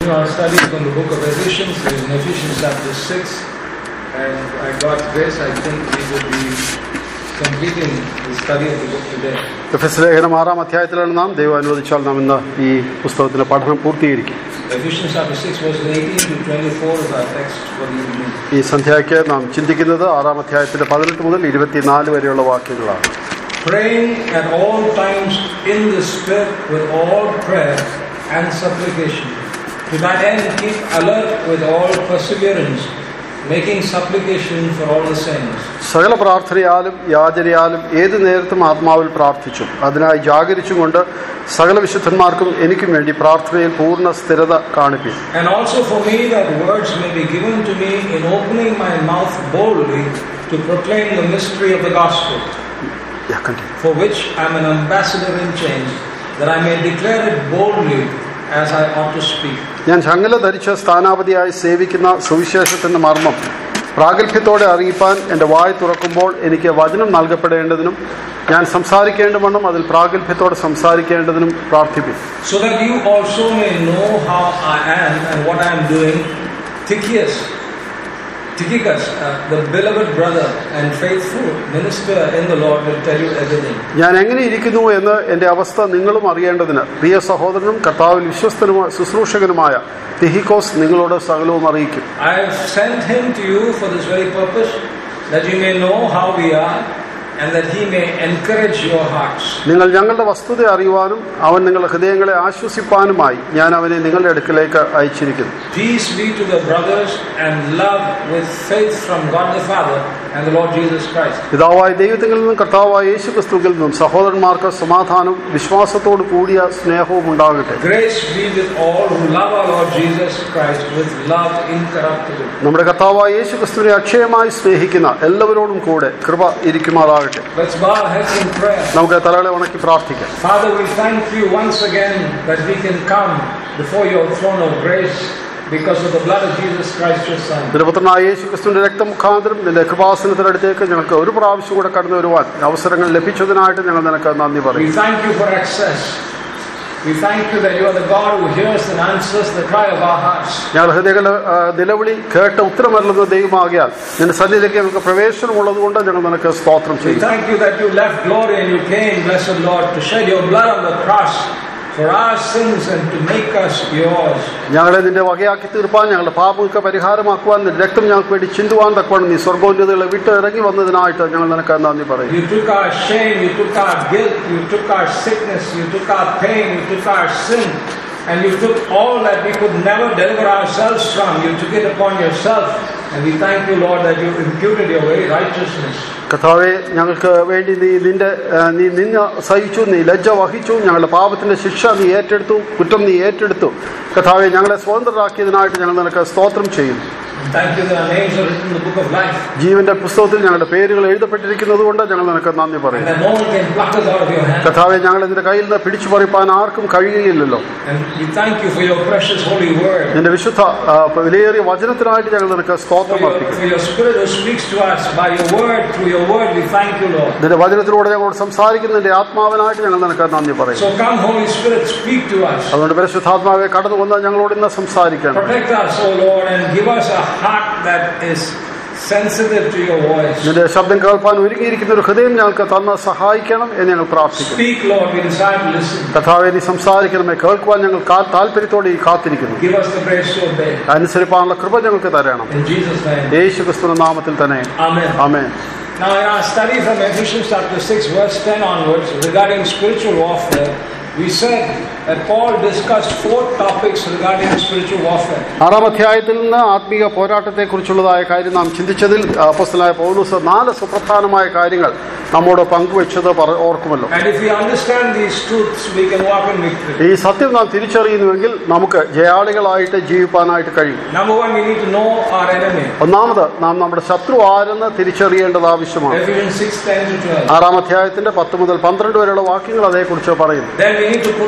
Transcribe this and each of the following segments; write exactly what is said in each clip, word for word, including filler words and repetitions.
Our study from the book of Ephesians, in Ephesians chapter six, and by God's grace, I think we will be completing the study of the book today. എഫെസ്യ ലേഖനം ആറാം അധ്യായത്തിലാണ് നാം. ദൈവം അനുവദിച്ചാൽ നാം ഇന്ന് ഈ പുസ്തകത്തിന്റെ പഠനം പൂർത്തീകരിക്കും. Ephesians chapter six, verse eighteen to twenty-four is our text for the evening. ഈ സന്ധ്യയ്ക്ക് നാം ചിന്തിക്കുന്നത് ആറാം അധ്യായത്തിന്റെ പതിനെട്ട് മുതൽ ഇരുപത്തിനാല് വരെയുള്ള വാക്യങ്ങളാണ്. Praying at all times in the Spirit with all prayer and supplication. To that end, keep alert with all perseverance, making supplication for all the saints. സകല പ്രാർത്ഥനയാലും യാചനയാലും ഏത് നേരത്തും ആത്മാവിൽ പ്രാർത്ഥിച്ചു അതിനായി ജാഗരിച്ചും കൊണ്ട് സകല വിശുദ്ധന്മാർക്കും എനിക്കും വേണ്ടി പ്രാർത്ഥനയിൽ പൂർണ്ണ സ്ഥിരത കാണിപ്പിക്കും. And also for me, that words may be given to me in opening my mouth boldly to proclaim the mystery of the gospel, yeah, for which I am an ambassador in chains, that I may declare it boldly as I ought to speak. ഞാൻ ചങ്ങല ധരിച്ച സ്ഥാനാപതിയായി സേവിക്കുന്ന സുവിശേഷത്തിന്റെ മർമ്മം പ്രാഗൽഭ്യത്തോടെ അറിയിപ്പാൻ എൻ്റെ വായ് തുറക്കുമ്പോൾ എനിക്ക് വചനം നൽകപ്പെടേണ്ടതിനും ഞാൻ സംസാരിക്കേണ്ടവണ്ണം അതിൽ പ്രാഗൽഭ്യത്തോടെ സംസാരിക്കേണ്ടതിനും പ്രാർത്ഥിപ്പിക്കും. So that you also may know how I am and what I am doing, Tychicus, Tychicus, uh, the beloved brother and faithful minister in the Lord, will tell you everything. ഞാൻ എങ്ങനെ ഇരിക്കുന്നു എന്ന് എൻ്റെ അവസ്ഥ നിങ്ങളും അറിയേണ്ടതിന് പ്രിയ സഹോദരനും കർത്താവിൽ വിശ്വസ്തനുമായ ശുശ്രൂഷകനുമായ തിഹിക്കോസ് നിങ്ങളോട് സകലവും അറിയിക്കും. I have sent him to you for this very purpose, that you may know how we are, and that he may encourage your hearts. നിങ്ങൾ ഞങ്ങളുടെ വസ്തുത അറിയുവാനും അവൻ നിങ്ങളുടെ ഹൃദയങ്ങളെ ആശ്വസിപ്പാനുമായി ഞാൻ അവനെ നിങ്ങളുടെ അടുക്കലേക്ക് അയച്ചിരിക്കുന്നു. Peace be to the brothers, and love with faith from God the Father and the Lord Jesus Christ. പിതാവായ ദൈവത്തിൽ നിന്നും കർത്താവായ യേശു ക്രിസ്തുവിൽ നിന്നും സഹോദരന്മാർക്ക് സമാധാനവും വിശ്വാസത്തോട് കൂടിയ സ്നേഹവും ഉണ്ടാകട്ടെ. Grace be with all who love our Lord Jesus Christ with love incorruptible. നമ്മുടെ കർത്താവായ യേശു ക്രിസ്തുവിനെ അക്ഷയമായി സ്നേഹിക്കുന്ന എല്ലാവരോടും കൂടെ കൃപ ഇരിക്കുമാറാകട്ടെ. Let's bow our heads in prayer. നമുക്ക് തലകളെ ഉണക്കി പ്രാർത്ഥിക്കാം. Father, we thank you once again that we can come before your throne of grace because of the blood of Jesus Christ your Son. പുത്രനായ യേശു ക്രിസ്തുവിന്റെ രക്തം മുഖാന്തരം നിന്റെ കൃപാസനത്തിനടുത്തേക്ക് ഞങ്ങൾക്ക് ഒരു പ്രാവശ്യം കൂടെ കടന്നു വരുവാൻ അവസരങ്ങൾ ലഭിച്ചതിനായിട്ട് ഞങ്ങൾ നിനക്ക് നന്ദി We പറയും. thank you for access. We thank you that you are the God who hears and answers the cry of our hearts. ഞങ്ങൾ ഹൃദയങ്ങളുടെ നിലവിളി കേട്ട ഉത്തരമരുളുന്ന ദൈവമാകിയാൽ നിന്റെ സന്നിധിയിലേക്ക് ഞങ്ങൾക്ക് പ്രവേശനമുള്ളത് കൊണ്ട് ഞങ്ങൾ നിനക്ക് സ്തോത്രം We ചെയ്യും. thank you that you left glory and you came, blessed Lord, to shed your blood on the cross for our sins and to make us yours. ഞങ്ങളെ നിന്റെ വകയാക്കി തീർപ്പാൻ ഞങ്ങളുടെ പാപങ്ങൾക്ക് പരിഹാരമാക്കുവാൻ നിന്റെ രക്തം ഞങ്ങൾക്ക് വേണ്ടി ചിന്തുവാൻ തക്കവണ്ണം നീ സ്വർഗോന്നതകളെ വിട്ട് ഇറങ്ങി വന്നതിനായിട്ട് ഞങ്ങൾ നിനക്ക് നന്ദി പറയും. You took our shame, you took our guilt, you took our sickness, you took our pain, you took our sin, and you took all that we could never deliver ourselves from. You took it upon yourself, and we thank you, Lord, that you imputed your very righteousness. കർത്താവേ, ഞങ്ങൾക്ക് വേണ്ടി നീ നിന്റെ നീ നിന്ന സഹിച്ചു, നീ ലജ്ജ വഹിച്ചു, ഞങ്ങളുടെ പാപത്തിന്റെ ശിക്ഷ നീ ഏറ്റെടുത്തു, കുറ്റം നീ ഏറ്റെടുത്തു. കർത്താവേ, ഞങ്ങളെ സ്വതന്ത്രരാക്കിയതിനായിട്ട് ഞങ്ങൾ നിനക്ക് സ്തോത്രം ചെയ്യുന്നു. Thank you that our names are written in the book of life. ജീവന്റെ പുസ്തകത്തിൽ ഞങ്ങളുടെ പേരുകൾ എഴുതപ്പെട്ടിരിക്കുന്നത് കൊണ്ട് ഞങ്ങൾ നിനക്ക് നന്ദി പറയും. And that no one can pluck us out of your hand. കർത്താവേ, ഞങ്ങൾ നിന്റെ കയ്യിൽ നിന്ന് പിടിച്ചു പറിപ്പാൻ ആർക്കും കഴിയുകയില്ലല്ലോ. And we thank you for your precious holy word. നിന്റെ വിശുദ്ധ വിലയേറിയ വചനത്തിനായിട്ട് ഞങ്ങൾ നിനക്ക് സ്തോത്രം അർപ്പിക്കുന്നു. For your spirit who speaks to us by your word, through your word, we thank you, Lord. നിന്റെ വചനത്തിലൂടെ ഞങ്ങളോട് സംസാരിക്കുന്നതിന്റെ ആത്മാവിനായിട്ട് ഞങ്ങൾ നിനക്ക് നന്ദി പറയും. So come, Holy Spirit, speak to us. അതുകൊണ്ട് പരിശുദ്ധാത്മാവെ കടന്നു വന്ന് ഞങ്ങളോട് ഇന്ന് സംസാരിക്കണം. Protect us, O Lord, and give us a heart that is sensitive to your voice. നിന്റെ ശബ്ദം കേൾപ്പാൻ ഒരുങ്ങിയിരിക്കുന്ന ഒരു ഹൃദയം ഞങ്ങൾക്ക് തന്ന് സഹായിക്കണം എന്ന് ഞങ്ങൾ പ്രാർത്ഥിക്കുന്നു. Speak, Lord, we desire to listen. കർത്താവേ, നീ സംസാരിക്കണമേ, കേൾക്കുവാൻ ഞങ്ങൾ താല്പര്യത്തോടെ ഈ കാത്തിരിക്കുന്നു. Give us the grace to obey. അനുസരിപ്പാനുള്ള കൃപ ഞങ്ങൾക്ക് തരണം. In Jesus' name. യേശു ക്രിസ്തുവിന്റെ നാമത്തിൽ തന്നെ. Amen. Amen. Now, in our study from Ephesians chapter six, verse ten onwards, regarding spiritual warfare, we said that Paul discussed four topics regarding spiritual warfare. ആറാം അധ്യായത്തിൽ നിന്ന് ആത്മീയ പോരാട്ടത്തെ കുറിച്ചുള്ളതായ കാര്യം നാം ചിന്തിച്ചതിൽ അപ്പോസ്തലനായ പൗലോസ് നാല് സുപ്രധാനമായ കാര്യങ്ങൾ നമ്മോട് പങ്കുവെച്ചത് ഓർക്കുമല്ലോ. And if we understand these truths, we can walk in victory. ഈ സത്യം നാം തിരിച്ചറിയുന്നുവെങ്കിൽ നമുക്ക് ജയാളികളായിട്ട് ജീവിപ്പാനായിട്ട് കഴിയും. Number one, we need to know our enemy. ഒന്നാമത് നാം നമ്മുടെ ശത്രു ആരെന്ന് തിരിച്ചറിയേണ്ടത് ആവശ്യമാണ്. Ephesians six ten to twelve. ആറാം അധ്യായത്തിന്റെ പത്ത് മുതൽ പന്ത്രണ്ട് വരെയുള്ള വാക്യങ്ങൾ അതേക്കുറിച്ച് പറയുന്നു. Then we need to put on the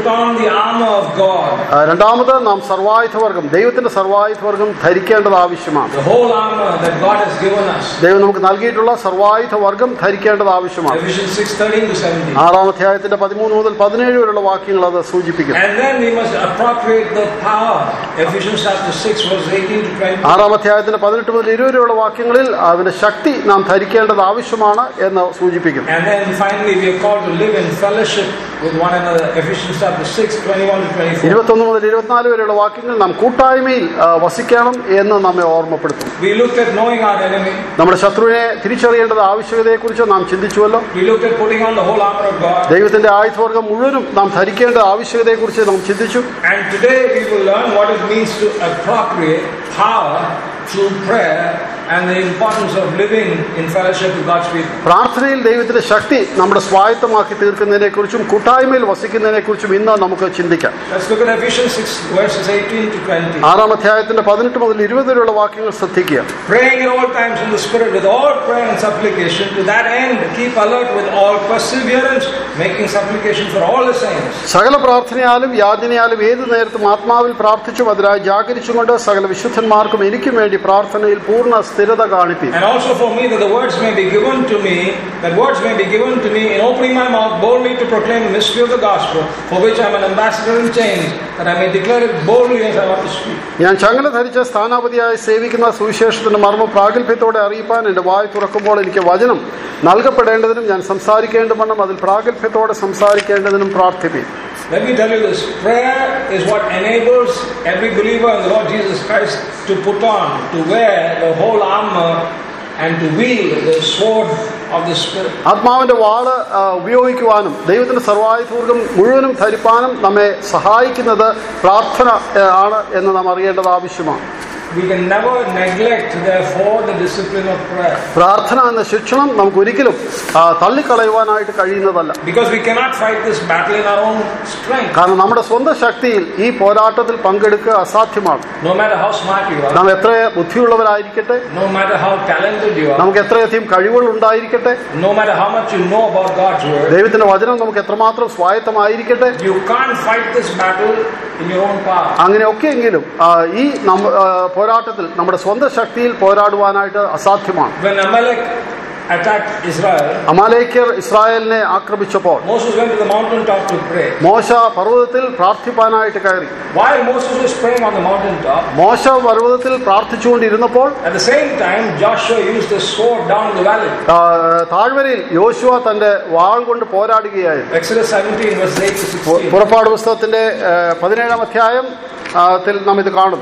the armor of God. രണ്ടാമത് നാം സർവായുധവർഗം, ദൈവത്തിന്റെ സർവായുധവർഗം ധരിക്കേണ്ടത് ആവശ്യമാണ്. The whole armor that God has given us. ദൈവം നമുക്ക് നൽകിയിട്ടുള്ള സർവായുധവർഗം ധരിക്കേണ്ടത് ആവശ്യമാണ്. Ephesians six thirteen to seventeen. ആറാം അധ്യായത്തിന്റെ പതിമൂന്ന് മുതൽ പതിനേഴ് വരെയുള്ള വാക്യങ്ങൾ അത് സൂചിപ്പിക്കുന്നു. And then we must appropriate the power. Ephesians chapter six verse eighteen to twenty. ആറാം അധ്യായത്തിന്റെ പതിനെട്ട് മുതൽ ഇരുപത് വരെയുള്ള വാക്യങ്ങളിൽ അതിന്റെ ശക്തി നാം ധരിക്കേണ്ടത് ആവശ്യമാണ് എന്ന് സൂചിപ്പിക്കുന്നു. And then finally we are called to live in fellowship with one another. Ephesians chapter six twenty-one to twenty-four. ഇരുപത്തൊന്ന് മുതൽ ഇരുപത്തിനാല് വരെയുള്ള വാക്യങ്ങൾ നാം കൂട്ടായ്മയിൽ വസിക്കണം എന്ന് നമ്മെ ഓർമ്മപ്പെടുത്തും. We looked at knowing our enemy. നമ്മുടെ ശത്രുവിനെ തിരിച്ചറിയേണ്ടത് ആവശ്യകതയെക്കുറിച്ച് നാം ചിന്തിച്ചുവല്ലോ. We looked at putting on the whole armor of God. ദൈവത്തിന്റെ ആയുധവർഗം മുഴുവനും നാം ധരിക്കേണ്ട ആവശ്യകതയെക്കുറിച്ച് നാം ചിന്തിച്ചു. And today we will learn what it means to appropriate power through prayer and the importance of living in fellowship with God's people. പ്രാർത്ഥനയിൽ ദൈവത്തിന്റെ ശക്തി നമ്മുടെ സ്വായത്തമാക്കി തീർക്കുന്നതിനെക്കുറിച്ചും കൂട്ടായ്മയിൽ വസിക്കുന്നതിനെക്കുറിച്ചും ഇന്ന് നമുക്ക് ചിന്തിക്കാം. Let's look at Ephesians six verses eighteen to twenty. ആറാം അധ്യായത്തിന്റെ പതിനെട്ട് മുതൽ ഇരുപത് വരെയുള്ള വാക്യങ്ങൾ ശ്രദ്ധിക്കുക. Praying at all times in the Spirit with all prayer and supplication, to that end keep alert with all perseverance, making supplication for all the saints. സകല പ്രാർത്ഥനയാലും യാചനയാലും ഏത് നേരത്തും ആത്മാവിൽ പ്രാർത്ഥിച്ചും അതിനായി ജാഗരിച്ചുകൊണ്ട് സകല വിശുദ്ധന്മാർക്കും എനിക്കും വേണ്ടി പ്രാർത്ഥനയിൽ പൂർണ്ണ സ്ഥിരത കാണിപ്പിക്കും. And also for me, that the words may be given to me, that words may be given to me in opening my mouth boldly to proclaim the mystery of the gospel, for which I am an ambassador in chains, that I may declare it boldly as I ought to speak. ഞാൻ ചങ്ങല ധരിച്ച സ്ഥാനാപതിയായി സേവിക്കുന്ന സുവിശേഷത്തിന്റെ മർമ്മം പ്രാഗൽഭ്യത്തോടെ അറിയിപ്പാൻ എന്റെ വായ് തുറക്കുമ്പോൾ എനിക്ക് വചനം നൽകപ്പെടേണ്ടതിനും ഞാൻ സംസാരിക്കേണ്ടവണ്ണം അതിൽ പ്രാഗൽഭ്യത്തോടെ സംസാരിക്കേണ്ടതിനും പ്രാർത്ഥിപ്പിക്കും. Let me tell you this, prayer is what enables every believer in the Lord Jesus Christ to put on, to wear the whole armor and to wield the sword of the Spirit. ആത്മാവിന്റെ വാള് ഉപയോഗിക്കുവാനും ദൈവത്തിന്റെ സർവായുധവർഗം മുഴുവനും ധരിപ്പാനും നമ്മെ സഹായിക്കുന്നത് പ്രാർത്ഥന ആണ് എന്ന് നാം അറിയേണ്ടത് ആവശ്യമാണ്. We can never neglect, therefore, the discipline of prayer. പ്രാർത്ഥന എന്ന ശിക്ഷണം നമുക്ക് ഒരിക്കലും തള്ളിക്കളയുവാനായിട്ട് കഴിയുന്നതല്ല. Because we cannot fight this battle in our own strength. കാരണം നമ്മുടെ സ്വന്തം ശക്തിയിൽ ഈ പോരാട്ടത്തിൽ പങ്കെടുക്കുക അസാധ്യമാണ്. No matter how smart you are. നാം എത്ര ബുദ്ധിയുള്ളവരായിരിക്കട്ടെ, no matter how talented you are, നമുക്ക് എത്രയധികം കഴിവുകൾ ഉണ്ടായിരിക്കട്ടെ, no matter how much you know about God's word, ദൈവത്തിന്റെ വചനം നമുക്ക് എത്രമാത്രം സ്വായത്തമായിരിക്കട്ടെ, you can't fight this battle in your own power. അങ്ങനെയൊക്കെയെങ്കിലും ഈ പോരാട്ടത്തിൽ നമ്മുടെ സ്വന്തം ശക്തിയിൽ പോരാടുവാനായിട്ട് അസാധ്യമാണ്. When Amalek attacked Israel, അമാലേക്യർ ഇസ്രായേലിനെ ആക്രമിച്ചപ്പോൾ Moses went to the mountain top to pray. മോശ പർവ്വതത്തിൽ പ്രാർത്ഥിപ്പാനായിട്ട് കയറി. While Moses was praying on the mountain top, മോശ പർവ്വതത്തിൽ പ്രാർത്ഥിച്ചുകൊണ്ടിരുന്നപ്പോൾ at the same time Joshua used the sword down in the valley. താഴ്വരയിൽ യോശുവ തന്റെ വാൾ കൊണ്ട് പോരാടുകയായിരുന്നു. Exodus seventeen verse eight to sixteen. പുറപ്പാട് പുസ്തകത്തിന്റെ പതിനേഴാം അധ്യായം ത്തിൽ നാം ഇത് കാണുന്നു.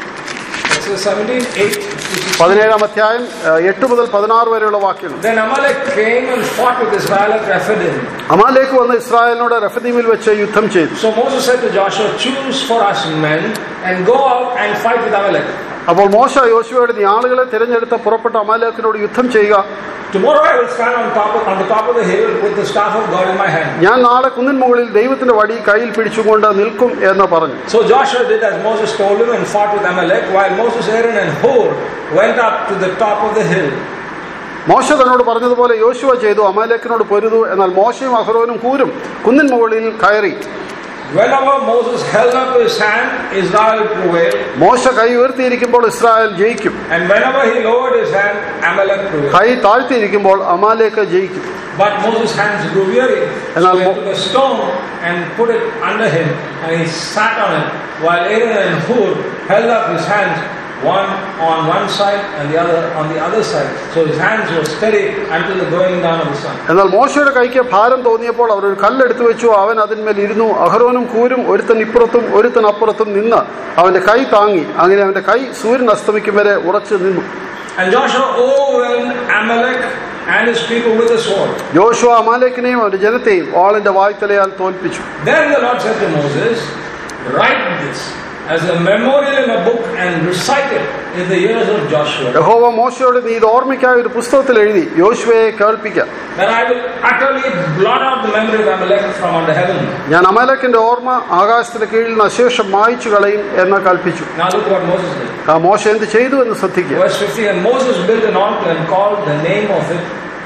പതിനേഴാം അധ്യായം എട്ട് മുതൽ പതിനാറ് വരെയുള്ള വാക്യങ്ങൾ. Then Amalek came and fought with Israel at Rephidim. Amalek വന്ന് ഇസ്രായേലിനോട് റെഫദീമിൽ വെച്ച് യുദ്ധം ചെയ്തു. So Moses said to Joshua, choose for us men and go out and fight with Amalek. അപ്പോൾ മോശ യോശുവയോട് നീ ആളുകളെ തിരഞ്ഞെടുത്ത് പുറപ്പെട്ട അമാലേക്കിനോട് യുദ്ധം ചെയ്യുക. Tomorrow I will stand on top of, on the top of the hill with the staff of God in my hand. ഞാൻ നാളെ കുന്നിൻ മുകളിൽ ദൈവത്തിന്റെ വടി കയ്യിൽ പിടിച്ചുകൊണ്ട് നിൽക്കും എന്ന് പറഞ്ഞു. So Joshua did as Moses told him and fought with Amalek, while Moses, Aaron and Hur went up to the top of the hill. മോശ തന്നോട് പറഞ്ഞതുപോലെ യോശുവ ചെയ്തു, അമാലേക്കിനോട് പൊരുതു. എന്നാൽ മോശയും അഹരോനും ഹൂരും കുന്നിൻ മുകളിൽ കയറി. Whenever Moses held up his hand, Israel prevailed. മോശ കൈ ഉയർത്തിയിരിക്കുമ്പോൾ ഇസ്രായേൽ ജയിക്കും. And whenever he lowered his hand, Amalek prevailed. കൈ താഴ്ത്തിയിരിക്കുമ്പോൾ അമാലേക്ക് ജയിക്കും. But Moses' hands grew weary. So he took a stone and put it under him, and he sat on it, while Aaron and Hur held up his hands, one on one side and the other on the other side. So his hands were steady until the going down of the sun. എന്നാൽ മോശയുടെ കൈക്ക് ഭാരം തോന്നിയപ്പോൾ അവർ ഒരു കല്ലെടുത്തു വെച്ചു. അവൻ അതിന്മേൽ ഇരുന്നു. അഹരോനും ഹൂരും ഒരുത്തൻ ഇപ്പുറത്തും ഒരുത്തൻ അപ്പുറത്തും നിന്ന് അവന്റെ കൈ താങ്ങി. അങ്ങനെ അവന്റെ കൈ സൂര്യൻ അസ്തമിക്കും വരെ ഉറച്ചു നിന്നു. And Joshua overwhelmed Amalek and his people with the sword. യോശുവ അമാലേക്കിനെയും അവന്റെ ജനത്തെയും വാളിന്റെ വായ്ത്തലയാൽ തോൽപ്പിച്ചു. Then the Lord said to Moses, write this as a memorial in a book and recite it in the ears of Joshua. യഹോവ മോശയോട് നീ ഇത് ഓർമ്മയ്ക്കായി ഒരു പുസ്തകത്തിൽ എഴുതി യോശുവയെ കേൾപ്പിക്കുക. Then I will utterly blot out the memory of Amalek from under heaven. ഞാൻ അമാലേക്കിന്റെ ഓർമ്മ ആകാശത്തിന്റെ കീഴിൽ നിന്ന് അശേഷം മായ്ച്ചു കളയും എന്ന് കൽപ്പിച്ചു. Now look what Moses did. ആ മോശ എന്ത് ചെയ്തു എന്ന് ശ്രദ്ധിക്കുക. Verse fifteen, and Moses built an altar and called the name of it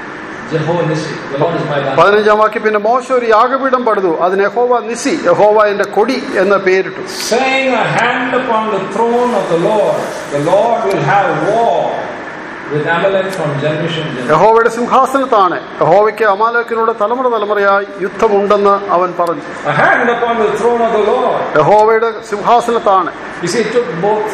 Jehovah Nissi, the Lord is my banner. പതിനഞ്ചാം വാക്യം, പിന്നെ മോശ ഒരു യാഗപീഠം പണിതു, അതിന് യഹോവ നിസി, യഹോവ എന്റെ കൊടി എന്ന് പേരിട്ടു. Saying, a hand upon the throne of the Lord, the Lord will have war with Amalek from generation to generation. യഹോവയുടെ സിംഹാസനത്താണ്, യഹോവയ്ക്ക് അമാലേക്കിനോട് തലമുറ തലമുറയായി യുദ്ധമുണ്ടെന്ന് അവൻ പറഞ്ഞു. A hand upon the throne of the Lord. യഹോവയുടെ സിംഹാസനത്താണ്. You see, it took both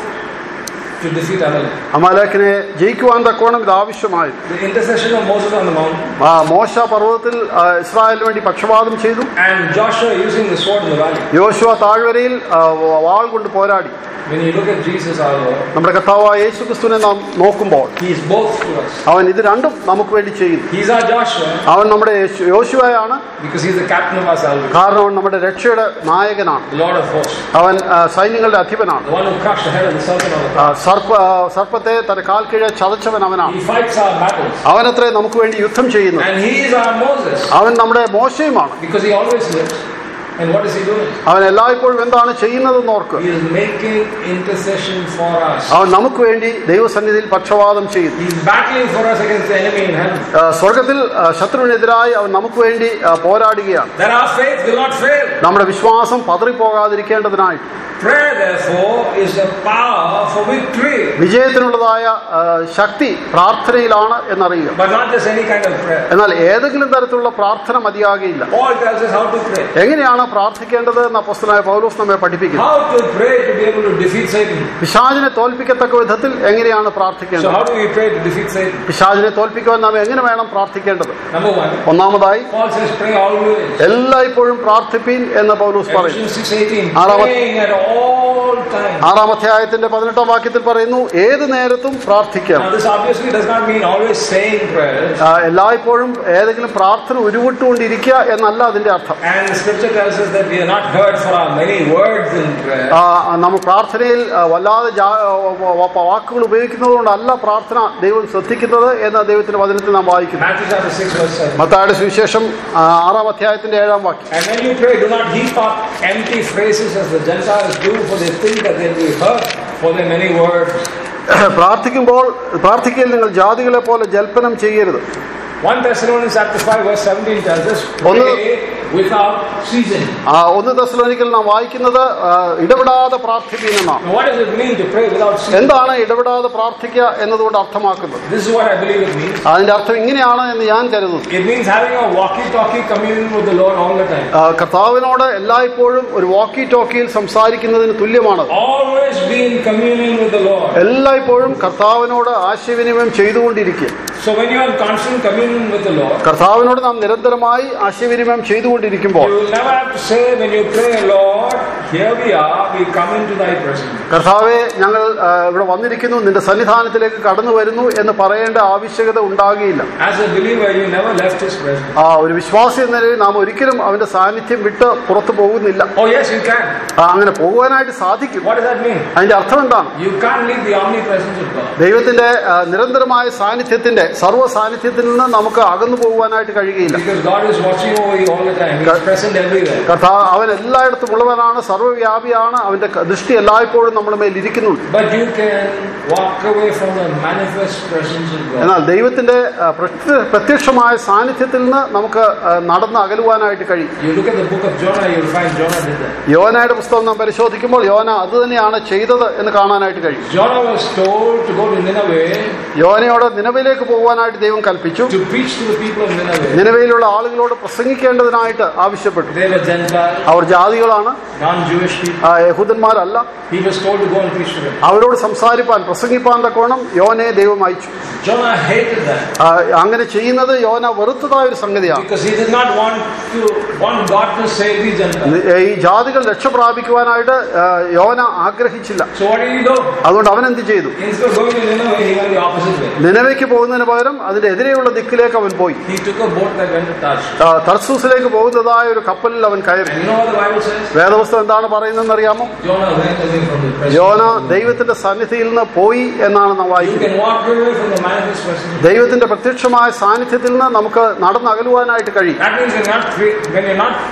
to defeat Amalek. അമാലേക്കിനെ ജയിക്കുവാൻ തക്കവണ്ണം ഇത് ആവശ്യമായിരുന്നു. The intercession of Moses on the mountain, ആ മോശ പർവ്വതത്തിൽ ആ, ഇസ്രായേലിന് വേണ്ടി പക്ഷപാതം ചെയ്തു. and Joshua using the sword in the valley. യോശുവ താഴ്വരയിൽ ആ, വാൾ കൊണ്ട് പോരാടി. When you look at Jesus our Lord, നമ്മുടെ കർത്താവായ യേശുക്രിസ്തുവിനെ നാം നോക്കുമ്പോൾ He is both to us. അവൻ ഇത് രണ്ടും നമുക്ക് വേണ്ടി ചെയ്യുന്നു. He is our Joshua അവൻ നമ്മുടെ യേശു- യോശുവയാണ്, because He is the captain of our salvation, കാരണം അവൻ നമ്മുടെ രക്ഷയുടെ നായകനാണ്. the Lord of hosts, അവൻ ആ, സൈന്യങ്ങളുടെ അധിപനാണ്. the one who crushed the head of the serpent on the ആ, cross. സർപ്പ ആ, സർപ്പത്തെ തന്റെ കാൽ കീഴെ ചതച്ചവൻ അവനാണ്. He fights our battles, അവനത്രേ നമുക്ക് വേണ്ടി യുദ്ധം ചെയ്യുന്നു. and He is our Moses, അവൻ നമ്മുടെ മോശയുമാണ്. because He always lives. And what is He doing? അവൻ എല്ലായ്പ്പോഴും എന്താണ് ചെയ്യുന്നതെന്ന് ഓർക്കുക. He is making intercession for us. അവൻ നമുക്ക് വേണ്ടി ദൈവസന്നിധിയിൽ പക്ഷപാതം ചെയ്യുന്നു. He is battling for us against the enemy in heaven. ആ, സ്വർഗത്തിൽ ആ, ശത്രുവിനെതിരായി അവൻ നമുക്ക് വേണ്ടി ആ, പോരാടുകയാണ്. That our faith will not fail. നമ്മുടെ വിശ്വാസം പതറിപ്പോകാതിരിക്കേണ്ടതിനായിട്ട് Prayer, therefore, is the power for victory. വിജയത്തിനുള്ളതായ ആ, ശക്തി പ്രാർത്ഥനയിലാണ് എന്നറിയുക. But not just any kind of prayer. എന്നാൽ ഏതെങ്കിലും തരത്തിലുള്ള പ്രാർത്ഥന മതിയാകയില്ല. Paul tells us how to pray. എങ്ങനെയാണ് പ്രാർത്ഥിക്കേണ്ടത് എന്ന് അപ്പോസ്തലനായ പൗലോസ് നമ്മെ പഠിപ്പിക്കുന്നു. How to pray to be able to defeat Satan. പിശാചിനെ തോൽപ്പിക്കത്തക്ക വിധത്തിൽ എങ്ങനെയാണ് So പ്രാർത്ഥിക്കേണ്ടത്? how do we pray to defeat Satan? പിശാചിനെ തോൽപ്പിക്കുവാൻ നാം എങ്ങനെ വേണം പ്രാർത്ഥിക്കേണ്ടത്? Number one, ഒന്നാമതായി Paul says pray always. എല്ലായ്പ്പോഴും പ്രാർത്ഥിപ്പീൻ എന്ന് പൗലോസ് പറയും. Ephesians six eighteen, ആറാമത്തെ- praying at all times. ആറാം അധ്യായത്തിന്റെ പതിനെട്ടാം വാക്യത്തിൽ പറയുന്നു, ഏത് നേരത്തും പ്രാർത്ഥിക്കണം. Now this obviously does not mean always saying prayers. ആ, എല്ലായ്പ്പോഴും ഏതെങ്കിലും പ്രാർത്ഥന ഉരുവിട്ടുകൊണ്ടിരിക്കുക എന്നല്ല അതിന്റെ അർത്ഥം. And the scripture tells us that we are not heard for our many words in prayer. ആ, നമ്മൾ പ്രാർത്ഥനയിൽ ആ, വല്ലാതെ ജാ- വ- വാക്കുകൾ ഉപയോഗിക്കുന്നത് കൊണ്ടല്ല പ്രാർത്ഥന ദൈവം ശ്രദ്ധിക്കുന്നത് എന്ന് ദൈവത്തിന്റെ വചനത്തിൽ നാം വായിക്കുന്നു. Matthew chapter six verse seven. മത്തായിയുടെ സുവിശേഷം ആ, ആറാം അധ്യായത്തിന്റെ ഏഴാം വാക്യം. And when you pray, do not heap up empty phrases as the Gentiles do, for they think that they will be heard for their many words. പ്രാർത്ഥിക്കുമ്പോൾ പ്രാർത്ഥിക്കൽ നിങ്ങൾ ജാതികളെ പോലെ ജൽപ്പനം ചെയ്യരുത്. First Thessalonians chapter five verse seventeen tells us, ഒന്ന് pray without ceasing. ആ ഒന്ന് തെസ്സലോനിക്കൽ നാം വായിക്കുന്നത് ആ, ഇടപെടാതെ പ്രാർത്ഥിക്കുന്നതാണ്. Now, what does it mean to pray without ceasing? എന്താണ് ഇടപെടാതെ പ്രാർത്ഥിക്കുക എന്നതുകൊണ്ട് അർത്ഥമാക്കുന്നത്? This is what I believe it means. അതിന്റെ അർത്ഥം ഇങ്ങനെയാണ് എന്ന് ഞാൻ കരുതുന്നു. It means having a walkie-talkie communion with the Lord all the time. ആ, കർത്താവിനോട് എല്ലായ്പ്പോഴും ഒരു വാക്കി ടോക്കിയിൽ സംസാരിക്കുന്നതിന് തുല്യമാണ്. Always be in communion with the Lord. എല്ലായ്പ്പോഴും കർത്താവിനോട് ആശയവിനിമയം ചെയ്തുകൊണ്ടിരിക്കുക. So when you are in constant communion with the Lord, കർത്താവിനോട് നാം നിരന്തരമായി ആശയവിനിമയം ചെയ്തുകൊണ്ടിരിക്കുമ്പോൾ you will never have to say when you pray, Lord, here we are, we come into thy presence. കർത്താവെ, ഞങ്ങൾ ആ, ഇവിടെ വന്നിരിക്കുന്നു, നിന്റെ സന്നിധാനത്തിലേക്ക് കടന്നു വരുന്നു എന്ന് പറയേണ്ട ആവശ്യകത ഉണ്ടാകുകയില്ല. As a believer, you never left his presence. ആ ഒരു വിശ്വാസി എന്ന നിലയിൽ നാം ഒരിക്കലും അവന്റെ സാന്നിധ്യം വിട്ട് പുറത്തു പോകുന്നില്ല. Oh yes, you can. ആ, അങ്ങനെ പോകുവാനായിട്ട് സാധിക്കും. What does that mean? അതിന്റെ അർത്ഥം എന്താണ്? You can't leave the omnipresence of God. ദൈവത്തിന്റെ ആ, നിരന്തരമായ സാന്നിധ്യത്തിന്റെ സർവ്വ സാന്നിധ്യത്തിൽ നിന്ന് നമുക്ക് അകന്നു പോകുവാനായിട്ട് കഴിയുകയില്ല. Because God is watching over you all the time. He is present everywhere. കർത്താവ് അവൻ എല്ലായിടത്തും ഉള്ളവനാണ്, സർവ്വവ്യാപിയാണ്, അവന്റെ ദൃഷ്ടി എല്ലായ്പ്പോഴും നമ്മുടെ മേൽ ഇരിക്കുന്നുണ്ട്. But you can walk away from the manifest presence of God. എന്നാൽ ദൈവത്തിന്റെ ആ, പ്രത്യ- പ്രത്യക്ഷമായ സാന്നിധ്യത്തിൽ നിന്ന് നമുക്ക് ആ, നടന്ന് അകലുവാനായിട്ട് കഴിയും. You look at the book of Jonah, you will find Jonah did that. യോനയുടെ പുസ്തകം നാം പരിശോധിക്കുമ്പോൾ യോന അത് തന്നെയാണ് ചെയ്തത് എന്ന് കാണാനായിട്ട് കഴിയും. Jonah was told to go to Nineveh യോനയോട് നിനവയിലേക്ക് പോകുവാനായിട്ട് ദൈവം കൽപ്പിച്ചു. to preach to the people of Nineveh. നിനവയിലുള്ള ആളുകളോട് പ്രസംഗിക്കേണ്ടതിനായിട്ട് ആവശ്യപ്പെട്ടു. They were Gentiles, our ജാതികളാണ്, non-Jewish people. ആ, യഹൂദന്മാരല്ല. He was told to go and preach to them. അവരോട് സംസാരിപ്പാൻ പ്രസംഗിപ്പാൻ തക്കോണം യോനയെ ദൈവം അയച്ചു. Jonah hated that ആ, അങ്ങനെ ചെയ്യുന്നത് യോന വെറുത്തതായ ഒരു സംഗതിയാണ്. because he did not want to want God to save these Gentiles. ഈ ജാതികൾ രക്ഷ പ്രാപിക്കുവാനായിട്ട് ആ, യോന ആഗ്രഹിച്ചില്ല. So what did he do? അതുകൊണ്ട് അവൻ എന്ത് ചെയ്തു? Instead of going to Nineveh, he went the opposite way. നിനവയ്ക്ക് പോകുന്നതിന് പകരം അതിന്റെ എതിരെയുള്ള ദിക്കിലേക്ക് അവൻ പോയി. He took a boat that went to Tarshish. ആ, തർസൂസിലേക്ക് പോകുന്നതായ ഒരു കപ്പലിൽ അവൻ കയറി. And you know what the Bible says? വേദപുസ്തകം എന്താണ് പറയുന്നതെന്ന് അറിയാമോ? Jonah went away from the presence. യോന ദൈവത്തിന്റെ സന്നിധിയിൽ നിന്ന് പോയി എന്നാണ് നാം You വായിക്കുന്നത്. can walk away from the manifest presence. ദൈവത്തിന്റെ പ്രത്യക്ഷമായ സാന്നിധ്യത്തിൽ നിന്ന് നമുക്ക് നടന്നകലുവാനായിട്ട് കഴിയും. That means when you're not, when you're not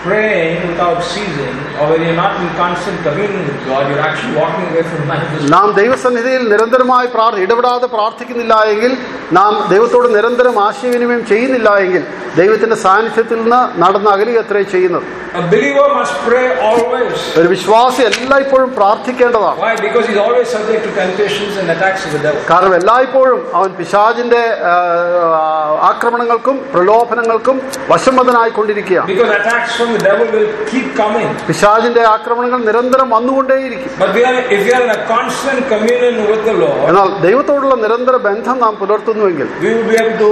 praying without ceasing, or when you're not in constant communion with God, you're actually walking away from manifestation. നാം ദൈവസന്നിധിയിൽ നിരന്തരമായി പ്രാർത്ഥി ഇടപെടാതെ പ്രാർത്ഥിക്കുന്നില്ല എങ്കിൽ, നാം ദൈവത്തോട് നിരന്തരം ആശയവിനിമയം ചെയ്യുന്നില്ല എങ്കിൽ ദൈവത്തിന്റെ സാന്നിധ്യത്തിൽ നിന്ന് നടന്ന് അകലുകയത്രേ ചെയ്യുന്നത്. A believer must pray always. ഒരു വിശ്വാസി എല്ലായ്പ്പോഴും പ്രാർത്ഥിക്കേണ്ടതാണ്. Why? Because he's always subject to temptations and attacks of the devil. കാരണം എല്ലായ്പ്പോഴും അവൻ പിശാചിന്റെ ആക്രമണങ്ങൾക്കും പ്രലോഭനങ്ങൾക്കും വശംവദനായിക്കൊണ്ടിരിക്കുകയാണ്. Because attacks from the devil will keep coming. പിശാചിന്റെ ആക്രമണങ്ങൾ നിരന്തരം വന്നുകൊണ്ടേയിരിക്കും. But we are, if we are in a constant communion with the Lord, എന്നാൽ ദൈവത്തോടുള്ള നിരന്തര ബന്ധം നാം പുലർത്തുന്നുവെങ്കിൽ we will be able to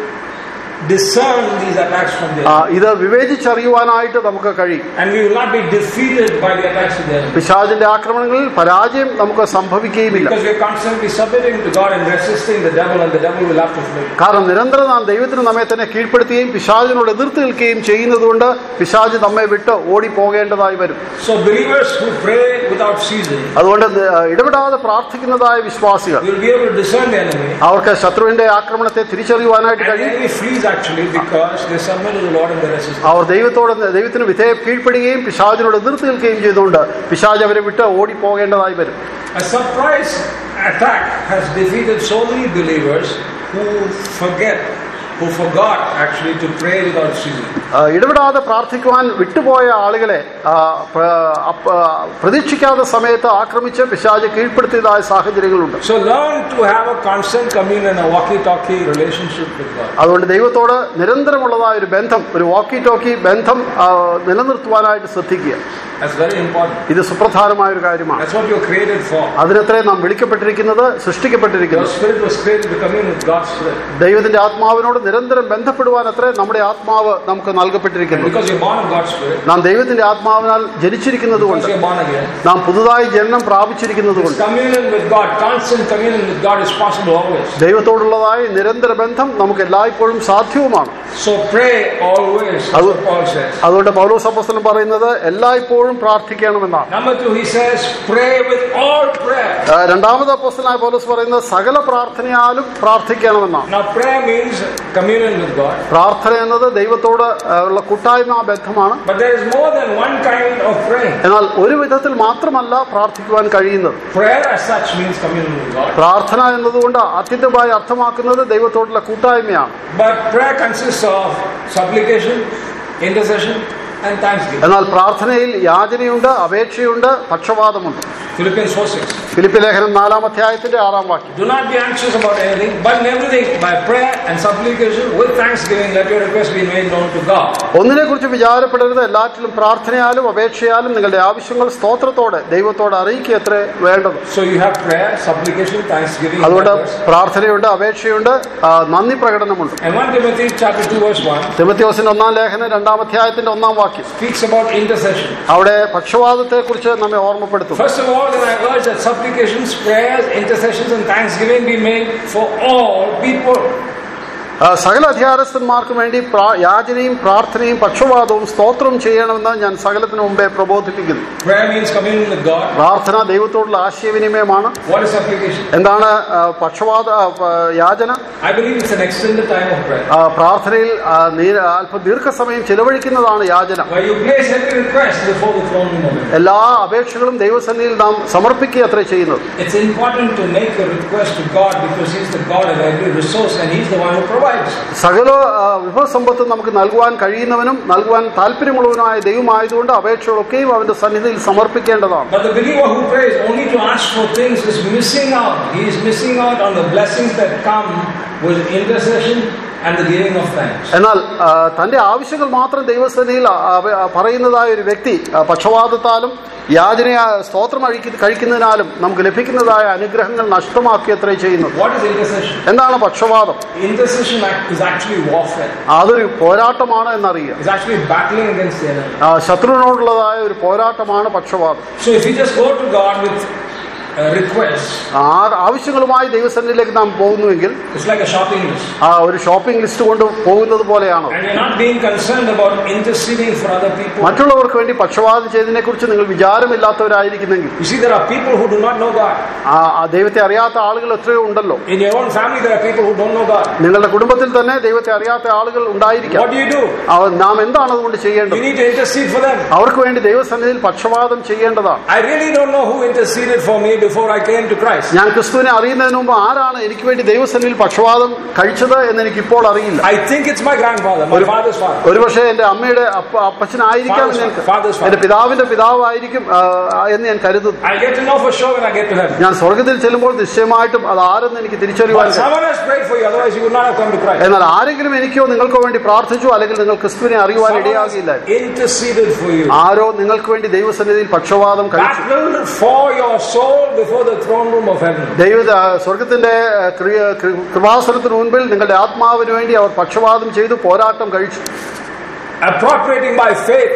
discern these attacks from the enemy. ഇത് വിവേചിച്ചറിയുവാനായിട്ട് നമുക്ക് കഴിയും. And we will not be defeated by the attacks of the enemy. പിശാചിന്റെ ആക്രമണങ്ങളിൽ പരാജയം നമുക്ക് സംഭവിക്കുകയുമില്ല. Because we are constantly submitting to God and resisting the devil, and the devil will have to flee. കാരണം നിരന്തരം നാം ദൈവത്തിന് നമ്മെ തന്നെ കീഴ്പ്പെടുത്തുകയും പിശാചിനോട് എതിർത്ത് നിൽക്കുകയും ചെയ്യുന്നതുകൊണ്ട് പിശാച് നമ്മെ വിട്ട് ഓടി പോകേണ്ടതായി വരും. So believers who pray without ceasing, അതുകൊണ്ട് ഇടപെടാതെ പ്രാർത്ഥിക്കുന്നതായ വിശ്വാസികൾ will be able to discern the enemy. അവർക്ക് ശത്രുവിന്റെ ആക്രമണത്തെ തിരിച്ചറിയുവാനായിട്ട് കഴിയും. Actually, because they submit to the Lord and they resist. അവർ ദൈവത്തോട് ദൈവത്തിന് വിധേയ കീഴ്പ്പെടുകയും പിശാചിനോട് എതിർത്ത് നിൽക്കുകയും ചെയ്തുകൊണ്ട് പിശാച് അവരെ വിട്ട് ഓടി പോകേണ്ടതായി വരും. A surprise attack has defeated so many believers who forget, who forgot actually to pray without ceasing. ഇടപെടാതെ പ്രാർത്ഥിക്കുവാൻ വിട്ടുപോയ ആളുകളെ പ്രതീക്ഷിക്കാത്ത സമയത്ത് ആക്രമിച്ച് പിശാച് കീഴ്പ്പെടുത്തിയതായ സാഹചര്യങ്ങളുണ്ട്. So learn to have a constant communion, a walkie-talkie relationship with God. അതുകൊണ്ട് ദൈവത്തോട് നിരന്തരമുള്ളതായ ഒരു ബന്ധം, ഒരു വാക്കി ടോക്കി ബന്ധം നിലനിർത്തുവാനായിട്ട് ശ്രദ്ധിക്കുക. That's very important. ഇത് സുപ്രധാനമായ ഒരു കാര്യമാണ്. That's what you're created for. അതിനത്രേ നാം വിളിക്കപ്പെട്ടിരിക്കുന്നത്, സൃഷ്ടിക്കപ്പെട്ടിരിക്കുന്നത്. Your spirit was created to commune with God's spirit. ദൈവത്തിന്റെ ആത്മാവിനോട് നിരന്തരം ബന്ധപ്പെടുവാൻ അത്രേ നമ്മുടെ ആത്മാവ് നമുക്ക് നൽകപ്പെട്ടിരിക്കുന്നു. Because you're born of God's spirit. നാം ദൈവത്തിന്റെ ആത്മാവിനാൽ ജനിച്ചിരിക്കുന്നത് കൊണ്ട്, you're born again. നാം പുതുതായി ജനനം പ്രാപിച്ചിരിക്കുന്നത് കൊണ്ട് communion with God, constant communion with God is possible always. ദൈവത്തോടുള്ളതായ നിരന്തര ബന്ധം നമുക്ക് എല്ലായ്പ്പോഴും സാധ്യവുമാണ്. So pray always, as Paul says. അതുകൊണ്ട് പൗലോസ് അപ്പോസ്തലൻ പറയുന്നത് എല്ലായ്പ്പോഴും പ്രാർത്ഥിക്കണമെന്നാണ്. Number two, he says pray with all prayer. രണ്ടാമത് അപ്പോസ്തലനായ പൗലോസ് പറയുന്നത് സകല പ്രാർത്ഥനയാലും പ്രാർത്ഥിക്കണമെന്നാണ്. Now prayer means communion with God. പ്രാർത്ഥന എന്നത് ദൈവത്തോട് ഉള്ള കൂട്ടായ്മ ബന്ധമാണ്. But there is more than one kind of praying. എന്നാൽ ഒരു വിധത്തിൽ മാത്രമല്ല പ്രാർത്ഥിക്കുവാൻ കഴിയുന്നത്. Prayer as such means communion with God. പ്രാർത്ഥന എന്നതുകൊണ്ട് ആത്യന്തികമായി അർത്ഥമാക്കുന്നത് ദൈവത്തോടുള്ള കൂട്ടായ്മയാണ്. But prayer consists of supplication, intercession and thanksgiving. എന്നാൽ പ്രാർത്ഥനയിൽ യാചനയുണ്ട്, അപേക്ഷയുണ്ട്, പക്ഷവാദമുണ്ട്. Philippians four six. ഫിലിപ്പി ലേഖനം നാലാം അധ്യായത്തിന്റെ ആറാം വാക്യം. Do not be anxious about anything, but in everything by prayer and supplication with thanksgiving let your requests be made known to God. ഒന്നിനെ കുറിച്ച് വിചാരപ്പെടരുത്, എല്ലാറ്റിലും പ്രാർത്ഥനയാലും അപേക്ഷയാലും നിങ്ങളുടെ ആവശ്യങ്ങൾ സ്തോത്രത്തോടെ ദൈവത്തോട് അറിയിക്കത്രേ വേണ്ടത്. So you have prayer, supplication, thanksgiving. അതുകൊണ്ട് പ്രാർത്ഥനയുണ്ട്, അപേക്ഷയുണ്ട്, നന്ദി പ്രകടനമുണ്ട്. And First Timothy chapter two verse one. തിമോഥെയോസിന്റെ ഒന്നാം ലേഖനം രണ്ടാം അധ്യായത്തിന്റെ ഒന്നാം വാക്യം speaks about intercession. അവിടെ പക്ഷവാദത്തെ കുറിച്ച് നമ്മെ ഓർമ്മപ്പെടുത്തും. First of all, then I urge that supplications, prayers, intercessions and thanksgiving be made for all people. സകല അധികാരസ്ഥന്മാർക്കും വേണ്ടി യാചനയും പ്രാർത്ഥനയും പക്ഷവാദവും സ്തോത്രം ചെയ്യണമെന്ന് ഞാൻ സകലത്തിനു മുമ്പേ പ്രബോധിപ്പിക്കുന്നു. പ്രാർത്ഥന ദൈവത്തോടുള്ള ആശയവിനിമയമാണ്. എന്താണ് പക്ഷവാദ യാചന? പ്രാർത്ഥനയിൽ അല്പം ദീർഘസമയം ചെലവഴിക്കുന്നതാണ് യാചന. എല്ലാ അപേക്ഷകളും ദൈവസന്നിധിയിൽ നാം സമർപ്പിക്കുക അത്രേ ചെയ്യുന്നത്. സകല വിഭവസമ്പത്തും നമുക്ക് നൽകുവാൻ കഴിയുന്നവനും നൽകുവാൻ താല്പര്യമുള്ളവനുമായ ദൈവമായതുകൊണ്ട് അപേക്ഷകളൊക്കെയും അവന്റെ സന്നിധിയിൽ സമർപ്പിക്കേണ്ടതാണ്. എന്നാൽ തന്റെ ആവശ്യങ്ങൾ മാത്രം ദൈവസന്നിധിയിൽ പറയുന്നതായ ഒരു വ്യക്തി പക്ഷവാദത്താലും യാചന സ്തോത്രം കഴിക്കുന്നതിനാലും നമുക്ക് ലഭിക്കുന്നതായ അനുഗ്രഹങ്ങൾ നഷ്ടമാക്കിയത്രേ ചെയ്യുന്നു. എന്താണ് പക്ഷവാദം? അതൊരു പോരാട്ടമാണ് എന്നറിയുക. ശത്രുവിനോടുള്ളതായ ഒരു പോരാട്ടമാണ് പക്ഷവാദം. uh, requests. ആ ആവശ്യങ്ങളുമായി ദൈവസന്നിധിയിലേക്ക് നാം പോകുന്നുവെങ്കിൽ It's like a shopping list. ആ ഒരു ഷോപ്പിംഗ് ലിസ്റ്റ് കൊണ്ട് പോകുന്നത് പോലെയാണോ? And you're not being concerned about interceding for other people. മറ്റുള്ളവർക്ക് വേണ്ടി പക്ഷപാതം ചെയ്തതിനെ കുറിച്ച് നിങ്ങൾ വിചാരമില്ലാത്തവരായിരിക്കുന്നെങ്കിൽ. You see, there are people who do not know God. ആ ദൈവത്തെ അറിയാത്ത ആളുകൾ എത്രയോ ഉണ്ടല്ലോ. In your own family, there are people who don't know God. നിങ്ങളുടെ കുടുംബത്തിൽ തന്നെ ദൈവത്തെ അറിയാത്ത ആളുകൾ ഉണ്ടായിരിക്കാം. What do you do? നാം എന്താണ് അതുകൊണ്ട് ചെയ്യേണ്ടത്? You need to intercede for them. അവർക്ക് വേണ്ടി ദൈവസന്നിധിയിൽ പക്ഷപാതം ചെയ്യേണ്ടതാണ്. I really don't know who interceded for me before I came to Christ. ഞാൻ ക്രിസ്തുവിനെ അറിയുന്നതിന് മുമ്പ് ആരാണ് എനിക്ക് വേണ്ടി ദൈവസന്നിധിയിൽ പക്ഷപാതം കഴിച്ചത് എന്ന് എനിക്ക് ഇപ്പോൾ അറിയില്ല. I think it's my grandfather, my father's father. ഒരുപക്ഷെ എന്റെ അമ്മയുടെ അപ്പച്ചനായിരിക്കാം, എന്റെ പിതാവിന്റെ പിതാവായിരിക്കും എന്ന് ഞാൻ കരുതുന്നു. I get to know for sure when I get to heaven. ഞാൻ സ്വർഗ്ഗത്തിൽ ചെല്ലുമ്പോൾ നിശ്ചയമായിട്ടും അത് ആരെന്ന് എനിക്ക് തിരിച്ചറിയുവാൻ. Someone has prayed for you, otherwise you would not have come to Christ. എന്നാൽ ആരെങ്കിലും എനിക്കോ നിങ്ങൾക്കോ വേണ്ടി പ്രാർത്ഥിച്ചു, അല്ലെങ്കിൽ നിങ്ങൾ ക്രിസ്തുവിനെ അറിയുവാൻ ഇടയാകില്ല. Interceded for you. ആരോ നിങ്ങൾക്ക് വേണ്ടി ദൈവസന്നിധിയിൽ പക്ഷപാതം കഴിച്ചു. Battled for your soul before the throne room of heaven. ദൈവ സ്വർഗ്ഗത്തിന്റെ കൃപാസനത്തിന് മുൻപിൽ നിങ്ങളുടെ ആത്മാവിന് വേണ്ടി അവർ പക്ഷപാതം ചെയ്തു, പോരാട്ടം കഴിച്ചു. Appropriating by faith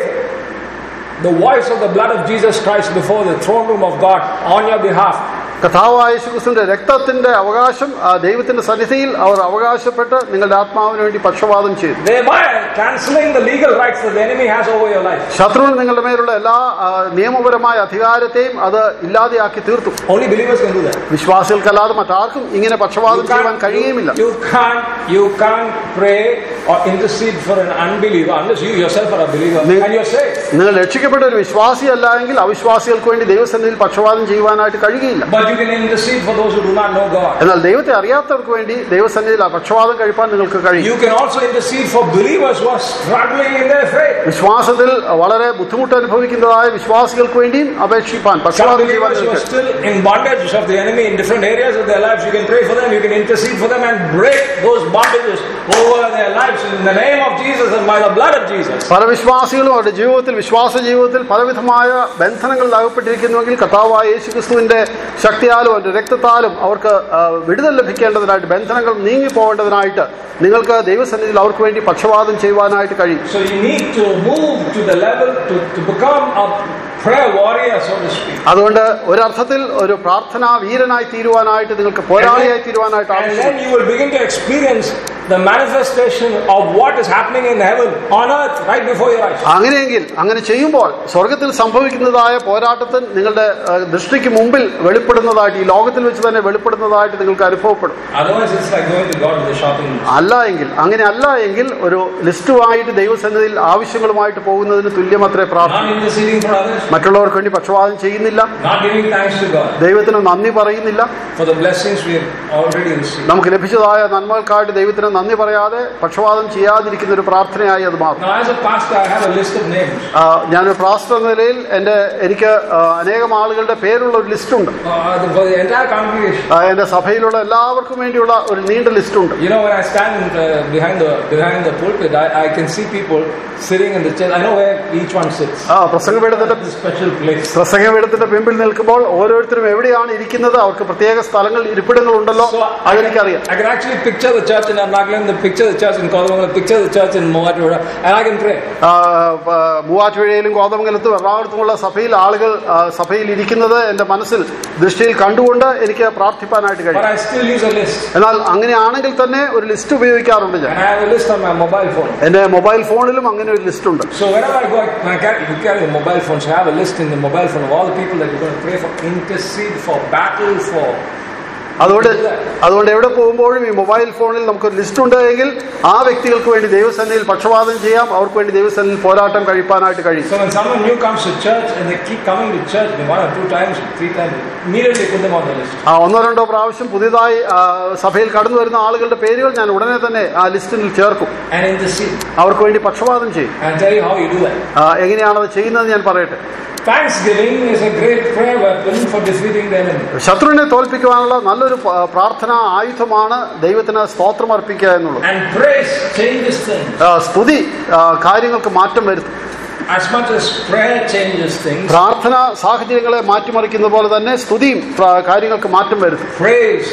the voice of the blood of Jesus Christ before the throne room of God on your behalf. കർത്താവായ യേശുക്രിസ്തുവിന്റെ രക്തത്തിന്റെ അവകാശം ദൈവത്തിന്റെ സന്നിധിയിൽ അവർ അവകാശപ്പെട്ട് നിങ്ങളുടെ ആത്മാവിന് വേണ്ടി പക്ഷപാതം ചെയ്തു. Thereby cancelling the legal rights that the enemy has over your life. ശത്രുവിന് നിങ്ങളുടെ മേലുള്ള എല്ലാ നിയമപരമായ അധികാരത്തെയും അത് ഇല്ലാതെയാക്കി തീർത്തു. Only believers can do that. വിശ്വാസികൾക്കല്ലാതെ മറ്റാർക്കും ഇങ്ങനെ പക്ഷപാതം ചെയ്യാൻ കഴിയുകയില്ല. You can't you can't pray or intercede for an unbeliever unless you yourself are a believer and you're saved. നിങ്ങൾ രക്ഷിക്കപ്പെട്ട ഒരു വിശ്വാസിയല്ല എങ്കിൽ അവിശ്വാസികൾക്ക് വേണ്ടി ദൈവസന്നിധിയിൽ പക്ഷപാതം ചെയ്യുവാനായിട്ട് കഴിയുകയില്ല. You can intercede for those who do not know God. എന്നാൽ ദൈവത്തെ അറിയാത്തവർക്ക് വേണ്ടി ദൈവസന്നിധിയിൽ പക്ഷപാതം കഴിപ്പാൻ നിങ്ങൾക്ക് കഴിയും. You can also intercede for believers who are struggling in their faith. വിശ്വാസത്തിൽ വളരെ ബുദ്ധിമുട്ട് അനുഭവിക്കുന്നതായ വിശ്വാസികൾക്ക് വേണ്ടിയും അപേക്ഷിപ്പാൻ പക്ഷപാതം ചെയ്യുവാൻ. Some believers who are still in bondage of the enemy in different areas of their lives, you can pray for them, you can intercede for them and break those bondages over their lives in the name of Jesus and by the blood of Jesus. പല വിശ്വാസികളും അവരുടെ ജീവിതത്തിൽ വിശ്വാസ ജീവിതത്തിൽ പലവിധമായ ബന്ധനങ്ങളിൽ അകപ്പെട്ടിരിക്കുന്നുവെങ്കിൽ കർത്താവായ യേശുക്രിസ്തുവിന്റെ ശക്തിയാലും അവന്റെ രക്തത്താലും അവർക്ക് വിടുതൽ ലഭിക്കേണ്ടതിനായിട്ട്, ബന്ധനങ്ങൾ നീങ്ങി പോകേണ്ടതിനായിട്ട് നിങ്ങൾക്ക് ദൈവസന്നിധിയിൽ അവർക്ക് വേണ്ടി പക്ഷപാതം ചെയ്യുവാനായിട്ട് കഴിയും. So you need to move to the level to, to become a prayer warrior, so to speak. അതുകൊണ്ട് ഒരർത്ഥത്തിൽ ഒരു പ്രാർത്ഥനാ വീരനായി തീരുവാനായിട്ട്, നിങ്ങൾക്ക് പോരാളിയായി തീരുവാനായിട്ട് and then you will begin to experience the manifestation of what is happening in heaven on earth right before your eyes. അങ്ങനെയെങ്കിൽ അങ്ങനെ ചെയ്യുമ്പോൾ സ്വർഗ്ഗത്തിൽ സംഭവിക്കുന്നതായ പോരാട്ടത്തിൽ നിങ്ങളുടെ ദൃഷ്ടിക്ക് മുമ്പിൽ വെളിപ്പെടുന്നതായിട്ട്, ഈ ലോകത്തിൽ വെച്ച് തന്നെ വെളിപ്പെടുന്നതായിട്ട് നിങ്ങൾക്ക് അനുഭവപ്പെടും. Otherwise it's like going to God with a shopping list. അല്ല എങ്കിൽ അങ്ങനെ അല്ല എങ്കിൽ ഒരു ലിസ്റ്റുമായിട്ട് ദൈവസന്നിധിയിൽ ആവശ്യങ്ങളുമായിട്ട് പോകുന്നതിന് തുല്യമത്രേ പ്രാർത്ഥന. Not interceding for others. മറ്റുള്ളവർക്ക് വേണ്ടി പക്ഷപാതം ചെയ്യുന്നില്ല. Not giving thanks to God. ദൈവത്തിന് നന്ദി പറയുന്നില്ല. For the blessings we have already received. നമുക്ക് ലഭിച്ചതായ നന്മകൾക്കായിട്ട് ദൈവത്തിന് നന്ദി പറയാതെ പക്ഷപാതം ചെയ്യാതിരിക്കുന്ന ഒരു പ്രാർത്ഥനയായി അത് മാറും. Now as a pastor I have a list of names. ഞാനൊരു പാസ്റ്റർ എന്ന നിലയിൽ എന്റെ എനിക്ക് അനേകം ആളുകളുടെ പേരുള്ള ഒരു ലിസ്റ്റ് ഉണ്ട്. For the entire congregation. എന്റെ സഭയിലുള്ള എല്ലാവർക്കും വേണ്ടിയുള്ള ഒരു നീണ്ട ലിസ്റ്റ് ഉണ്ട്. You know, when I stand uh, behind the behind the pulpit, I, I can see people sitting in the chair. I know where each one sits. ആ പ്രസംഗപീഠത്തിന്റെ special place. പ്രസംഗപീഠത്തിന്റെ പിമ്പിൽ നിൽക്കുമ്പോൾ ഓരോരുത്തരും എവിടെയാണ് ഇരിക്കുന്നത്, അവർക്ക് പ്രത്യേക സ്ഥലങ്ങൾ ഇരിപ്പിടങ്ങൾ ഉണ്ടല്ലോ, അതെനിക്കറിയാം. I can actually picture the church in Ernakulam, the picture the church in Kodamangalam, picture the church in Muvattuvazha, and I can pray. മൂവാറ്റുപുഴയിലും കോതമംഗലത്തും എറണാകുളത്തുമുള്ള സഭയിൽ ആളുകൾ സഭയിൽ ഇരിക്കുന്നത് എന്റെ മനസ്സിൽ ദൃഷ്ടിയിൽ കണ്ടുകൊണ്ട് എനിക്ക് പ്രാർത്ഥിപ്പാനായിട്ട് കഴിയും. But I still use a list. എന്നാൽ അങ്ങനെയാണെങ്കിൽ തന്നെ ഒരു ലിസ്റ്റ് ഉപയോഗിക്കാറുണ്ട് ഞാൻ. And I have a list on my mobile phone. എന്റെ മൊബൈൽ ഫോണിലും അങ്ങനെ ഒരു ലിസ്റ്റ് ഉണ്ട്. So whenever I go, I carry, you carry a mobile phone, so I have a list in the mobile phone of all the people that you're going to pray for, intercede for, battle for. അതുകൊണ്ട് അതുകൊണ്ട് എവിടെ പോകുമ്പോഴും ഈ mobile ഫോണിൽ നമുക്കൊരു list ഉണ്ടെങ്കിൽ ആ വ്യക്തികൾക്ക് വേണ്ടി ദൈവസന്നിധിയിൽ പക്ഷപാതം ചെയ്യാം, അവർക്ക് വേണ്ടി ദൈവസന്നിധിയിൽ പോരാട്ടം കഴിപ്പാനായിട്ട് കഴിയും. So when someone new comes to church and they keep coming to church one or two times, three times, immediately put them on the list. ആ ഒന്നോ രണ്ടോ പ്രാവശ്യം പുതിയതായി സഭയിൽ കടന്നു വരുന്ന ആളുകളുടെ പേരുകൾ ഞാൻ ഉടനെ തന്നെ ആ ലിസ്റ്റിൽ ചേർക്കും. And intercede. അവർക്ക് വേണ്ടി പക്ഷപാതം ചെയ്യും. And tell you how you do that. എങ്ങനെയാണത് ചെയ്യുന്നത് ഞാൻ പറയട്ടെ. Thanksgiving is a great prayer weapon for defeating the enemy. ശത്രുവിനെ തോൽപ്പിക്കുവാനുള്ള നല്ലൊരു പ്രാർത്ഥനാ ആയുധമാണ് ദൈവത്തിന് സ്തോത്രം അർപ്പിക്കുക എന്നുള്ളത്. And praise changes things. സ്തുതി കാര്യങ്ങൾക്ക് മാറ്റം വരുത്തും. As much as prayer changes things, പ്രാർത്ഥന സാഹചര്യങ്ങളെ മാറ്റിമറിക്കുന്ന പോലെ തന്നെ സ്തുതിയും കാര്യങ്ങൾക്ക് മാറ്റം വരുത്തും. Praise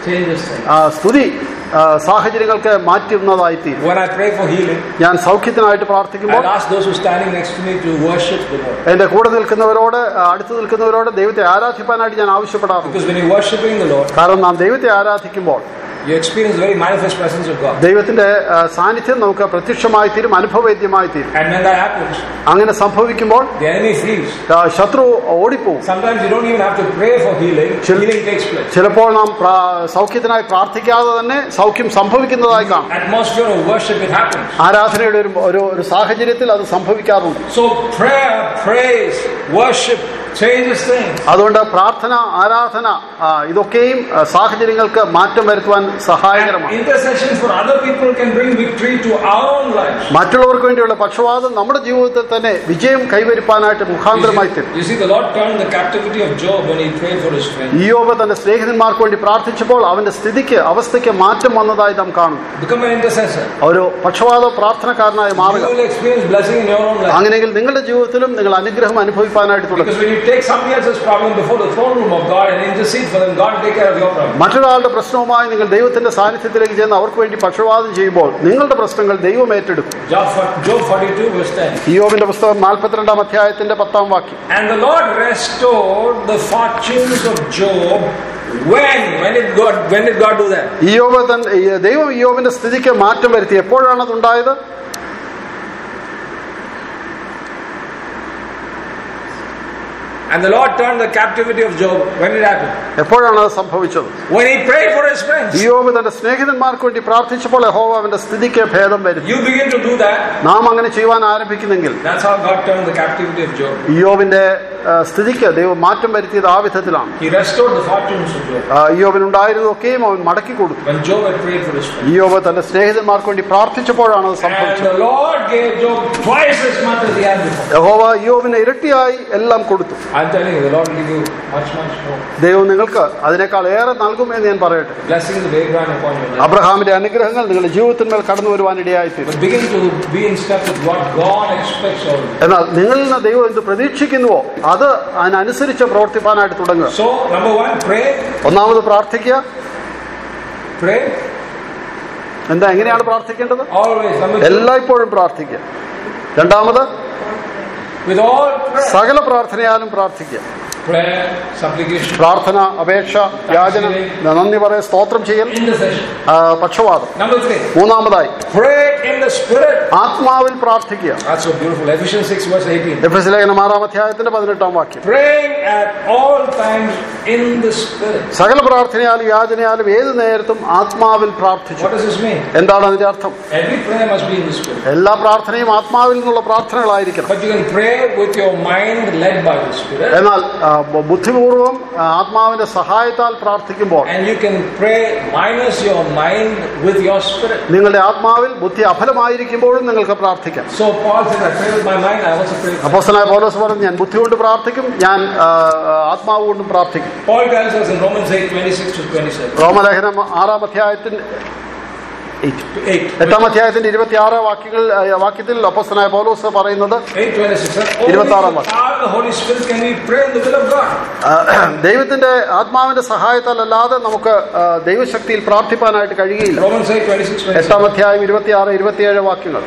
changes things. ആ സ്തുതി സാഹചര്യങ്ങൾക്ക് മാറ്റുന്നതായി തീരും. When I pray for healing, ഞാൻ സൗഖ്യത്തിനായിട്ട് പ്രാർത്ഥിക്കുമ്പോൾ I ask those who are standing next to me to worship the Lord. എന്റെ കൂടെ നിൽക്കുന്നവരോട് അടുത്ത് നിൽക്കുന്നവരോട് ദൈവത്തെ ആരാധിക്കാനായിട്ട് ഞാൻ ആവശ്യപ്പെടാറുണ്ട്. Because when you're worshiping the Lord, കാരണം നാം ദൈവത്തെ ആരാധിക്കുമ്പോൾ you experience very manifest presence of God. ദൈവത്തിന്റെ സാന്നിധ്യം നമുക്ക് പ്രത്യക്ഷമായി തീരും, അനുഭവവേദ്യമായി തീരും. And when that happens, അങ്ങനെ സംഭവിക്കുമ്പോൾ the enemy flees. ശത്രു ഓടിപ്പോവും. Sometimes you don't even have to pray for healing. Healing takes place. ചിലപ്പോൾ നാം സൗഖ്യത്തിനായി പ്രാർത്ഥിക്കാതെ തന്നെ സൗഖ്യം സംഭവിക്കുന്നതായി കാണും. Atmosphere of worship, it happens. ആരാധനയുടെ ഒരു ഒരു സാഹചര്യത്തിൽ അത് സംഭവിക്കാറുണ്ട്. So prayer, praise, worship changes things. അതുകൊണ്ട് പ്രാർത്ഥന, ആരാധന ഇതൊക്കെയും സാഹചര്യങ്ങൾക്ക് മാറ്റം വരുത്തുവാൻ സഹായകരമാണ്. Intercession for other people can bring victory to our own lives. മറ്റുള്ളവർക്ക് വേണ്ടിയുള്ള പക്ഷവാദം നമ്മുടെ ജീവിതത്തിൽ തന്നെ വിജയം കൈവരിപ്പാനായിട്ട് മുഖാന്തരമായി തീരും. You see, the Lord turned the captivity of Job when he prayed for his friends. ഇയ്യോബ് തന്റെ സ്നേഹിതന്മാർക്ക് വേണ്ടി പ്രാർത്ഥിച്ചപ്പോൾ അവന്റെ സ്ഥിതിക്ക് അവസ്ഥയ്ക്ക് മാറ്റം വന്നതായി നാം കാണും. Become an intercessor. ഒരു പക്ഷവാദ പ്രാർത്ഥനക്കാരനായി മാറുക. You will experience blessing in your own life. അങ്ങനെയെങ്കിൽ നിങ്ങളുടെ ജീവിതത്തിലും നിങ്ങൾ അനുഗ്രഹം അനുഭവിക്കാനായിട്ട് തുടങ്ങും. Because when you take somebody else's problem before the throne room of God and intercede for them, God will take care of your problem. മറ്റൊരാളുടെ പ്രശ്നവുമായി നിങ്ങൾ ദൈവത്തിന്റെ സാന്നിധ്യത്തിലേക്ക് ചെന്ന് അവർക്ക് വേണ്ടി പക്ഷവാദം ചെയ്യുമ്പോൾ നിങ്ങളുടെ പ്രശ്നങ്ങൾ ദൈവം ഏറ്റെടുക്കും. Job forty-two verse ten. ഇയ്യോബിന്റെ പുസ്തകം നാൽപ്പത്തിരണ്ടാം അധ്യായത്തിന്റെ പത്താം വാക്യം. And the Lord restored the fortunes of Job. When when did God when did God do that? ഇയ്യോബ് തൻ ദൈവം ഇയ്യോബിന്റെ സ്ഥിതിക്ക് മാറ്റം വരുത്തി. എപ്പോഴാണ് അത് ഉണ്ടായത്? And the Lord turned the captivity of Job. When did it happen? എപ്പോഴാണ് അത് സംഭവിച്ചത്? When he prayed for his friends. ഇയ്യോബ് തന്റെ സ്നേഹിതന്മാർക്ക് വേണ്ടി പ്രാർത്ഥിച്ചപ്പോൾ യഹോവ അവന്റെ സ്ഥിതിക്ക് ഭേദം വരുത്തി. You begin to do that. നാം അങ്ങനെ ചെയ്യുവാൻ ആരംഭിക്കുന്നെങ്കിൽ That's how God turned the captivity of Job. ഇയ്യോബിന്റെ സ്ഥിതിക്ക് ദൈവം മാറ്റം വരുത്തിയത് ആ വിധത്തിലാണ്. He restored the fortunes of Job. ഇയ്യോബിനുണ്ടായിരുന്നതൊക്കെയും അവൻ മടക്കി കൊടുത്തു. When Job had prayed for his friends. ഇയ്യോബ് തന്റെ സ്നേഹിതന്മാർക്ക് വേണ്ടി പ്രാർത്ഥിച്ചപ്പോഴാണ് അത് സംഭവിച്ചത്. And the Lord gave Job twice as much as he had before. യഹോവ ഇയ്യോബിന് ഇരട്ടിയായി എല്ലാം കൊടുത്തു. I'm telling you, the Lord will give you much much more. ദൈവം നിങ്ങൾക്ക് അതിനേക്കാൾ ഏറെ നൽകും എന്ന് ഞാൻ പറയട്ടെ. Blessings of Abraham upon your life. അബ്രഹാമിന്റെ അനുഗ്രഹങ്ങൾ നിങ്ങളുടെ ജീവിതത്തിന്മേൽ കടന്നു വരുവാൻ ഇടയായിത്തീരും. But begin to be in step with what God expects of you. എന്നാൽ നിങ്ങളിൽ നിന്ന് ദൈവം എന്ത് പ്രതീക്ഷിക്കുന്നുവോ അത് അതിനനുസരിച്ച് പ്രവർത്തിപ്പാനായിട്ട് തുടങ്ങുക. So number one, pray. ഒന്നാമത് പ്രാർത്ഥിക്കുക. Pray. എന്താ എങ്ങനെയാണ് പ്രാർത്ഥിക്കേണ്ടത്? Always. എല്ലായ്പ്പോഴും പ്രാർത്ഥിക്കുക. രണ്ടാമത് with all prayer. സകല പ്രാർത്ഥനയാലും പ്രാർത്ഥിക്കുക. Prayer, supplication, പ്രാർത്ഥന, അപേക്ഷ, യാചന, നന്ദി പറയ, സ്തോത്രം ചെയ്യൽ, പക്ഷവാദം. Number three. മൂന്നാമതായി pray in the spirit. ആത്മാവിൽ പ്രാർത്ഥിക്കുക. That's so beautiful. Ephesians six verse eighteen. എഫെസ്യ ലേഖനം ആറാം അധ്യായത്തിന്റെ പതിനെട്ടാം വാക്യം. Praying at all times in the spirit. സകല പ്രാർത്ഥനയാലും യാചനയാലും ഏത് നേരത്തും ആത്മാവിൽ പ്രാർത്ഥിച്ചു. What does this mean? എന്താണ് അതിന്റെ അർത്ഥം? Every prayer must be in the spirit. എല്ലാ പ്രാർത്ഥനയും ആത്മാവിൽ നിന്നുള്ള പ്രാർത്ഥനകളായിരിക്കണം. But you can pray with your mind led by the spirit. എന്നാൽ ബുദ്ധിപൂർവം ആത്മാവിന്റെ സഹായത്താൽ പ്രാർത്ഥിക്കുമ്പോൾ and you can pray minus your mind with your spirit. നിങ്ങളുടെ ആത്മാവിൽ ബുദ്ധി അഫലമായിരിക്കുമ്പോഴും നിങ്ങൾക്ക് പ്രാർത്ഥിക്കാം. So Paul says, I pray with my mind, I also pray. അപ്പോസ്തലനായ പൗലോസ് പറഞ്ഞു, ഞാൻ ബുദ്ധി കൊണ്ട് പ്രാർത്ഥിക്കും, ഞാൻ ആത്മാവ് കൊണ്ടും പ്രാർത്ഥിക്കും. Paul tells us in Romans eight twenty-six to twenty-seven. റോമലേഖനം ആറാം അധ്യായത്തിന്റെ എട്ടാം അധ്യായത്തിന്റെ ഇരുപത്തിയാറ് വാക്യങ്ങൾ വാക്യത്തിൽ അപ്പോസ്തലനായ പൗലോസ് പറയുന്നത് ഇരുപത്തിയാറാം വാക്യം, ദൈവത്തിന്റെ ആത്മാവിന്റെ സഹായത്താൽ അല്ലാതെ നമുക്ക് ദൈവശക്തിയിൽ പ്രാർത്ഥിപ്പാനായിട്ട് കഴിയുകയില്ല. എട്ടാം അധ്യായം ഇരുപത്തിയാറ് ഇരുപത്തിയേഴ് വാക്യങ്ങൾ.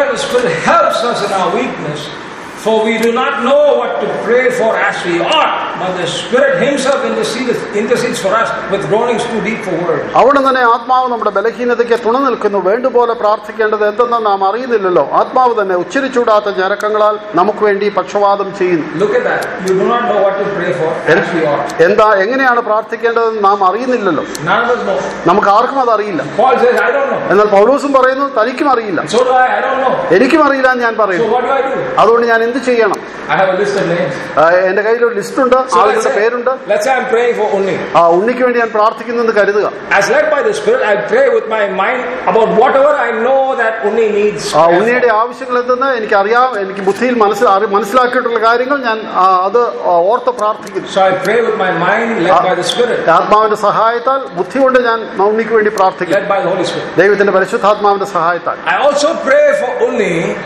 For we do not know what to pray for as we ought, but the Spirit Himself intercedes, intercedes for us with groanings too deep for words. അവിടെ തന്നെ ആത്മാവ് നമ്മുടെ ബലഹീനതയ്ക്ക് തുണ നിൽക്കുന്നു. വേണ്ടുപോലെ പ്രാർത്ഥിക്കേണ്ടത് എന്തെന്ന് നാം അറിയുന്നില്ലല്ലോ. ആത്മാവ് തന്നെ ഉച്ചരിച്ചൂടാത്ത ഞരക്കങ്ങളാൽ നമുക്ക് വേണ്ടി പക്ഷവാദം ചെയ്യുന്നു. Look at that. You do not know what to pray for as we ought. എന്താ എങ്ങനെയാണ് പ്രാർത്ഥിക്കേണ്ടതെന്ന് നാം അറിയുന്നില്ലല്ലോ. None of us know. നമുക്ക് ആർക്കും അത് അറിയില്ല. Paul says, I don't know. എന്നാൽ പൗലോസും പറയുന്നു, തനിക്കും അറിയില്ല. So do I. I don't know. എനിക്കും അറിയില്ല എന്ന് ഞാൻ പറയുന്നു. So what do I do? അതുകൊണ്ട് ഞാൻ എന്ത് ചെയ്യണം? I have a list of names. എന്റെ കയ്യിൽ ഒരു ലിസ്റ്റ് ഉണ്ട്, ആളുകളുടെ പേരുണ്ട്. Let's say I'm praying for Unni. ആ ഉണ്ണിക്ക് വേണ്ടി ഞാൻ പ്രാർത്ഥിക്കുന്നെന്ന് കരുതുക. As led by the Spirit, I pray with my mind about whatever I know that Unni needs. ആ ഉണ്ണിയുടെ ആവശ്യങ്ങൾ എന്തെന്ന് എനിക്ക് അറിയാം, എനിക്ക് ബുദ്ധിയിൽ മനസ്സിലാക്കിയിട്ടുള്ള കാര്യങ്ങൾ ഞാൻ അത് ഓർത്ത് പ്രാർത്ഥിക്കുന്നു. So I pray with my mind led by the Spirit. ആത്മാവിന്റെ സഹായത്താൽ ബുദ്ധി കൊണ്ട് ഞാൻ ഉണ്ണിക്ക് വേണ്ടി പ്രാർത്ഥിക്കുന്നു. Led by the Holy Spirit. ദൈവത്തിന്റെ പരിശുദ്ധാത്മാവിന്റെ സഹായത്താൽ. I also pray for Unni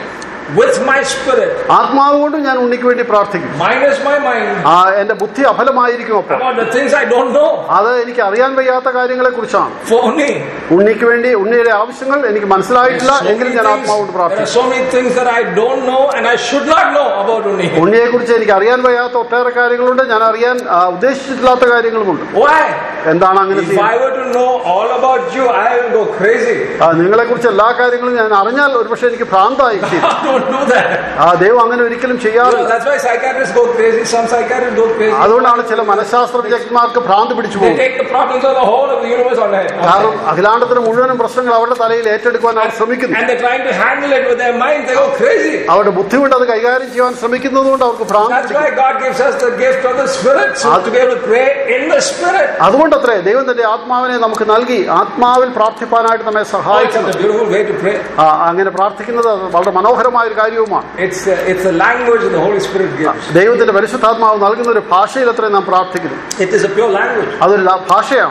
with my spirit. ആത്മാവ് കൊണ്ട് ഞാൻ ഉണ്ണിക്ക് വേണ്ടി പ്രാർത്ഥിക്കും. Minus my mind. ആ എന്റെ ബുദ്ധി അഫലമായിരിക്കും. അപ്പോൾ about the things I don't know. അത് എനിക്ക് അറിയാൻ വയ്യാത്ത കാര്യങ്ങളെ കുറിച്ചാണ്. For Unni. ഉണ്ണിക്ക് വേണ്ടി ഉണ്ണിയുടെ ആവശ്യങ്ങൾ എനിക്ക് മനസ്സിലായിട്ടില്ല എങ്കിലും ഞാൻ ആത്മാവ് കൊണ്ട് പ്രാർത്ഥിക്കും. There are so many things that I don't know and I should not know about Unni. ഉണ്ണിയെ കുറിച്ച് എനിക്ക് അറിയാൻ വയ്യാത്ത ഒട്ടേറെ കാര്യങ്ങളുണ്ട്. ഞാൻ അറിയാൻ ഉദ്ദേശിച്ചിട്ടില്ലാത്ത കാര്യങ്ങളുമുണ്ട്. Why? എന്താണ് അങ്ങനെ? If I were to know all about you, I will go crazy. നിങ്ങളെ കുറിച്ച് എല്ലാ കാര്യങ്ങളും ഞാൻ അറിഞ്ഞാൽ ഒരുപക്ഷെ എനിക്ക് ഭ്രാന്തായി. Don't do that. ആ ദൈവം അങ്ങനെ ഒരിക്കലും ചെയ്യാറില്ല. That's why psychiatrists go crazy. Some psychiatrists go crazy. അതുകൊണ്ടാണ് ചില മനഃശാസ്ത്ര വിദഗ്ധന്മാർക്ക് ഭ്രാന്ത് പിടിച്ചു പോകുന്നത്. They take the problems of the whole of the universe on their head. കാരണം അഖിലാണ്ടത്തിന് മുഴുവനും പ്രശ്നങ്ങൾ അവരുടെ തലയിൽ ഏറ്റെടുക്കുവാൻ അവർ ശ്രമിക്കുന്നു. And they're trying to handle it with their mind. They go crazy. അവരുടെ ബുദ്ധി കൊണ്ട് അത് കൈകാര്യം ചെയ്യാൻ ശ്രമിക്കുന്നത് കൊണ്ട് അവർക്ക് ഭ്രാന്ത്. That's why God gives us the gift of the Spirit, so to be able to pray in the Spirit. അതുകൊണ്ടത്രേ ദൈവം തന്റെ ആത്മാവിനെ നമുക്ക് നൽകി ആത്മാവിൽ പ്രാർത്ഥിപ്പാനായിട്ട് നമ്മെ സഹായിക്കുന്നു. It's a beautiful way to pray. അങ്ങനെ പ്രാർത്ഥിക്കുന്നത് വളരെ മനോഹരമായ ഒരു കാര്യവുമാണ്. It's a, it's a language that the Holy Spirit gives. ദൈവത്തിന്റെ പരിശുദ്ധാത്മാവ് നൽകുന്ന ഒരു ഭാഷയിൽ അത്രേ നാം പ്രാർത്ഥിക്കുന്നു. It is a pure language. അതൊരു ഭാഷയാണ്.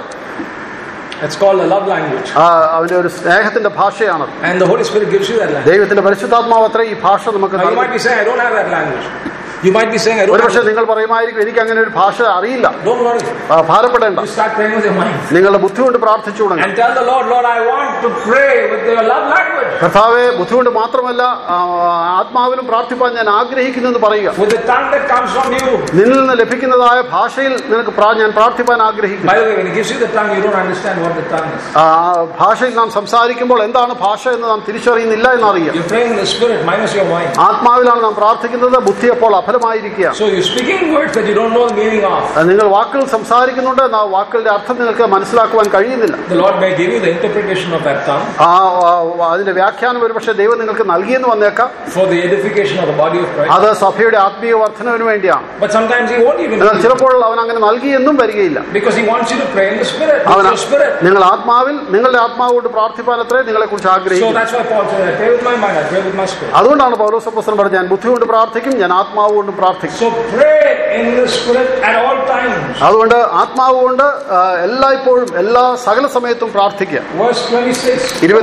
It's called a love language. അവന്റെ ഒരു സ്നേഹത്തിന്റെ ഭാഷയാണ്. And the Holy Spirit gives you that language. ദൈവത്തിന്റെ പരിശുദ്ധാത്മാവ് അത്രേ ഈ ഭാഷ നമുക്ക് നൽകുന്നു. You might be saying, I don't have that language. You might be saying, I don't. ഒരുപക്ഷെ നിങ്ങൾ പറയുമായിരിക്കും എനിക്ക് അങ്ങനെ ഒരു ഭാഷ അറിയില്ല. Don't worry. ഭാരപ്പെടേണ്ട. You start praying with your mind. നിങ്ങളുടെ ബുദ്ധി കൊണ്ട് പ്രാർത്ഥിച്ചു തുടങ്ങുക. And tell the Lord, Lord, I want to pray with your love language. കർത്താവേ, ബുദ്ധി കൊണ്ട് മാത്രമല്ല ആത്മാവിലും പ്രാർത്ഥിപ്പാൻ ഞാൻ ആഗ്രഹിക്കുന്നു എന്ന് പറയുക. With the tongue that comes from you. നിന്നിൽ നിന്ന് ലഭിക്കുന്നതായ ഭാഷയിൽ നിനക്ക് ഞാൻ പ്രാർത്ഥിപ്പാൻ ആഗ്രഹിക്കുന്നു. By the way, when he gives you the tongue, you don't understand what the tongue is. ഭാഷയിൽ നാം സംസാരിക്കുമ്പോൾ എന്താണ് ഭാഷ എന്ന് നാം തിരിച്ചറിയുന്നില്ല എന്നറിയാം. You're praying in the spirit minus your mind. ആത്മാവിലാണ് നാം പ്രാർത്ഥിക്കുന്നത്. ബുദ്ധി അപ്പോൾ അഫലമായിരിക്കുക. So you're speaking words that you don't know the meaning of. നിങ്ങൾ വാക്കുകൾ സംസാരിക്കുന്നുണ്ട്, ആ വാക്കുകളുടെ അർത്ഥം നിങ്ങൾക്ക് മനസ്സിലാക്കുവാൻ കഴിയുന്നില്ല. The Lord may give you the interpretation of that tongue. ആ അതിന്റെ വ്യാഖ്യാനം ഒരുപക്ഷെ ദൈവം നിങ്ങൾക്ക് നൽകിയെന്ന് വന്നേക്കാം. For the edification of the body of Christ. അത് സഭയുടെ ആത്മീയ വർധനവിന് വേണ്ടിയാണ്. But sometimes he won't even. ചിലപ്പോൾ അവൻ അങ്ങനെ നൽകിയെന്നും വരികയില്ല. Because he wants you to pray in the spirit. With your spirit. നിങ്ങൾ ആത്മാവിൽ നിങ്ങളുടെ ആത്മാവോട് പ്രാർത്ഥിപ്പാനത്രേ നിങ്ങളെ കുറിച്ച് ആഗ്രഹിക്കുന്നു. So that's why Paul said, I pray with my mind, I pray with my spirit. അതുകൊണ്ടാണ് പൗലോസ് അപ്പോസ്തലൻ പറഞ്ഞത്, ഞാൻ ബുദ്ധി കൊണ്ട് പ്രാർത്ഥിക്കും, ഞാൻ ആത്മാവ് കൊണ്ട് പ്രാർത്ഥിക്കും. So pray in the spirit at all times. അതുകൊണ്ട് ആത്മാവ് കൊണ്ട് എല്ലായ്പ്പോഴും എല്ലാ സകല സമയത്തും പ്രാർത്ഥിക്കുക. Verse twenty-six.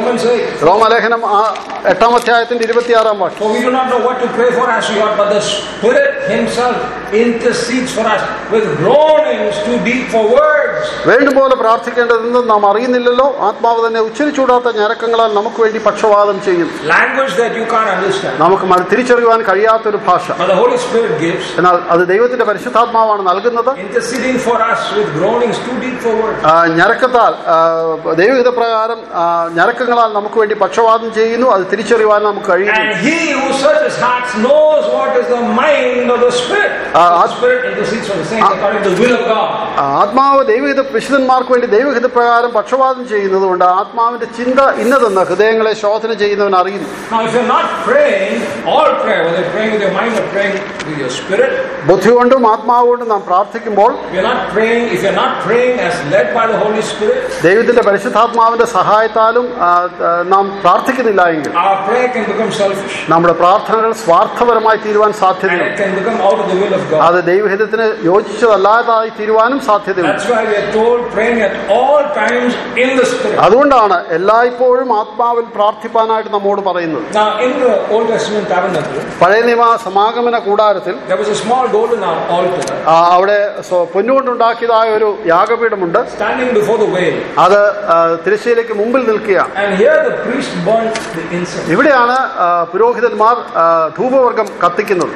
റോമാലേഖനം എട്ടാം അധ്യായത്തിന്റെ ഇരുപത്തിയാറാം വാക്യം. For we do not know what to pray for as we ought, but the Spirit Himself intercedes for us with groanings too deep for words. വേണ്ടുപോലെ പ്രാർത്ഥിക്കേണ്ടതെന്ന് നാം അറിയുന്നില്ലല്ലോ, ആത്മാവ് തന്നെ ഉച്ചരിച്ചൂടാത്ത ഞരക്കങ്ങളാൽ നമുക്ക് വേണ്ടി പക്ഷവാദം ചെയ്യും. Language that you can't understand. നമുക്ക് തിരിച്ചറിയുവാൻ കഴിയാത്തൊരു ഭാഷ. But the Holy Spirit gives. എന്നാൽ അത് ദൈവത്തിന്റെ പരിശുദ്ധാത്മാവാണ് നൽകുന്നത്. Interceding for us with groanings too deep for words. ഞരക്കത്താൽ ദൈവഹിത പ്രകാരം ഞരക്കങ്ങളാൽ നമുക്ക് വേണ്ടി പക്ഷവാദം ചെയ്യുന്നു. അത് തിരിച്ചറിയുവാൻ നമുക്ക് കഴിയുന്നു. And He who searches hearts knows what is the mind of the Spirit. The Spirit intercedes for the saints according to the will of God. ആത്മാവ് ദൈവഹിത വിശുദ്ധന്മാർക്ക് വേണ്ടി ദൈവഹിത പ്രകാരം പക്ഷവാദം ചെയ്യുന്നത് കൊണ്ട് ആത്മാവിന്റെ ചിന്ത ഇന്നതെന്ന് ഹൃദയങ്ങളെ ശോധന ചെയ്യുന്നവൻ അറിയുന്നു. Now if you're not praying, all prayer, whether you're praying with your mind or praying with your spirit, ബുദ്ധി കൊണ്ടും ആത്മാവ് കൊണ്ടും നാം പ്രാർത്ഥിക്കുമ്പോൾ, you're not praying, if you're not praying as led by the Holy Spirit, ദൈവത്തിന്റെ പരിശുദ്ധാത്മാവിന്റെ സഹായത്താലും നാം പ്രാർത്ഥിക്കുന്നില്ല എങ്കിൽ our prayer can become selfish. നമ്മുടെ പ്രാർത്ഥനകൾ സ്വാർത്ഥപരമായി തീരുവാൻ സാധ്യതയുണ്ട്. And it can become out of the will of God. അത് ദൈവഹിതത്തിന് യോജിച്ചതല്ലാതായി തീരുവാനും സാധ്യതയുണ്ട്. That's why we are told praying at all times in the Spirit. അതുകൊണ്ടാണ് എല്ലായ്പ്പോഴും ആത്മാവിൽ പ്രാർത്ഥിപ്പാനായിട്ട് നമ്മോട് പറയുന്നത്. Now in the Old Testament tabernacle, പഴയ നിയമ സമാഗമന കൂടാരത്തിൽ there was a small golden altar. അവിടെ പൊന്നുകൊണ്ടുണ്ടാക്കിയതായ ഒരു യാഗപീഠമുണ്ട്. Standing before the veil. അത് തിരശ്ശീലയ്ക്ക് മുമ്പിൽ നിൽക്കുകയാണ്. And here the priest burnt the incense. ഇവിടെയാണ് പുരോഹിതന്മാർ ധൂപവർഗം കത്തിക്കുന്നത്.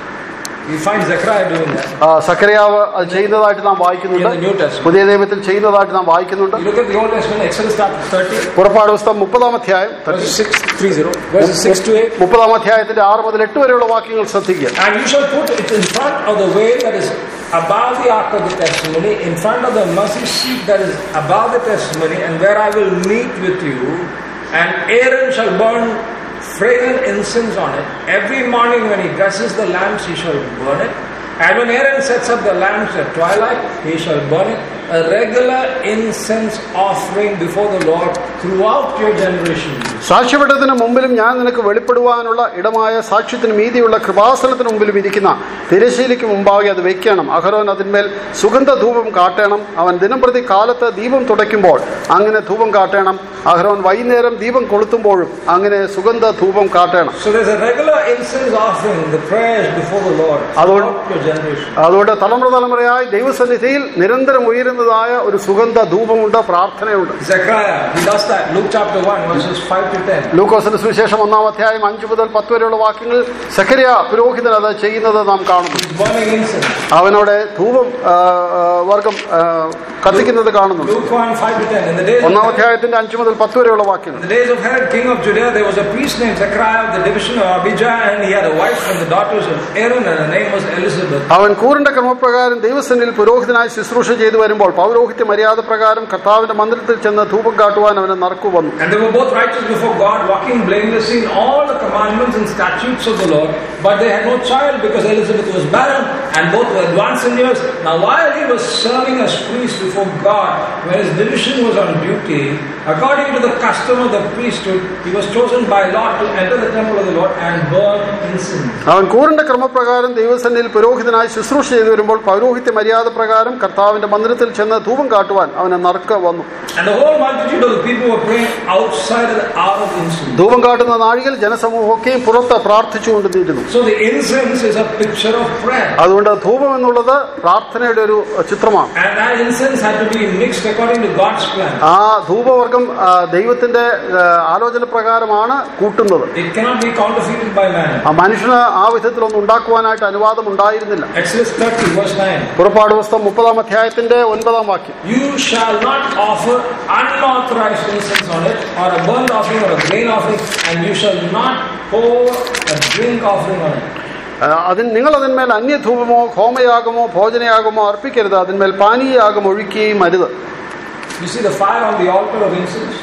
You find Zechariah doing that. സക്കറിയാവ് അത് ചെയ്യുന്നതായിട്ട് നാം വായിക്കുന്നുണ്ട്. In the New Testament. പുതിയ നിയമത്തിൽ ചെയ്യുന്നതായിട്ട് നാം വായിക്കുന്നുണ്ട്. You look at the Old Testament, Exodus chapter thirty. പുറപ്പാട് പുസ്തകം മുപ്പതാം അധ്യായം മുപ്പതാം അധ്യായത്തിന്റെ ആറ് മുതൽ എട്ട് വരെയുള്ള വാക്യങ്ങൾ ശ്രദ്ധിക്കുക. And you shall put it in front of the veil that is above the ark of the testimony, in front of the mercy seat that is above the testimony, and where I will meet with you, and Aaron shall burn fragrant incense on it. Every morning when he dresses the lamps, he shall burn it. And when Aaron sets up the lamps at twilight, he shall burn it. A regular incense offering before the Lord throughout your generation. സാക്ഷ്യപ്പെട്ടതിന് മുമ്പിലും ഞാൻ നിനക്ക് വെളിപ്പെടുവാനുള്ള ഇടമായ സാക്ഷ്യത്തിന് മീതിയുള്ള കൃപാസനത്തിന് മുമ്പിലും ഇരിക്കുന്ന തിരശ്ശീലയ്ക്ക് മുമ്പാകെ അത് വെക്കണം. അഹരോൻ അതിന്മേൽ സുഗന്ധ ധൂപം കാട്ടണം. അവൻ ദിനംപ്രതി കാലത്ത് ദീപം തുടയ്ക്കുമ്പോൾ അങ്ങനെ ധൂപം കാട്ടണം. അഹരോൻ വൈകുന്നേരം ദീപം കൊളുത്തുമ്പോഴും അങ്ങനെ സുഗന്ധ ധൂപം കാട്ടണം. So there's a regular incense offering, the prayers before the Lord throughout your generation. അതുകൊണ്ട് തലമുറ തലമുറയായി ദൈവസന്നിധിയിൽ നിരന്തരം ഉയരുന്നതായ ഒരു സുഗന്ധ ധൂപമുണ്ട്, പ്രാർത്ഥനയുണ്ട്. Zechariah, he does that. Luke chapter one, verses five to ten. ലൂക്കോസിന്റെ സുവിശേഷം ഒന്നാം അധ്യായം അഞ്ചു മുതൽ പത്ത് വരെയുള്ള വാക്യങ്ങളിൽ സെഖര്യ പുരോഹിതൻ അത് ചെയ്യുന്നത് നാം കാണുന്നു. Burning incense. അവനോടെ ധൂപം വർഗം കത്തിക്കുന്നത് കാണുന്നു. Luke one, five to ten. In the days ഒന്നാം അധ്യായത്തിന്റെ അഞ്ചു മുതൽ പത്ത് വരെയുള്ള വാക്യങ്ങൾ. In the days of Herod, king of Judea, there was a priest named Zechariah of the division of Abijah, and he had a wife from the daughters of Aaron, and her name was Elizabeth. അവൻ കൂറിന്റെ ക്രമപ്രകാരം ദൈവസന്നിധിയിൽ പുരോഹിതനായി ശുശ്രൂഷ ചെയ്തു വരുമ്പോൾ പൗരോഹിത്യ മര്യാദ പ്രകാരം കർത്താവിന്റെ മന്ദിരത്തിൽ ചെന്ന് ധൂപം കാട്ടുവാൻ അവന് നറുക്കു വന്നു. And they were both righteous before God, walking blamelessly in all the commandments and statutes of the Lord, but they had no child because Elizabeth was barren, and both were advanced in years. Now while he was serving as priest before God, when his division was on duty, according to the custom of the priesthood, he was chosen by lot to enter the temple of the Lord and burn incense. അവൻ കൂറിന്റെ ക്രമപ്രകാരം ദൈവസന്നിധിയിൽ പുരോഹിതനായി ശുശ്രൂഷ ചെയ്തു വരുമ്പോൾ പൗരോഹിത്യ മര്യാദ പ്രകാരം കർത്താവിന്റെ മന്ദിരത്തിൽ ചെന്ന് ധൂപം കാട്ടുവാൻ അവന് നറുക്ക് വന്നു. And the whole multitude of the people were praying outside of the hour of incense. ധൂപം കാട്ടുന്ന നാഴികയിൽ ജനസമൂഹമൊക്കെയും പുറത്ത് പ്രാർത്ഥിച്ചുകൊണ്ടിരുന്നു. So the incense is a picture of prayer. അതുകൊണ്ട് ധൂപം എന്നുള്ളത് പ്രാർത്ഥനയുടെ ഒരു ചിത്രമാണ്. And that incense had to be mixed according to God's plan. ആ ധൂപവർഗം ദൈവത്തിന്റെ ആലോചന പ്രകാരമാണ് കൂട്ടുന്നത്. It cannot be counterfeited by man. ആ മനുഷ്യന് ആ വിധത്തിലൊന്നും ഉണ്ടാക്കുവാനായിട്ട് അനുവാദം ഉണ്ടായിരുന്നില്ല. Exodus thirty verse nine. പുറപ്പാട് പുസ്തകം മുപ്പതാം അധ്യായത്തിന്റെ ഒൻപതാം വാക്യം. You shall not offer unauthorized incense on it, or a burnt offering or a grain offering, and you shall not pour a drink offering on it. അതിന് നിങ്ങൾ അതിന്മേൽ അന്യധൂപമോ ഹോമയാഗമോ ഭോജനയാഗമോ അർപ്പിക്കരുത്. അതിന്മേൽ പാനീയയാഗം ഒഴിക്കുകയും അരുത്. You see the fire on the altar of incense?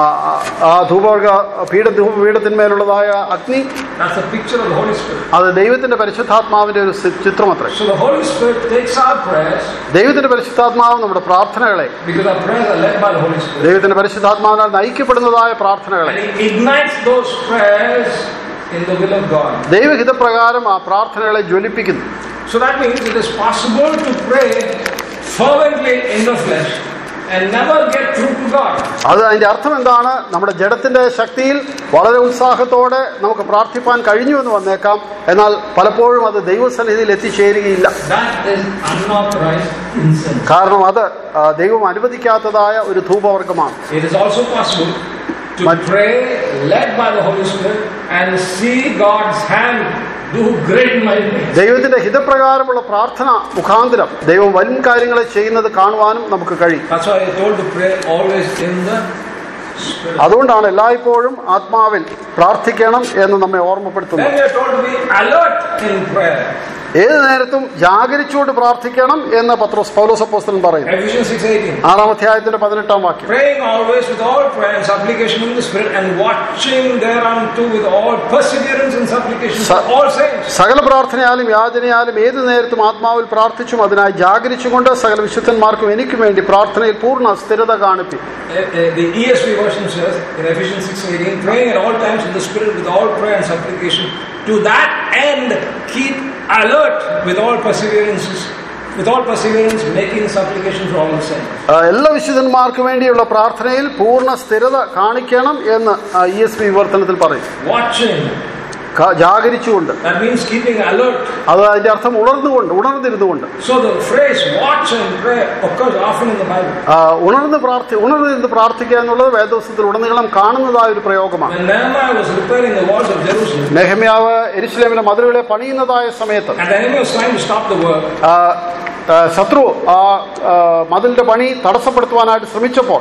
ആ ധൂപവർഗ പീഠ ധൂപപീഠത്തിന്മേലുള്ളതായ അഗ്നി, that's a picture of the Holy Spirit. അത് ദൈവത്തിന്റെ പരിശുദ്ധാത്മാവിന്റെ ഒരു ചിത്രമത്രേ. So the Holy Spirit takes our prayers. ദൈവത്തിന്റെ പരിശുദ്ധാത്മാവ് നമ്മുടെ പ്രാർത്ഥനകളെ, because our prayers are led by the Holy Spirit, ദൈവത്തിന്റെ പരിശുദ്ധാത്മാവിനാൽ നയിക്കപ്പെടുന്നതായ പ്രാർത്ഥനകളെ, and he ignites those prayers in the will of God. ദൈവഹിതപ്രകാരം ആ പ്രാർത്ഥനകളെ ജ്വലിപ്പിക്കുന്നു. So that means it is possible to pray fervently in the flesh and never get through to God. അത് അതിന്റെ അർത്ഥം എന്താണ്? നമ്മുടെ ജഡത്തിന്റെ ശക്തിയിൽ വളരെ ഉത്സാഹത്തോടെ നമുക്ക് പ്രാർത്ഥിപ്പാൻ കഴിഞ്ഞു എന്ന് വന്നേക്കാം, എന്നാൽ പലപ്പോഴും അത് ദൈവസന്നിധിയിൽ എത്തിച്ചേരുകയില്ല. That is unauthorized incense. കാരണം അത് ദൈവം അനുവദിക്കാത്തതായ ഒരു ധൂപവർഗമാണ്. It is also possible to pray led by the Holy Spirit and see God's hand do great mighty things. ദൈവത്തിന്റെ ഹിതപ്രകാരമുള്ള പ്രാർത്ഥന മുഖാന്തരം ദൈവം വൻ കാര്യങ്ങളെ ചെയ്യുന്നത് കാണുവാനും നമുക്ക് കഴിയും. That's why I told to pray always in the Spirit. അതുകൊണ്ടാണ് എല്ലായ്പ്പോഴും ആത്മാവിൽ പ്രാർത്ഥിക്കണം എന്ന് നമ്മെ ഓർമ്മപ്പെടുത്തുന്നത്. Then we are told to be alert in prayer. ഏത് നേരത്തും ജാഗരിച്ചുകൊണ്ട് പ്രാർത്ഥിക്കണം എന്ന് പത്രോസ് പൗലോസ് അപ്പോസ്തലൻ പറയുന്നു. Ephesians six eighteen. ആറാം അധ്യായത്തിന്റെ പതിനെട്ടാം വാക്യം. Praying always with all prayer and supplication in the Spirit, and watching thereunto with all perseverance and supplication for all saints. സകല പ്രാർത്ഥനയാലും യാചനയാലും ഏത് നേരത്തും ആത്മാവിൽ പ്രാർത്ഥിച്ചും അതിനായി ജാഗരിച്ചുകൊണ്ട് സകല വിശുദ്ധന്മാർക്കും എനിക്കും വേണ്ടി പ്രാർത്ഥനയിൽ പൂർണ്ണ സ്ഥിരത കാണിപ്പി. The E S V version says in Ephesians six eighteen, praying at all times in the Spirit with all prayer and supplication, to that end keep alert with all perseverances with all perseverance making supplication for all the saints. എല്ലാ വിശുദ്ധന്മാർക്ക് വേണ്ടിയുള്ള പ്രാർത്ഥനയിൽ പൂർണ്ണ സ്ഥിരത കാണിക്കണം എന്ന് E S P വിവർത്തനത്തിൽ പറയും. Watching, ജാഗരിച്ചുകൊണ്ട്. that means keeping alert. അത് അതിന്റെ അർത്ഥം ഉണർന്നുകൊണ്ട്, ഉണർന്നിരുന്നുകൊണ്ട്. So the phrase watch and pray occurs often in the Bible. ഉണർന്ന് പ്രാർത്ഥി ഉണർന്നിരുന്ന് പ്രാർത്ഥിക്കുക എന്നുള്ളത് വേദപുസ്തകത്തിൽ ഉടനീളം കാണുന്നതായ ഒരു പ്രയോഗമാണ്. When Nehemiah was repairing the walls of Jerusalem, നെഹെമ്യാവ് യെരൂശലേമിലെ മതിലുകളെ പണിയുന്നതായ സമയത്ത്, and the enemy was trying to stop the work, ശത്രു ആ മതിലിന്റെ പണി തടസ്സപ്പെടുത്തുവാനായിട്ട് ശ്രമിച്ചപ്പോൾ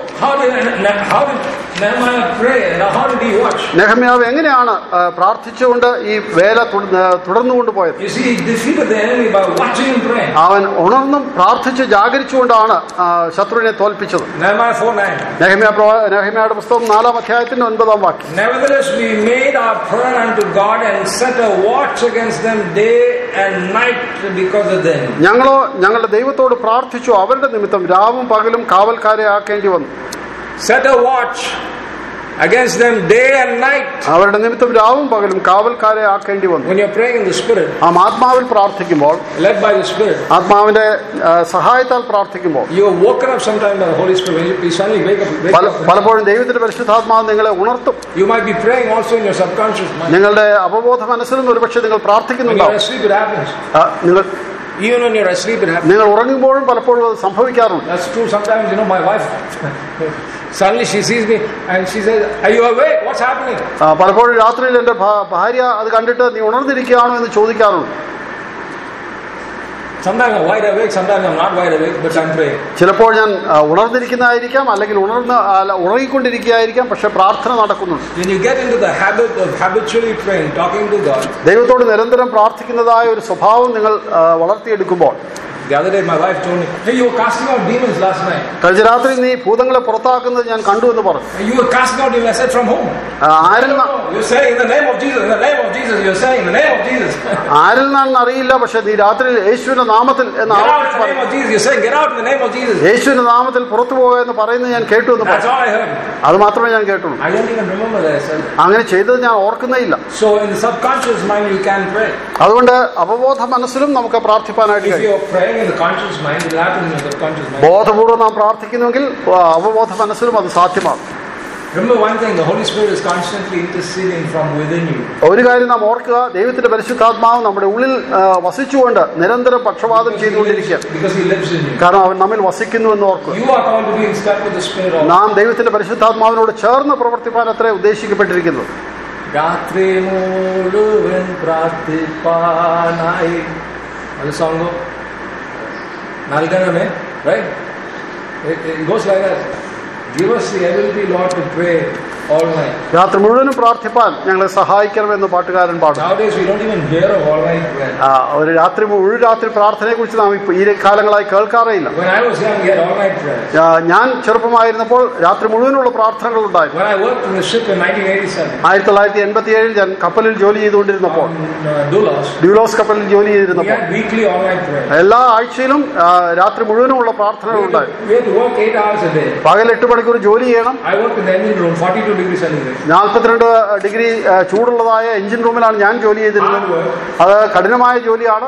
നെഹെമ്യാവ് എങ്ങനെയാണ് പ്രാർത്ഥിച്ചുകൊണ്ട് ഈ വേല തുടർന്നുകൊണ്ടുപോയത്? അവൻ ഉണർന്നും പ്രാർത്ഥിച്ച് ജാഗരിച്ചുകൊണ്ടാണ് ശത്രുവിനെ തോൽപ്പിച്ചത്. നെഹെമ്യായുടെ പുസ്തകം നാലാം അധ്യായത്തിന്റെ ഒൻപതാം വാക്യം. Nevertheless we made our prayer unto God and set a watch against them day and night because of them. ഞങ്ങളോ ഞങ്ങളുടെ ദൈവത്തോട് പ്രാർത്ഥിച്ചു, അവരുടെ നിമിത്തം രാവും പകലും കാവൽക്കാരെ ആക്കേണ്ടി വന്നു. Set a watch against them day and night. അവരുടെ നിമിത്തം രാവും പകലും കാവൽക്കാരെ ആക്കേണ്ടി വന്നു. When you're praying in the Spirit, ആ ആത്മാവിൽ പ്രാർത്ഥിക്കുമ്പോൾ, led by the Spirit, ആത്മാവിന്റെ സഹായത്താൽ പ്രാർത്ഥിക്കുമ്പോൾ, you are woken up sometime by the Holy Spirit. When you, you suddenly wake up, wake up. പലപ്പോഴും ദൈവത്തിന്റെ പരിശുദ്ധാത്മാവ് നിങ്ങളെ ഉണർത്തും. You might be praying also in your subconscious mind. നിങ്ങളുടെ അവബോധ മനസ്സിലും ഒരുപക്ഷെ നിങ്ങൾ പ്രാർത്ഥിക്കുന്നുണ്ടാവും. When you're asleep, it happens. നിങ്ങൾ Even when you're asleep, it happens. നിങ്ങൾ ഉറങ്ങുമ്പോഴും പലപ്പോഴും അത് സംഭവിക്കാറുണ്ട്. That's true. Sometimes, you know, my wife suddenly she sees me and she says, "Are you awake? What's happening?" പലപ്പോഴും രാത്രിയിൽ എന്റെ ഭാര്യ അത് കണ്ടിട്ട് നീ ഉണർന്നിരിക്കുകയാണോ എന്ന് ചോദിക്കാറുണ്ട്. Sometimes I'm wide awake, sometimes I'm not wide awake, but I'm praying. ചിലപ്പോൾ ഞാൻ ഉണർന്നിരിക്കുന്നതായിരിക്കാം, അല്ലെങ്കിൽ ഉണർന്ന് ഉറങ്ങിക്കൊണ്ടിരിക്കുകയായിരിക്കാം, പക്ഷെ പ്രാർത്ഥന നടക്കുന്നുണ്ട്. When you get into the habit of habitually praying, talking to God, ദൈവത്തോട് നിരന്തരം പ്രാർത്ഥിക്കുന്നതായ ഒരു സ്വഭാവം നിങ്ങൾ വളർത്തിയെടുക്കുമ്പോൾ, the other day my wife told me, "Hey, you were casting out demons last night." കഴിഞ്ഞ രാത്രി നീ ഭൂതങ്ങളെ പുറത്താക്കുന്നത് ഞാൻ കണ്ടു എന്ന് പറഞ്ഞു. You were casting out demons. I said, "From whom?" ആരിൽ You're saying in the name of Jesus, in the name of Jesus. You're saying in the name of Jesus. ആരിൽ നിന്നാണെന്ന് അറിയില്ല, പക്ഷെ നീ രാത്രി യേശുവിന്റെ നാമത്തിൽ എന്ന് ആവർത്തിച്ച് പറഞ്ഞു. You're saying, "Get out in the name of Jesus." യേശുവിന്റെ നാമത്തിൽ പുറത്തു പോകുക എന്ന് പറയുന്നത് ഞാൻ കേട്ടു എന്ന് പറഞ്ഞു. That's all I heard. അത് മാത്രമേ ഞാൻ കേട്ടുള്ളൂ. I don't even remember that I said that. അങ്ങനെ ചെയ്തത് ഞാൻ ഓർക്കുന്നേയില്ല. So in the subconscious mind you can pray. അതുകൊണ്ട് അവബോധ മനസ്സിലും നമുക്ക് പ്രാർത്ഥിപ്പാനായിട്ട് If കഴിയും. you're praying in the conscious mind, it will happen in the subconscious mind. ബോധപൂർവ്വം നാം പ്രാർത്ഥിക്കുന്നുവെങ്കിൽ അവബോധ മനസ്സിലും അത് സാധ്യമാണ്. Remember one thing, the Holy Spirit is constantly interceding from within you. ഒരു കാര്യം നാം ഓർക്കുക, ദൈവത്തിന്റെ പരിശുദ്ധാത്മാവ് നമ്മുടെ ഉള്ളിൽ വസിച്ചുകൊണ്ട് നിരന്തരം പക്ഷപാതം ചെയ്തുകൊണ്ടിരിക്കുക. Because he lives in you. കാരണം അവൻ നമ്മിൽ വസിക്കുന്നു എന്ന് ഓർക്കുക. You are called to be in step with the Spirit also. നാം ദൈവത്തിന്റെ പരിശുദ്ധാത്മാവിനോട് ചേർന്ന് പ്രവർത്തിപ്പാൻ അത്രേ ഉദ്ദേശിക്കപ്പെട്ടിരിക്കുന്നത്. രാത്രി മുഴുവൻ പ്രാർത്ഥിപ്പാനായി അത് സോങ് നൽകണമേ, right? It, it goes like that. Give us the ability, Lord, to pray all night. രാത്രി മുഴുവനും പ്രാർത്ഥിപ്പാൻ ഞങ്ങളെ സഹായിക്കണമെന്ന് പാട്ടുകാരൻ പാടും. Nowadays we don't even hear of all night prayer. ഒരു രാത്രി മുഴുവൻ രാത്രി പ്രാർത്ഥനയെ കുറിച്ച് നാം ഈ കാലങ്ങളായി കേൾക്കാറേയില്ല. When I was young, we had all night prayers. ഞാൻ ചെറുപ്പമായിരുന്നപ്പോൾ രാത്രി മുഴുവനുള്ള പ്രാർത്ഥനകൾ ഉണ്ടായിരുന്നു. When I worked in the ship in nineteen eighty-seven. ആയിരത്തി തൊള്ളായിരത്തി എൺപത്തി ഏഴിൽ ഞാൻ കപ്പലിൽ ജോലി ചെയ്തുകൊണ്ടിരുന്നപ്പോൾ, ഡ്യൂലോസ് കപ്പലിൽ ജോലി ചെയ്തിരുന്നപ്പോൾ എല്ലാ ആഴ്ചയിലും രാത്രി മുഴുവനുമുള്ള പ്രാർത്ഥനകൾ ഉണ്ടായിരുന്നു. പകൽ എട്ട് മണിക്കൂർ ജോലി ചെയ്യണം. നാൽപ്പത്തിരണ്ട് ഡിഗ്രി ചൂടുള്ളതായ എഞ്ചിൻ റൂമിലാണ് ഞാൻ ജോലി ചെയ്തിരുന്നത്. അത് കഠിനമായ ജോലിയാണ്.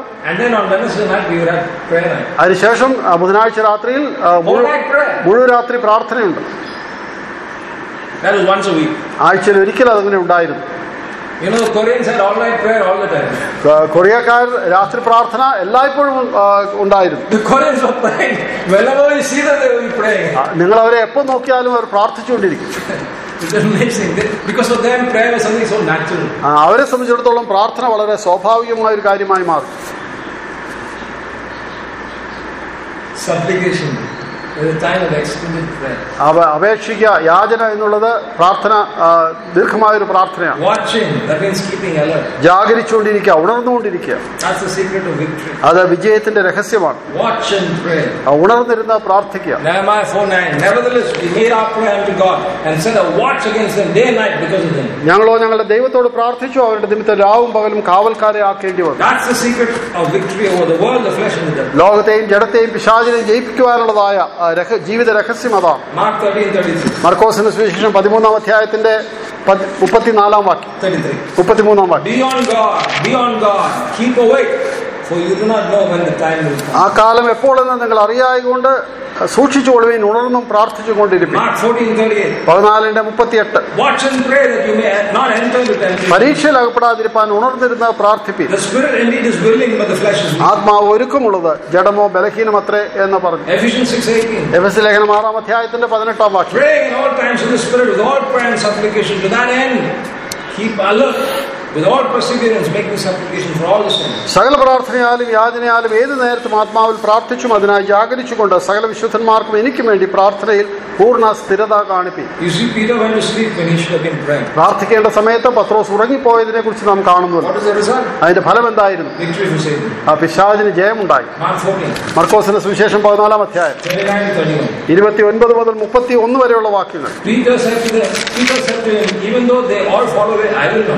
അതിനുശേഷം ബുധനാഴ്ച രാത്രിയിൽ മുഴുവൻ രാത്രി പ്രാർത്ഥനയുണ്ട്. ആഴ്ചയിൽ ഒരിക്കൽ അതങ്ങനെ ഉണ്ടായിരുന്നു. You know, the Koreans had all night prayer all the time. കൊറിയക്കാർ രാത്രി പ്രാർത്ഥന എല്ലായ്പ്പോഴും ഉണ്ടായിരുന്നു. The Koreans were praying. Whenever you see them, they will be praying. നിങ്ങൾ അവരെ എപ്പോൾ നോക്കിയാലും അവർ പ്രാർത്ഥിച്ചുകൊണ്ടിരിക്കും. It's amazing. Because of them, prayer was something so natural. അവരെ സംബന്ധിച്ചിടത്തോളം പ്രാർത്ഥന വളരെ സ്വാഭാവികമായ ഒരു കാര്യമായി മാറി. Supplication. അപേക്ഷിക്കുക, യാചന എന്നുള്ളത് പ്രാർത്ഥന ദീർഘമായൊരു പ്രാർത്ഥനയാണ്. ജാഗരിച്ചുകൊണ്ടിരിക്കുക, ഉണർന്നുകൊണ്ടിരിക്കുക. അത് വിജയത്തിന്റെ രഹസ്യമാണ്. ഉണർന്നിരുന്ന പ്രാർത്ഥിക്കുക. ഞങ്ങളോ ഞങ്ങളുടെ ദൈവത്തോട് പ്രാർത്ഥിച്ചു, അവരുടെ നിമിത്തം രാവും പകലും കാവൽക്കാരെ ആക്കേണ്ടി വന്നു. ലോകത്തെയും ജഡത്തെയും പിശാചിനെയും ജയിപ്പിക്കുവാനുള്ളതായ ജീവിത രഹസ്യം അതാണ്. മർക്കോസിന്റെ സുവിശേഷം പതിമൂന്നാം അധ്യായത്തിന്റെ മുപ്പത്തിനാലാം വാക്യം മുപ്പത്തിമൂന്നാം വാക്യം. ആ കാലം എപ്പോഴെന്ന് നിങ്ങൾ അറിയായതുകൊണ്ട് സൂക്ഷിച്ചുകൊള്ളുവീൻ, ഉണർന്നും പ്രാർത്ഥിച്ചുകൊണ്ടിരിക്കും. പതിനാലിന്റെ മുപ്പത്തിയെട്ട്. പരീക്ഷയിൽ അകപ്പെടാതിരിപ്പാൻ ഉണർന്നിരുന്ന പ്രാർത്ഥിപ്പിൻ. ആത്മാവ് ഒരുക്കമുള്ളത്, ജഡമോ ബലഹീനമത്രേ എന്ന് പറഞ്ഞു. എഫെസ്യ ലേഖനം ആറാം അധ്യായത്തിന്റെ പതിനെട്ടാം വാക്യം. സകല പ്രാർത്ഥനയാലും യാചനയാലും ഏത് നേരത്തും ആത്മാവിൽ പ്രാർത്ഥിച്ചും അതിനായി ജാഗരിച്ചുകൊണ്ട് സകല വിശുദ്ധന്മാർക്കും എനിക്കും വേണ്ടി പ്രാർത്ഥനയിൽ പൂർണ്ണ സ്ഥിരത കാണിപ്പിക്കും. പ്രാർത്ഥിക്കേണ്ട സമയത്ത് പത്രോസ് ഉറങ്ങിപ്പോയതിനെ കുറിച്ച് നാം കാണുന്നുണ്ട്. അതിന്റെ ഫലം എന്തായിരുന്നു? ആ പിശാചിന് ജയമുണ്ടായി. മർക്കോസിന്റെ സുവിശേഷം പതിനാലാം അധ്യായം ഇരുപത്തി ഒൻപത് മുതൽ മുപ്പത്തി ഒന്ന് വരെയുള്ള വാക്യങ്ങൾ.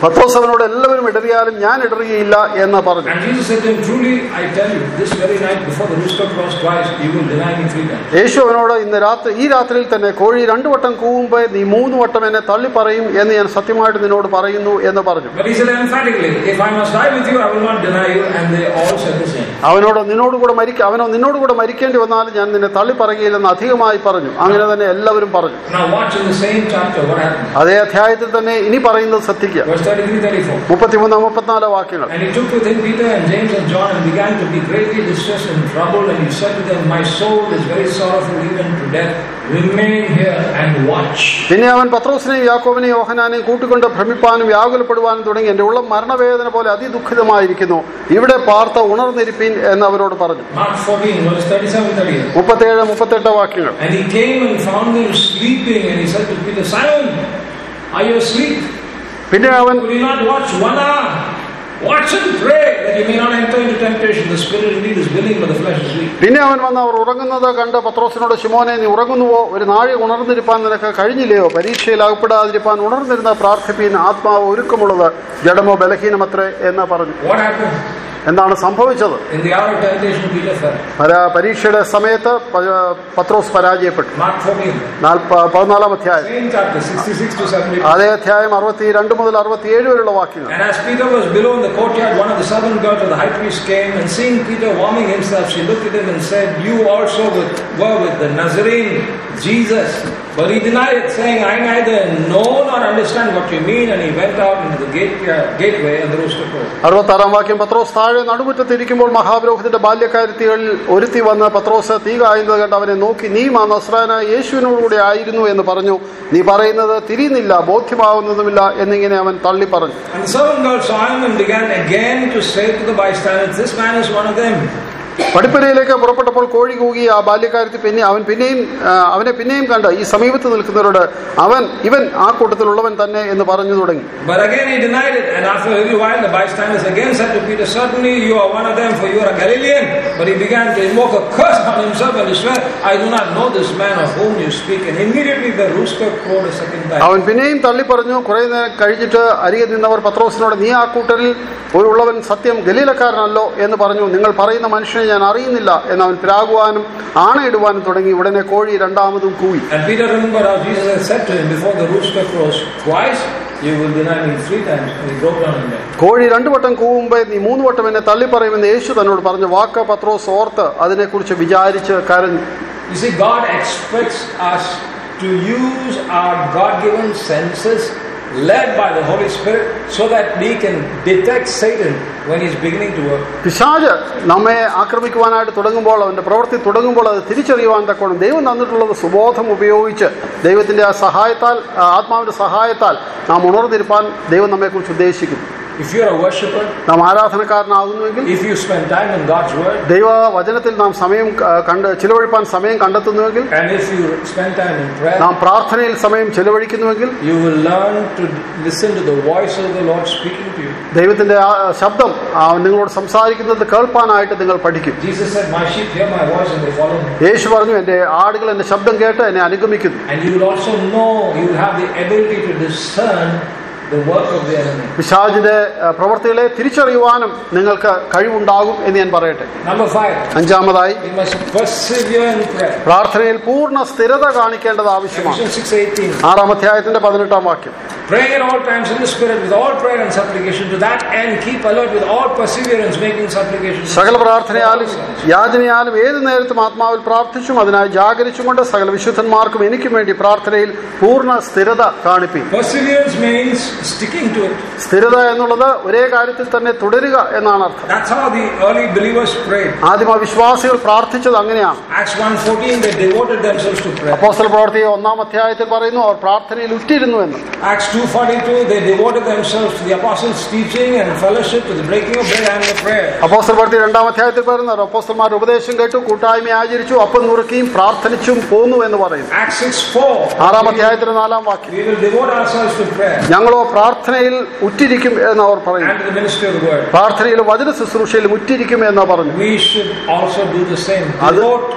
പത്രോസ് അവനോട് എല്ലാവരും ഇടറിയാലും ഞാൻ ഇടറുകയില്ല എന്ന് പറഞ്ഞു. And Jesus said to him, truly I tell you, this very night before the rooster crows twice, you will deny me three times. യേശു അവനോട് ഇന്ന് രാത്രി ഈ രാത്രിയിൽ തന്നെ കോഴി രണ്ടു വട്ടം കൂവുമ്പോ നീ മൂന്ന് വട്ടം എന്നെ തള്ളി പറയും എന്ന് ഞാൻ സത്യമായിട്ട് നിന്നോട് പറയുന്നു എന്ന് പറഞ്ഞു. But he said emphatically, if I must die with you, I will not deny you. And they all said the same. അവനോട് നിന്നോടുകൂടെ മരിക്ക അവനോ നിന്നോടുകൂടെ മരിക്കേണ്ടി വന്നാലും ഞാൻ നിന്നെ തള്ളി പറയുകയില്ലെന്ന് അധികമായി പറഞ്ഞു. അങ്ങനെ തന്നെ എല്ലാവരും പറഞ്ഞു. Now watch in the same chapter what happened. അതേ അധ്യായത്തിൽ തന്നെ ഇനി പറയുന്നത് ശ്രദ്ധിക്കുക. Verse thirty-three thirty-four. മുപ്പത്തിമൂന്ന് മുപ്പത്തിനാല് വാക്യങ്ങൾ. And he took with him Peter and James and John and began to be greatly distressed and troubled, and he said to them, my soul is very sorrowful even to death. Remain here and watch. പിന്നെ അവൻ പത്രോസിനെയും യാക്കോബിനെയും യോഹന്നാനെയും കൂട്ടിക്കൊണ്ട് ഭ്രമിപ്പാനും വ്യാകുലപ്പെടുവാനും തുടങ്ങി. എന്റെ ഉള്ളം മരണവേദന പോലെ അതിദുഃഖിതമായിരിക്കുന്നു, ഇവിടെ പാർത്ത ഉണർന്നിരിപ്പീൻ എന്ന് അവരോട് പറഞ്ഞു. Mark fourteen verse thirty-seven thirty-eight. മുപ്പത്തിയേഴ് മുപ്പത്തെട്ട് വാക്യങ്ങൾ. And he came and found them sleeping, and he said to Peter, Simon, are you asleep? പിന്നെ അവൻ Will you not watch one hour? Watch and pray that you may not enter into temptation. The spirit indeed is willing, but the flesh is weak. പിന്നെ അവൻ വന്ന് അവർ ഉറങ്ങുന്നത് കണ്ട് പത്രോസിനോട്, ശിമോനെ, നീ ഉറങ്ങുന്നുവോ? ഒരു നാഴി ഉണർന്നിരിപ്പാൻ നിനക്ക് കഴിഞ്ഞില്ലയോ? പരീക്ഷയിൽ അകപ്പെടാതിരിപ്പാൻ ഉണർന്നിരുന്ന പ്രാർത്ഥിപ്പീൻ, ആത്മാവ് ഒരുക്കമുള്ളത്, ജഡമോ ബലഹീനമത്രേ എന്ന് പറഞ്ഞു. What happened? എന്താണ് സംഭവിച്ചത്? In the hour of temptation, Peter fell. പരീക്ഷയുടെ സമയത്ത് പത്രോസ് പരാജയപ്പെട്ടു. Mark fourteen. പതിനാലാം അധ്യായം. Same chapter, sixty-six to seventy. അതേ അധ്യായം അറുപത്തിരണ്ട് മുതൽ അറുപത്തിയേഴ് വരെയുള്ള വാക്യങ്ങൾ. And as Peter was below in the courtyard, one of the servant girls of the high priest came, and seeing Peter warming himself, she looked at him and said, you also were with the Nazarene Jesus. But he denied it, saying, I neither know nor understand what you mean. And he went out into the gate, uh, gateway, and the rooster crowed. അറുപത്താറാം വാക്യം. പത്രോസ് താഴെ നടുമുറ്റത്തിരിക്കുമ്പോൾ മഹാപുരോഹിതന്റെ ബാല്യക്കാരത്തികളിൽ ഒരുത്തി വന്ന് പത്രോസ് തീ കായുന്നത് കണ്ട് അവനെ നോക്കി, നീ ആ നസ്രായനായ യേശുവിനോടുകൂടെ ആയിരുന്നു എന്ന് പറഞ്ഞു. നീ പറയുന്നത് തിരിയുന്നില്ല, ബോധ്യമാവുന്നതുമില്ല എന്നിങ്ങനെ അവൻ തള്ളി പറഞ്ഞു. And the servant girl saw him and began again to say to the bystanders, this man is one of them. പടിപ്പുരയിലേക്ക് പുറപ്പെട്ടപ്പോൾ കോഴി കൂകി. ആ ബാല്യക്കാരത്തിൽ പിന്നെ അവൻ പിന്നെയും അവനെ പിന്നെയും കണ്ട് ഈ സമീപത്ത് നിൽക്കുന്നവരോട്, അവൻ ഇവൻ ആ കൂട്ടത്തിലുള്ളവൻ തന്നെ എന്ന് പറഞ്ഞു തുടങ്ങി. But again he denied it, and after a little while the bystanders again said to Peter, certainly you are one of them, for you are a Galilean. But he began to invoke a curse on himself and to swear, I do not know this man of whom you speak. And immediately the rooster crowed a second time. അവൻ പിന്നെയും തള്ളി പറഞ്ഞു. കുറെ നേരം കഴിഞ്ഞിട്ട് അരികെ നിന്നവർ പത്രോസിനോട്, നീ ആ കൂട്ടരിൽ ഒരു ഉള്ളവൻ സത്യം ഗലീലക്കാരനല്ലോ എന്ന് പറഞ്ഞു. നിങ്ങൾ പറയുന്ന മനുഷ്യനെ ഞാൻ അറിയുന്നില്ല എന്ന് അവൻ പിരാകുവാനും ആണയിടുവാനും തുടങ്ങി. ഉടനെ കോഴി രണ്ടാമതും കൂവി. And Peter remembered how Jesus had said to him, before the rooster crows twice, you will deny me three times. And he broke down in bed. കോഴി രണ്ടു വട്ടം കൂവുമ്പോ നീ മൂന്ന് വട്ടം എന്നെ തള്ളി പറയുമെന്ന് യേശു തന്നോട് പറഞ്ഞ വാക്ക് പത്രോസ് ഓർത്ത് അതിനെക്കുറിച്ച് വിചാരിച്ച് കരഞ്ഞു. You see, God expects us to use our God-given senses, led by the Holy Spirit, so that we can detect Satan when he's beginning to work. പിശാച് നമ്മെ ആക്രമിക്കുവാനായിട്ട് തുടങ്ങുമ്പോൾ, അവന്റെ പ്രവൃത്തി തുടങ്ങുമ്പോൾ അത് തിരിച്ചറിയുവാൻ തക്കോണം ദൈവം തന്നിട്ടുള്ളത് സുബോധം ഉപയോഗിച്ച് ദൈവത്തിന്റെ ആ സഹായത്താൽ, ആത്മാവിന്റെ സഹായത്താൽ നാം ഉണർന്നിരിപ്പാൻ ദൈവം നമ്മെക്കുറിച്ച് ഉദ്ദേശിക്കുന്നു. If you are a worshipper, നാം ആരാധനക്കാരനാകുന്നുവെങ്കിൽ, if you spend time in God's word, ദൈവ വചനത്തിൽ നാം സമയം കണ്ട് ചിലവഴിപ്പാൻ സമയം കണ്ടെത്തുന്നുവെങ്കിൽ, and if you spend time in prayer, നാം പ്രാർത്ഥനയിൽ സമയം ചിലവഴിക്കുന്നുവെങ്കിൽ, you will learn to listen to the voice of the Lord speaking to you. ദൈവത്തിന്റെ ശബ്ദം നിങ്ങളോട് സംസാരിക്കുന്നത് കേൾപ്പാനായിട്ട് നിങ്ങൾ പഠിക്കും. Jesus said, my sheep hear my voice and they follow me. യേശു പറഞ്ഞു, എന്റെ ആടുകൾ എന്റെ ശബ്ദം കേട്ട് എന്നെ അനുഗമിക്കുന്നു. And you will also know, you will have the ability to discern the work of the enemy. പിശാചിന്റെ പ്രവൃത്തികളെ തിരിച്ചറിയുവാനും നിങ്ങൾക്ക് കഴിവുണ്ടാകും എന്ന് ഞാൻ പറയട്ടെ. Number five. അഞ്ചാമതായി, we must persevere in prayer. പ്രാർത്ഥനയിൽ പൂർണ്ണ സ്ഥിരത കാണിക്കേണ്ടത് ആവശ്യമാണ്. Ephesians six eighteen. ആറാം അധ്യായത്തിന്റെ പതിനെട്ടാം വാക്യം. Praying at all times in the Spirit with all prayer and supplication, to that end keep alert with all perseverance, making supplication. സകല പ്രാർത്ഥനയാലും യാചനയാലും ഏതു നേരത്തും ആത്മാവിൽ പ്രാർത്ഥിച്ചും അതിനായി ജാഗരിച്ചും കൊണ്ട് സകല വിശുദ്ധന്മാർക്കും എനിക്കും വേണ്ടി പ്രാർത്ഥനയിൽ പൂർണ്ണ സ്ഥിരത കാണിപ്പിക്കും. Perseverance means sticking to it. സ്ഥിരത എന്നുള്ളത് ഒരേ കാര്യത്തിൽ തന്നെ തുടരുക എന്നാണ് അർത്ഥം. That's how the early believers prayed. ആദിമ വിശ്വാസികൾ പ്രാർത്ഥിച്ചത് അങ്ങനെയാണ്. Acts one fourteen, they devoted themselves to prayer. അപ്പോസ്തല പ്രവൃത്തി ഒന്നാം അധ്യായത്തിൽ പറയുന്നു, അവർ പ്രാർത്ഥനയിൽ ഉറ്റിരുന്നു എന്ന്. Acts two forty-two, they devoted themselves to the apostles' teaching and fellowship, to the breaking of bread and the prayer. അപ്പോസ്തല പ്രവൃത്തി രണ്ടാം അധ്യായത്തിൽ പറയുന്നു, അപ്പോസ്തലന്മാർ ഉപദേശം കേട്ടു, കൂട്ടായ്മ ആചരിച്ചു, അപ്പം നുറുക്കിയും പ്രാർത്ഥിച്ചും പോന്നു എന്ന് പറയുന്നു. Acts six four, ആറാം അധ്യായത്തിന്റെ നാലാം വാക്യം, we will devote ourselves to prayer. ഞങ്ങളോ പ്രാർത്ഥനയിൽ ഉറ്റിരിക്കും എന്ന് അവർ പറയും. And to the ministry of the word. പ്രാർത്ഥനയിലും വചന ശുശ്രൂഷയിലും ഉറ്റിരിക്കും എന്ന് പറഞ്ഞു. We should also do the same. Devote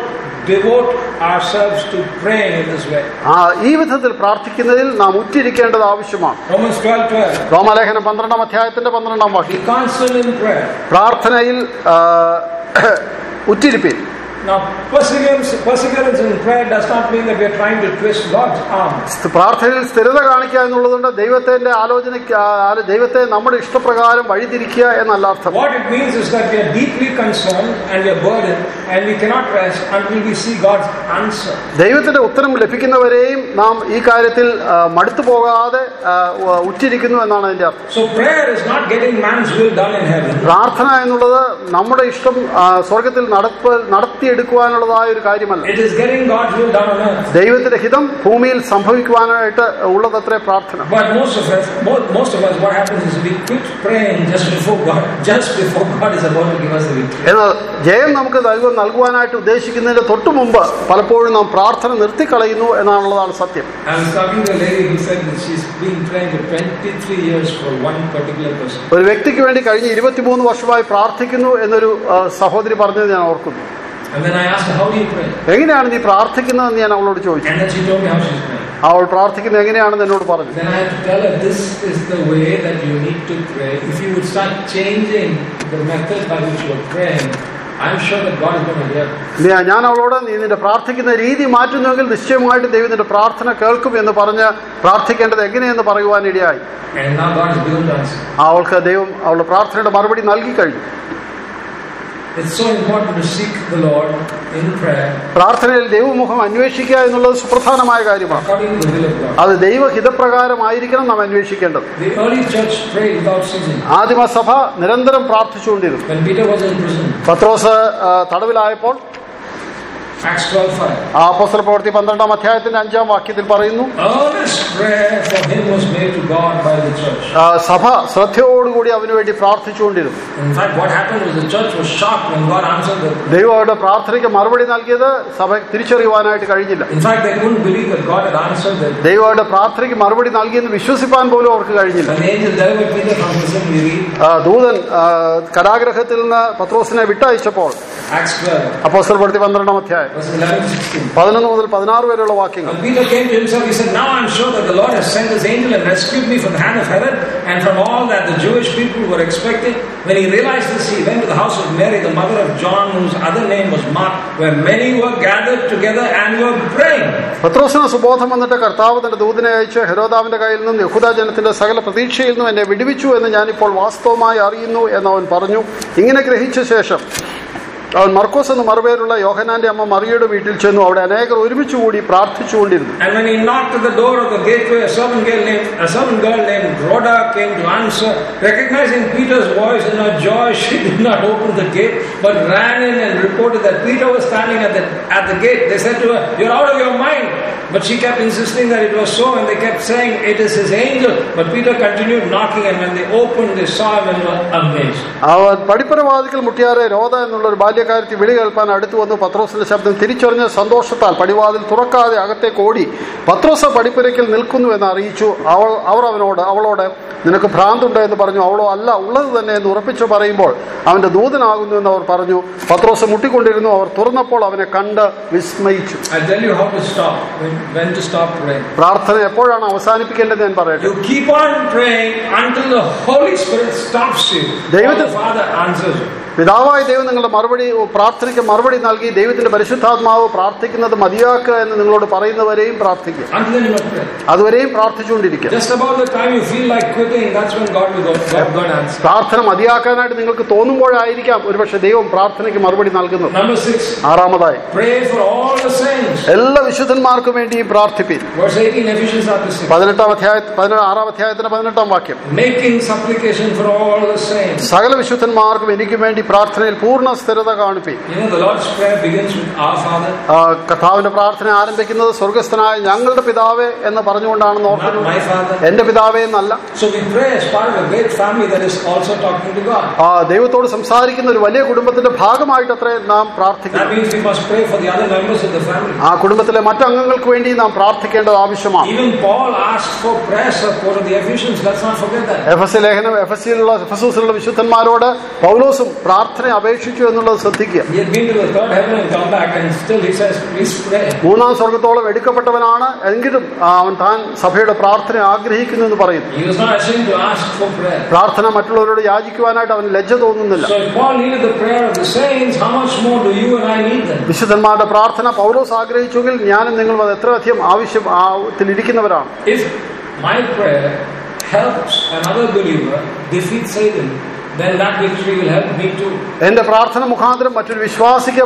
devote ourselves to praying in this way. ആ ഈ വിധത്തിൽ പ്രാർത്ഥിക്കുന്നതിൽ നാം ഉറ്റിരിക്കേണ്ടത് ആവശ്യമാണ്. Romans twelve twelve. റോമാലേഖനം പന്ത്രണ്ടാം അധ്യായത്തിന്റെ പന്ത്രണ്ടാം Be വാക്യം. constant in prayer. പ്രാർത്ഥനയിൽ ഉറ്റിരിപ്പിൻ. Now, perseverance, perseverance in prayer does not mean that we are trying to twist God's arm. പ്രാർത്ഥനയിൽ സ്ഥിരത കാണിക്കുക എന്നുള്ളതുകൊണ്ട് ദൈവത്തിന്റെ ആലോചനയ്ക്ക് ദൈവത്തെ നമ്മുടെ ഇഷ്ടപ്രകാരം വഴിതിരിക്കുക എന്നല്ല അർത്ഥം. What it means is that we are deeply concerned and we are burdened and we cannot rest until we see God's answer. ദൈവത്തിന്റെ ഉത്തരം ലഭിക്കുന്നവരെയും നാം ഈ കാര്യത്തിൽ മടുത്തു പോകാതെ ഉറ്റിരിക്കുന്നു എന്നാണ് അതിന്റെ അർത്ഥം. So prayer is not getting man's will done in heaven. പ്രാർത്ഥന എന്നുള്ളത് നമ്മുടെ ഇഷ്ടം സ്വർഗത്തിൽ നടപ്പ് നടത്തി എടുക്കുവാനുള്ളതായ ഒരു കാര്യമല്ല. It is getting God's will done on earth. ദൈവത്തിന്റെ ഹിതം ഭൂമിയിൽ സംഭവിക്കുവാനായിട്ട് ഉള്ളതത്രേ പ്രാർത്ഥന. But most of us, most of us, what happens is we quit praying just before God, just before God is about to give us the victory. എന്നാൽ ജയം നമുക്ക് നൽകുവാനായിട്ട് ഉദ്ദേശിക്കുന്നതിന് തൊട്ടു മുമ്പ് പലപ്പോഴും നാം പ്രാർത്ഥന നിർത്തിക്കളയുന്നു എന്നാണുള്ളതാണ് സത്യം. I was talking to a lady who said that she's been praying for twenty-three years for one particular person. ഒരു വ്യക്തിക്ക് വേണ്ടി കഴിഞ്ഞ ഇരുപത്തിമൂന്ന് വർഷമായി പ്രാർത്ഥിക്കുന്നു എന്നൊരു സഹോദരി പറഞ്ഞത് ഞാൻ ഓർക്കുന്നു. And then I asked her, how do you pray? എങ്ങനെയാണ് നീ പ്രാർത്ഥിക്കുന്നതെന്ന് ഞാൻ അവളോട് ചോദിച്ചു. And then she told me how she's praying. അവൾ പ്രാർത്ഥിക്കുന്നത് എങ്ങനെയാണെന്ന് എന്നോട് പറഞ്ഞു. Then I had to tell her, this is the way that you need to pray. If you would start changing the method by which you are praying, I'm sure that God is going to hear. ഞാൻ അവളോട് നീ നിന്റെ പ്രാർത്ഥിക്കുന്ന രീതി മാറ്റുന്നുവെങ്കിൽ നിശ്ചയമായിട്ടും ദൈവം നിന്റെ പ്രാർത്ഥന കേൾക്കും എന്ന് പറഞ്ഞ് പ്രാർത്ഥിക്കേണ്ടത് എങ്ങനെയെന്ന് പറയുവാനിടയായി. And now God is going to answer. അവൾക്ക് ദൈവം അവളുടെ പ്രാർത്ഥനയുടെ മറുപടി നൽകി കഴിഞ്ഞു. It's so important to seek the Lord in prayer. പ്രാർത്ഥനയിൽ ദൈവമുഖം അന്വേഷിക്കുക എന്നുള്ളത് സുപ്രധാനമായ കാര്യമാണ്. According to the will of God. അത് ദൈവഹിതപ്രകാരമായിരിക്കണം നാം അന്വേഷിക്കേണ്ടത്. The early church prayed without ceasing. ആദിമസഭ നിരന്തരം പ്രാർത്ഥിച്ചുകൊണ്ടിരുന്നു. When Peter was in prison. Pathros തടവിലായപ്പോൾ Acts twelve five. ആ അപ്പോസ്തല പ്രവൃത്തി പന്ത്രണ്ടാം അധ്യായത്തിന്റെ അഞ്ചാം വാക്യത്തിൽ പറയുന്നു, earnest prayer for him was made to God by the church. സഭ ശ്രദ്ധയോടുകൂടി അവന് വേണ്ടി പ്രാർത്ഥിച്ചുകൊണ്ടിരുന്നു. In fact, what happened was the church was shocked when God answered them. ദൈവം അവരുടെ പ്രാർത്ഥനയ്ക്ക് മറുപടി നൽകിയത് സഭ തിരിച്ചറിയുവാനായിട്ട് കഴിഞ്ഞില്ല. In fact, they couldn't believe that God had answered them. ദൈവം അവരുടെ പ്രാർത്ഥനയ്ക്ക് മറുപടി നൽകിയെന്ന് വിശ്വസിപ്പാൻ പോലും അവർക്ക് കഴിഞ്ഞില്ല. When the angel delivered Peter from prison, we read. ദൂതൻ കാരാഗൃഹത്തിൽ നിന്ന് പത്രോസിനെ വിട്ടയച്ചപ്പോൾ Acts twelve. അപ്പോസ്തല പ്രവൃത്തി പന്ത്രണ്ടാം അധ്യായം പതിനൊന്ന് മുതൽ പതിനാറ് വരെയുള്ള വാക്യങ്ങൾ. When Peter came to himself, he said, now I'm sure that the Lord has sent his angel and rescued me from the hand of Herod and from all that the Jewish people were expecting. When he realized this, he went to the house of Mary, the mother of John, whose other name was Mark, where many were gathered together and were praying. പത്രോസിന് സുബോധം വന്നിട്ട് കർത്താവ് തന്റെ ദൂതനെ അയച്ച് ഹെരോദാവിന്റെ കയ്യിൽ നിന്നും യഹൂദ ജനത്തിന്റെ സകല പ്രതീക്ഷയിൽ നിന്നും എന്നെ വിടുവിച്ചു എന്ന് ഞാനിപ്പോൾ വാസ്തവമായി അറിയുന്നു എന്നവൻ പറഞ്ഞു. ഇങ്ങനെ ഗ്രഹിച്ച ശേഷം അവൻ മർക്കോസ് എന്ന മറുപേരുള്ള യോഹന്നാന്റെ അമ്മ മറിയയുടെ വീട്ടിൽ ചെന്നു. അവിടെ അനേകർ ഒരുമിച്ച് കൂടി പ്രാർത്ഥിച്ചുകൊണ്ടിരുന്നു. And when he knocked at the door of the gateway, a servant girl named a servant girl named Rhoda came to answer. Recognizing Peter's voice in her joy, she did not open the gate, but ran in and reported that Peter was standing at the at the gate. They said to her, "You're out of your mind." But she kept insisting that it was so, and they kept saying, "It is his angel." But Peter continued knocking, and when they opened, they saw him and were amazed. അവൻ പടിപ്പുരവാതിൽക്കൽ മുട്ടിയാറെ രോധ എന്നുള്ള ഒരു ബാല്യക്കാരത്തി വിളി കേൾപ്പാൻ അടുത്തു വന്നു. പത്രോസിന്റെ ശബ്ദം തിരിച്ചറിഞ്ഞ സന്തോഷത്താൽ പടിവാതിൽ തുറക്കാതെ അകത്തേക്ക് ഓടി പത്രോസ് പടിപ്പുരയ്ക്കൽ നിൽക്കുന്നു എന്ന് അറിയിച്ചു. അവൾ അവർ അവനോട് അവളോട് നിനക്ക് ഭ്രാന്തുണ്ട് എന്ന് പറഞ്ഞു. അവളോ അല്ല, ഉള്ളത് തന്നെ എന്ന് ഉറപ്പിച്ചു പറയുമ്പോൾ അവന്റെ ദൂതനാകുന്നു എന്ന് അവർ പറഞ്ഞു. പത്രോസ് മുട്ടിക്കൊണ്ടിരുന്നു. അവർ തുറന്നപ്പോൾ അവനെ കണ്ട് വിസ്മയിച്ചു. When to stop praying. പ്രാർത്ഥന എപ്പോഴാണ് അവസാനിപ്പിക്കേണ്ടത് ഞാൻ പറയട്ടെ. You keep on praying until the Holy Spirit stops you. The Father answers you. പിതാവായ ദൈവം നിങ്ങളുടെ മറുപടി പ്രാർത്ഥനയ്ക്ക് മറുപടി നൽകി ദൈവത്തിന്റെ പരിശുദ്ധാത്മാവ് പ്രാർത്ഥിക്കുന്നത് മതിയാക്കുക എന്ന് നിങ്ങളോട് പറയുന്നവരെയും പ്രാർത്ഥിക്കുക. അതുവരെയും പ്രാർത്ഥിച്ചുകൊണ്ടിരിക്കുക. പ്രാർത്ഥന മതിയാക്കാനായിട്ട് നിങ്ങൾക്ക് തോന്നുമ്പോഴായിരിക്കാം ഒരുപക്ഷെ ദൈവം പ്രാർത്ഥനയ്ക്ക് മറുപടി നൽകുന്നത്. ആറാമതായി എല്ലാ വിശുദ്ധന്മാർക്കും വേണ്ടിയും പ്രാർത്ഥിപ്പിൻ. പതിനെട്ടാം അധ്യായ ആറാം അധ്യായത്തിന്റെ പതിനെട്ടാം വാക്യം. സകല വിശുദ്ധന്മാർക്കും എനിക്ക് വേണ്ടി പ്രാർത്ഥനയിൽ പൂർണ്ണ സ്ഥിരത കാണിപ്പിൻ. കർത്താവിന്റെ പ്രാർത്ഥന ആരംഭിക്കുന്നത് സ്വർഗസ്ഥനായ ഞങ്ങളുടെ പിതാവേ എന്ന് പറഞ്ഞുകൊണ്ടാണെന്ന് ഓർക്കുന്നു. എന്റെ പിതാവേ എന്നല്ല. ആ ദൈവത്തോട് സംസാരിക്കുന്ന ഒരു വലിയ കുടുംബത്തിന്റെ ഭാഗമായിട്ട് അത്രേ നാം പ്രാർത്ഥിക്കുന്നു. ആ കുടുംബത്തിലെ മറ്റംഗങ്ങൾക്ക് വേണ്ടി നാം പ്രാർത്ഥിക്കേണ്ടത് ആവശ്യമാണ്. എഫെസ്യ ലേഖനം എഫെസ്യയിലുള്ള എഫെസൂസിലുള്ള വിശുദ്ധന്മാരോട് പൗലോസും പ്രാർത്ഥന അപേക്ഷിച്ചു എന്നുള്ളത് ശ്രദ്ധിക്കുക. He had been to the third heaven and come back, and still he says, please pray. മൂന്നാം സ്വർഗത്തോളം എടുക്കപ്പെട്ടവനാണ്, എങ്കിലും അവൻ താൻ സഭയുടെ പ്രാർത്ഥന ആഗ്രഹിക്കുന്നു എന്ന് പറയുന്നു. He was not ashamed to ask for prayer. പ്രാർത്ഥന മറ്റുള്ളവരോട് യാചിക്കുവാനായിട്ട് അവന് ലജ്ജ തോന്നുന്നില്ല. So if Paul needed the prayer of the saints, how much more do you and I need them? വിശുദ്ധന്മാരുടെ പ്രാർത്ഥന പൗലോസ് ആഗ്രഹിച്ചെങ്കിൽ ഞാനും നിങ്ങളും അത് എത്രയധികം ആവശ്യത്തിലിരിക്കുന്നവരാണ്. If my prayer helps another believer defeat Satan, then that victory will help me too. എന്റെ പ്രാർത്ഥന മുഖാന്തരം മറ്റൊരു വിശ്വാസിക്ക്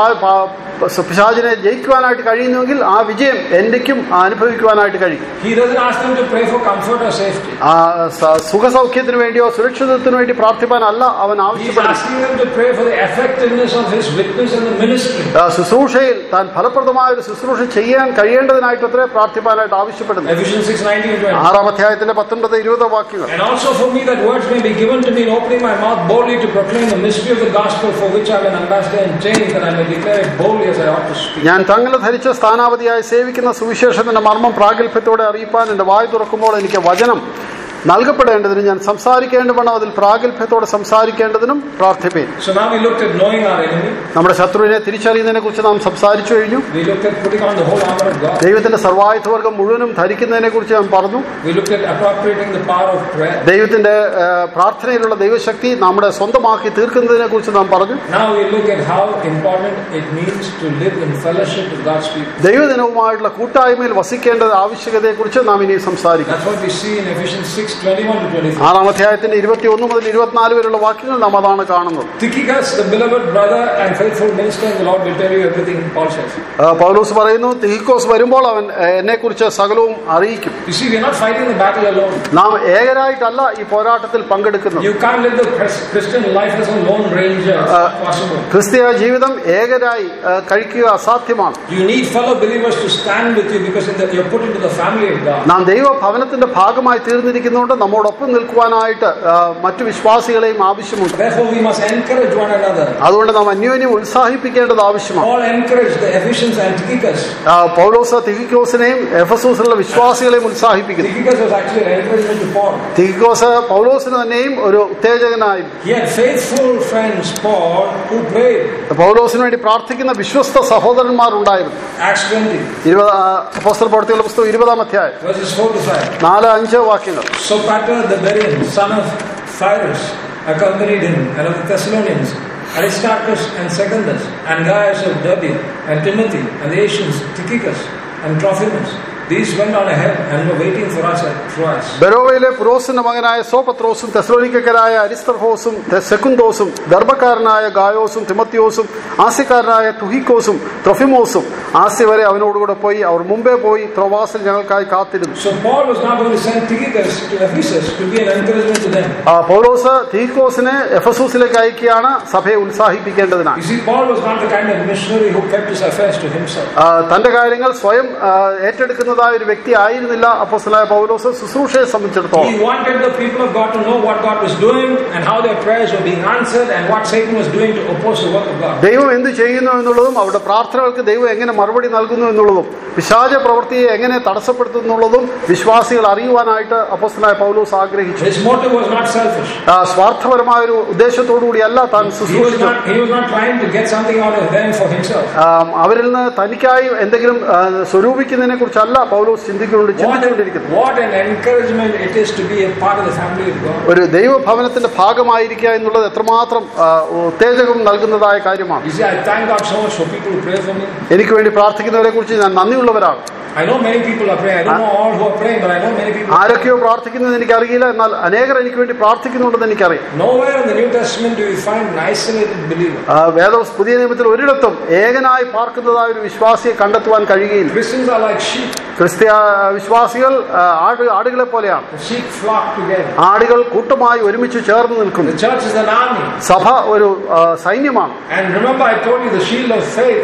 പിശാചിനെ ജയിക്കുവാനായിട്ട് കഴിയുന്നുവെങ്കിൽ ആ വിജയം എന്റെക്കും അനുഭവിക്കുവാനായിട്ട് കഴിയും. He doesn't ask them to pray for comfort or safety. ആ സുഖസൗഖ്യത്തിന് വേണ്ടിയോ സുരക്ഷിതത്വത്തിന് വേണ്ടി പ്രാർത്ഥിപ്പാനല്ല അവൻ ആവശ്യപ്പെടുന്നത്. He's asking them to pray for the effectiveness of his witness in the ministry. ശുശ്രൂഷയിൽ താൻ ഫലപ്രദമായ ഒരു ശുശ്രൂഷ ചെയ്യാൻ കഴിയേണ്ടതിനായിട്ട് അത്രേ പ്രാർത്ഥിപ്പാനായിട്ട് ആവശ്യപ്പെടുന്നു. Ephesians six nineteen twenty. ആറാം അധ്യായത്തിന്റെ പത്തൊൻപത് ഇരുപത് വാക്യങ്ങൾ. And also for me that words may be given to me in opening my mouth boldly to proclaim the mystery of the gospel, for which I am an ambassador in chains, that I may declare it boldly as I ought to speak. ഞാൻ തങ്ങളെ ധരിച്ച സ്ഥാനാപതിയായി സേവിക്കുന്ന സുവിശേഷത്തിന്റെ മർമ്മം പ്രാഗൽഭ്യത്തോടെ അറിയിപ്പാൻ എന്റെ വായ് തുറക്കുമ്പോൾ എനിക്ക് വചനം നൽകപ്പെടേണ്ടതിനും ഞാൻ സംസാരിക്കേണ്ടവണ്ണം അതിൽ പ്രാഗൽഭ്യത്തോടെ സംസാരിക്കേണ്ടതിനും പ്രാർത്ഥിപ്പേൻ. So now we looked at knowing our enemy. നമ്മുടെ ശത്രുവിനെ തിരിച്ചറിയുന്നതിനെ കുറിച്ച് നാം സംസാരിച്ചു കഴിഞ്ഞു. We looked at putting on the whole armor of God. ദൈവത്തിന്റെ സർവായുധവർഗം മുഴുവനും ധരിക്കുന്നതിനെ കുറിച്ച് നാം പറഞ്ഞു. We looked at appropriating the power of prayer. ദൈവത്തിന്റെ പ്രാർത്ഥനയിലുള്ള ദൈവശക്തി നമ്മുടെ സ്വന്തമാക്കി തീർക്കുന്നതിനെ കുറിച്ച് നാം പറഞ്ഞു. Now we look at how important it means to live in fellowship with God's people. ദൈവജനവുമായിട്ടുള്ള കൂട്ടായ്മയിൽ വസിക്കേണ്ടത് ആവശ്യകതയെ കുറിച്ച് നാം ഇനി സംസാരിക്കും. That's what we see in Ephesians six twenty-one to twenty-four. ആറാം അധ്യായത്തിന്റെ ഇരുപത്തിയൊന്ന് മുതൽ ഇരുപത്തിനാല് വരെയുള്ള വാക്യങ്ങൾ നാം അതാണ് കാണുന്നത്. Tychicus, the beloved brother and faithful minister in the Lord, will tell you everything Paul says. പൗലോസ് പറയുന്നു, തിഹിക്കോസ് വരുമ്പോൾ അവൻ എന്നെ കുറിച്ച് സകലവും അറിയിക്കും. You see, we are not fighting the battle alone. നാം ഏകരായിട്ടല്ല ഈ പോരാട്ടത്തിൽ പങ്കെടുക്കുന്നത്. You can't live the Christian life as a lone ranger. It's not possible. ക്രിസ്തീയ ജീവിതം ഏകരായി കഴിക്കുക അസാധ്യമാണ്. You need fellow believers to stand with you, because you're put into the family of God. നാം ദൈവ ഭവനത്തിന്റെ ഭാഗമായി തീർന്നിരിക്കുന്നതുകൊണ്ട് നമ്മോടൊപ്പം നിൽക്കുവാനായിട്ട് മറ്റു വിശ്വാസികളെയും ആവശ്യമുണ്ട്. Therefore we must encourage one another. അതുകൊണ്ട് നാം അന്യോന്യം ഉത്സാഹിപ്പിക്കേണ്ടത് ആവശ്യമാണ്. Paul encouraged the Ephesians and Tychicus. പൗലോസ് തിഹിക്കോസിനെയും എഫെസോസിലുള്ള വിശ്വാസികളെയും ഉത്സാഹിപ്പിക്കുന്നു. Tychicus was actually an encouragement to Paul. തിഹിക്കോസ് പൗലോസിന് തന്നെയും ഒരു ഉത്തേജകനായി. He had faithful friends, Paul, who prayed. പൗലോസിന് വേണ്ടി പ്രാർത്ഥിക്കുന്ന വിശ്വസ്ത സഹോദരന്മാർ ഉണ്ടായിരുന്നു. Acts twenty. അപ്പോസ്തല പ്രവൃത്തികളുടെ പുസ്തകം ഇരുപതാം അധ്യായം verses four to five. നാല് അഞ്ച് വാക്യങ്ങൾ. Sopater the Berean, son of Pyrrhus, accompanied him, and of the Thessalonians, Aristarchus and Secundus, and Gaius of Derbe, and Timothy, and the Asians, Tychicus and Trophimus. These went on ahead and were waiting for us at Troas. ബെരോവയിലെ പുരോസിന്റെ മകനായ സോപത്രോസും തെസ്സലോനിക്കക്കാരായ അരിസ്തർഹോസും സെക്കുന്തോസും ദർബക്കാരനായ ഗായോസും തിമത്തിയോസും ആസ്യക്കാരനായ തുഹിക്കോസും ത്രൊഫിമോസും ആസ്യ വരെ അവനോടുകൂടെ പോയി. അവർ മുമ്പേ പോയി ത്രോവാസിൽ ഞങ്ങൾക്കായി കാത്തിരുന്നു. So Paul was not going to send Tychicus to Ephesus to be an encouragement to them. പൗലോസ് തിഹിക്കോസിനെ എഫെസോസിലേക്ക് അയക്കുകയാണ് സഭയെ ഉത്സാഹിപ്പിക്കേണ്ടതിനാണ്. You see, Paul was not the kind of missionary who kept his affairs to himself. തന്റെ കാര്യങ്ങൾ സ്വയം ഏറ്റെടുക്കുന്ന ഒരു വ്യക്തി ആയിരുന്നില്ല അപ്പോസ്തലനായ പൗലോസ് ശുശ്രൂഷയെ സംബന്ധിച്ചിടത്തോളം. He wanted the people of God to know what God was doing and how their prayers were being answered and what Satan was doing to oppose the work of God. ദൈവം എന്ത് ചെയ്യുന്നു എന്നുള്ളതും അവരുടെ പ്രാർത്ഥനകൾക്ക് ദൈവം എങ്ങനെ മറുപടി നൽകുന്നു എന്നുള്ളതും പിശാച പ്രവൃത്തിയെ എങ്ങനെ തടസ്സപ്പെടുത്തുന്നുള്ളതും വിശ്വാസികൾ അറിയുവാനായിട്ട് അപ്പോസ്തലനായ പൗലോസ് ആഗ്രഹിച്ചു. His motive was not selfish. സ്വാർത്ഥപരമായ ഒരു ഉദ്ദേശത്തോടുകൂടിയല്ല താൻ ശുശ്രൂഷിച്ചത്. He was not trying to get something out of them for himself. അവരിൽ നിന്ന് തനിക്കായി എന്തെങ്കിലും സ്വരൂപിക്കുന്നതിനെ കുറിച്ചല്ല പൗലോസ് ചിന്തിക്കൊണ്ട് ചിന്തിച്ചുകൊണ്ടിരിക്കുന്നു. What an encouragement it is to be a part of the family of God. ഒരു ദൈവഭവനത്തിന്റെ ഭാഗമായിരിക്കുക എന്നുള്ളത് എത്രമാത്രം ഉത്തേജകം നൽകുന്നതായ കാര്യമാണ്. You see, I thank God so much for people who pray for me. എനിക്ക് വേണ്ടി പ്രാർത്ഥിക്കുന്നവരെ കുറിച്ച് ഞാൻ നന്ദിയുള്ളവരാണ്. I know many people are praying. I don't know all who are praying, but I know many people. ആരൊക്കെയോ പ്രാർത്ഥിക്കുന്നത് എനിക്കറിയില്ല, എന്നാൽ അനേകർ എനിക്ക് വേണ്ടി പ്രാർത്ഥിക്കുന്നുണ്ടെന്ന് എനിക്കറിയാം. Nowhere in the New Testament do we find an isolated believer. വേദ പുതിയ നിയമത്തിൽ ഒരിടത്തും ഏകനായി പാർക്കുന്നതായ ഒരു വിശ്വാസിയെ കണ്ടെത്തുവാൻ കഴിയുകയില്ല. Christians are like sheep. ക്രിസ്ത്യ വിശ്വാസികൾ ആടുകളെ പോലെയാണ്. Sheep flock together. ആടുകൾ കൂട്ടമായി ഒരുമിച്ച് ചേർന്ന് നിൽക്കുന്നു. The church is an army. സഭ ഒരു സൈന്യമാണ്. And remember, I told you the shield of faith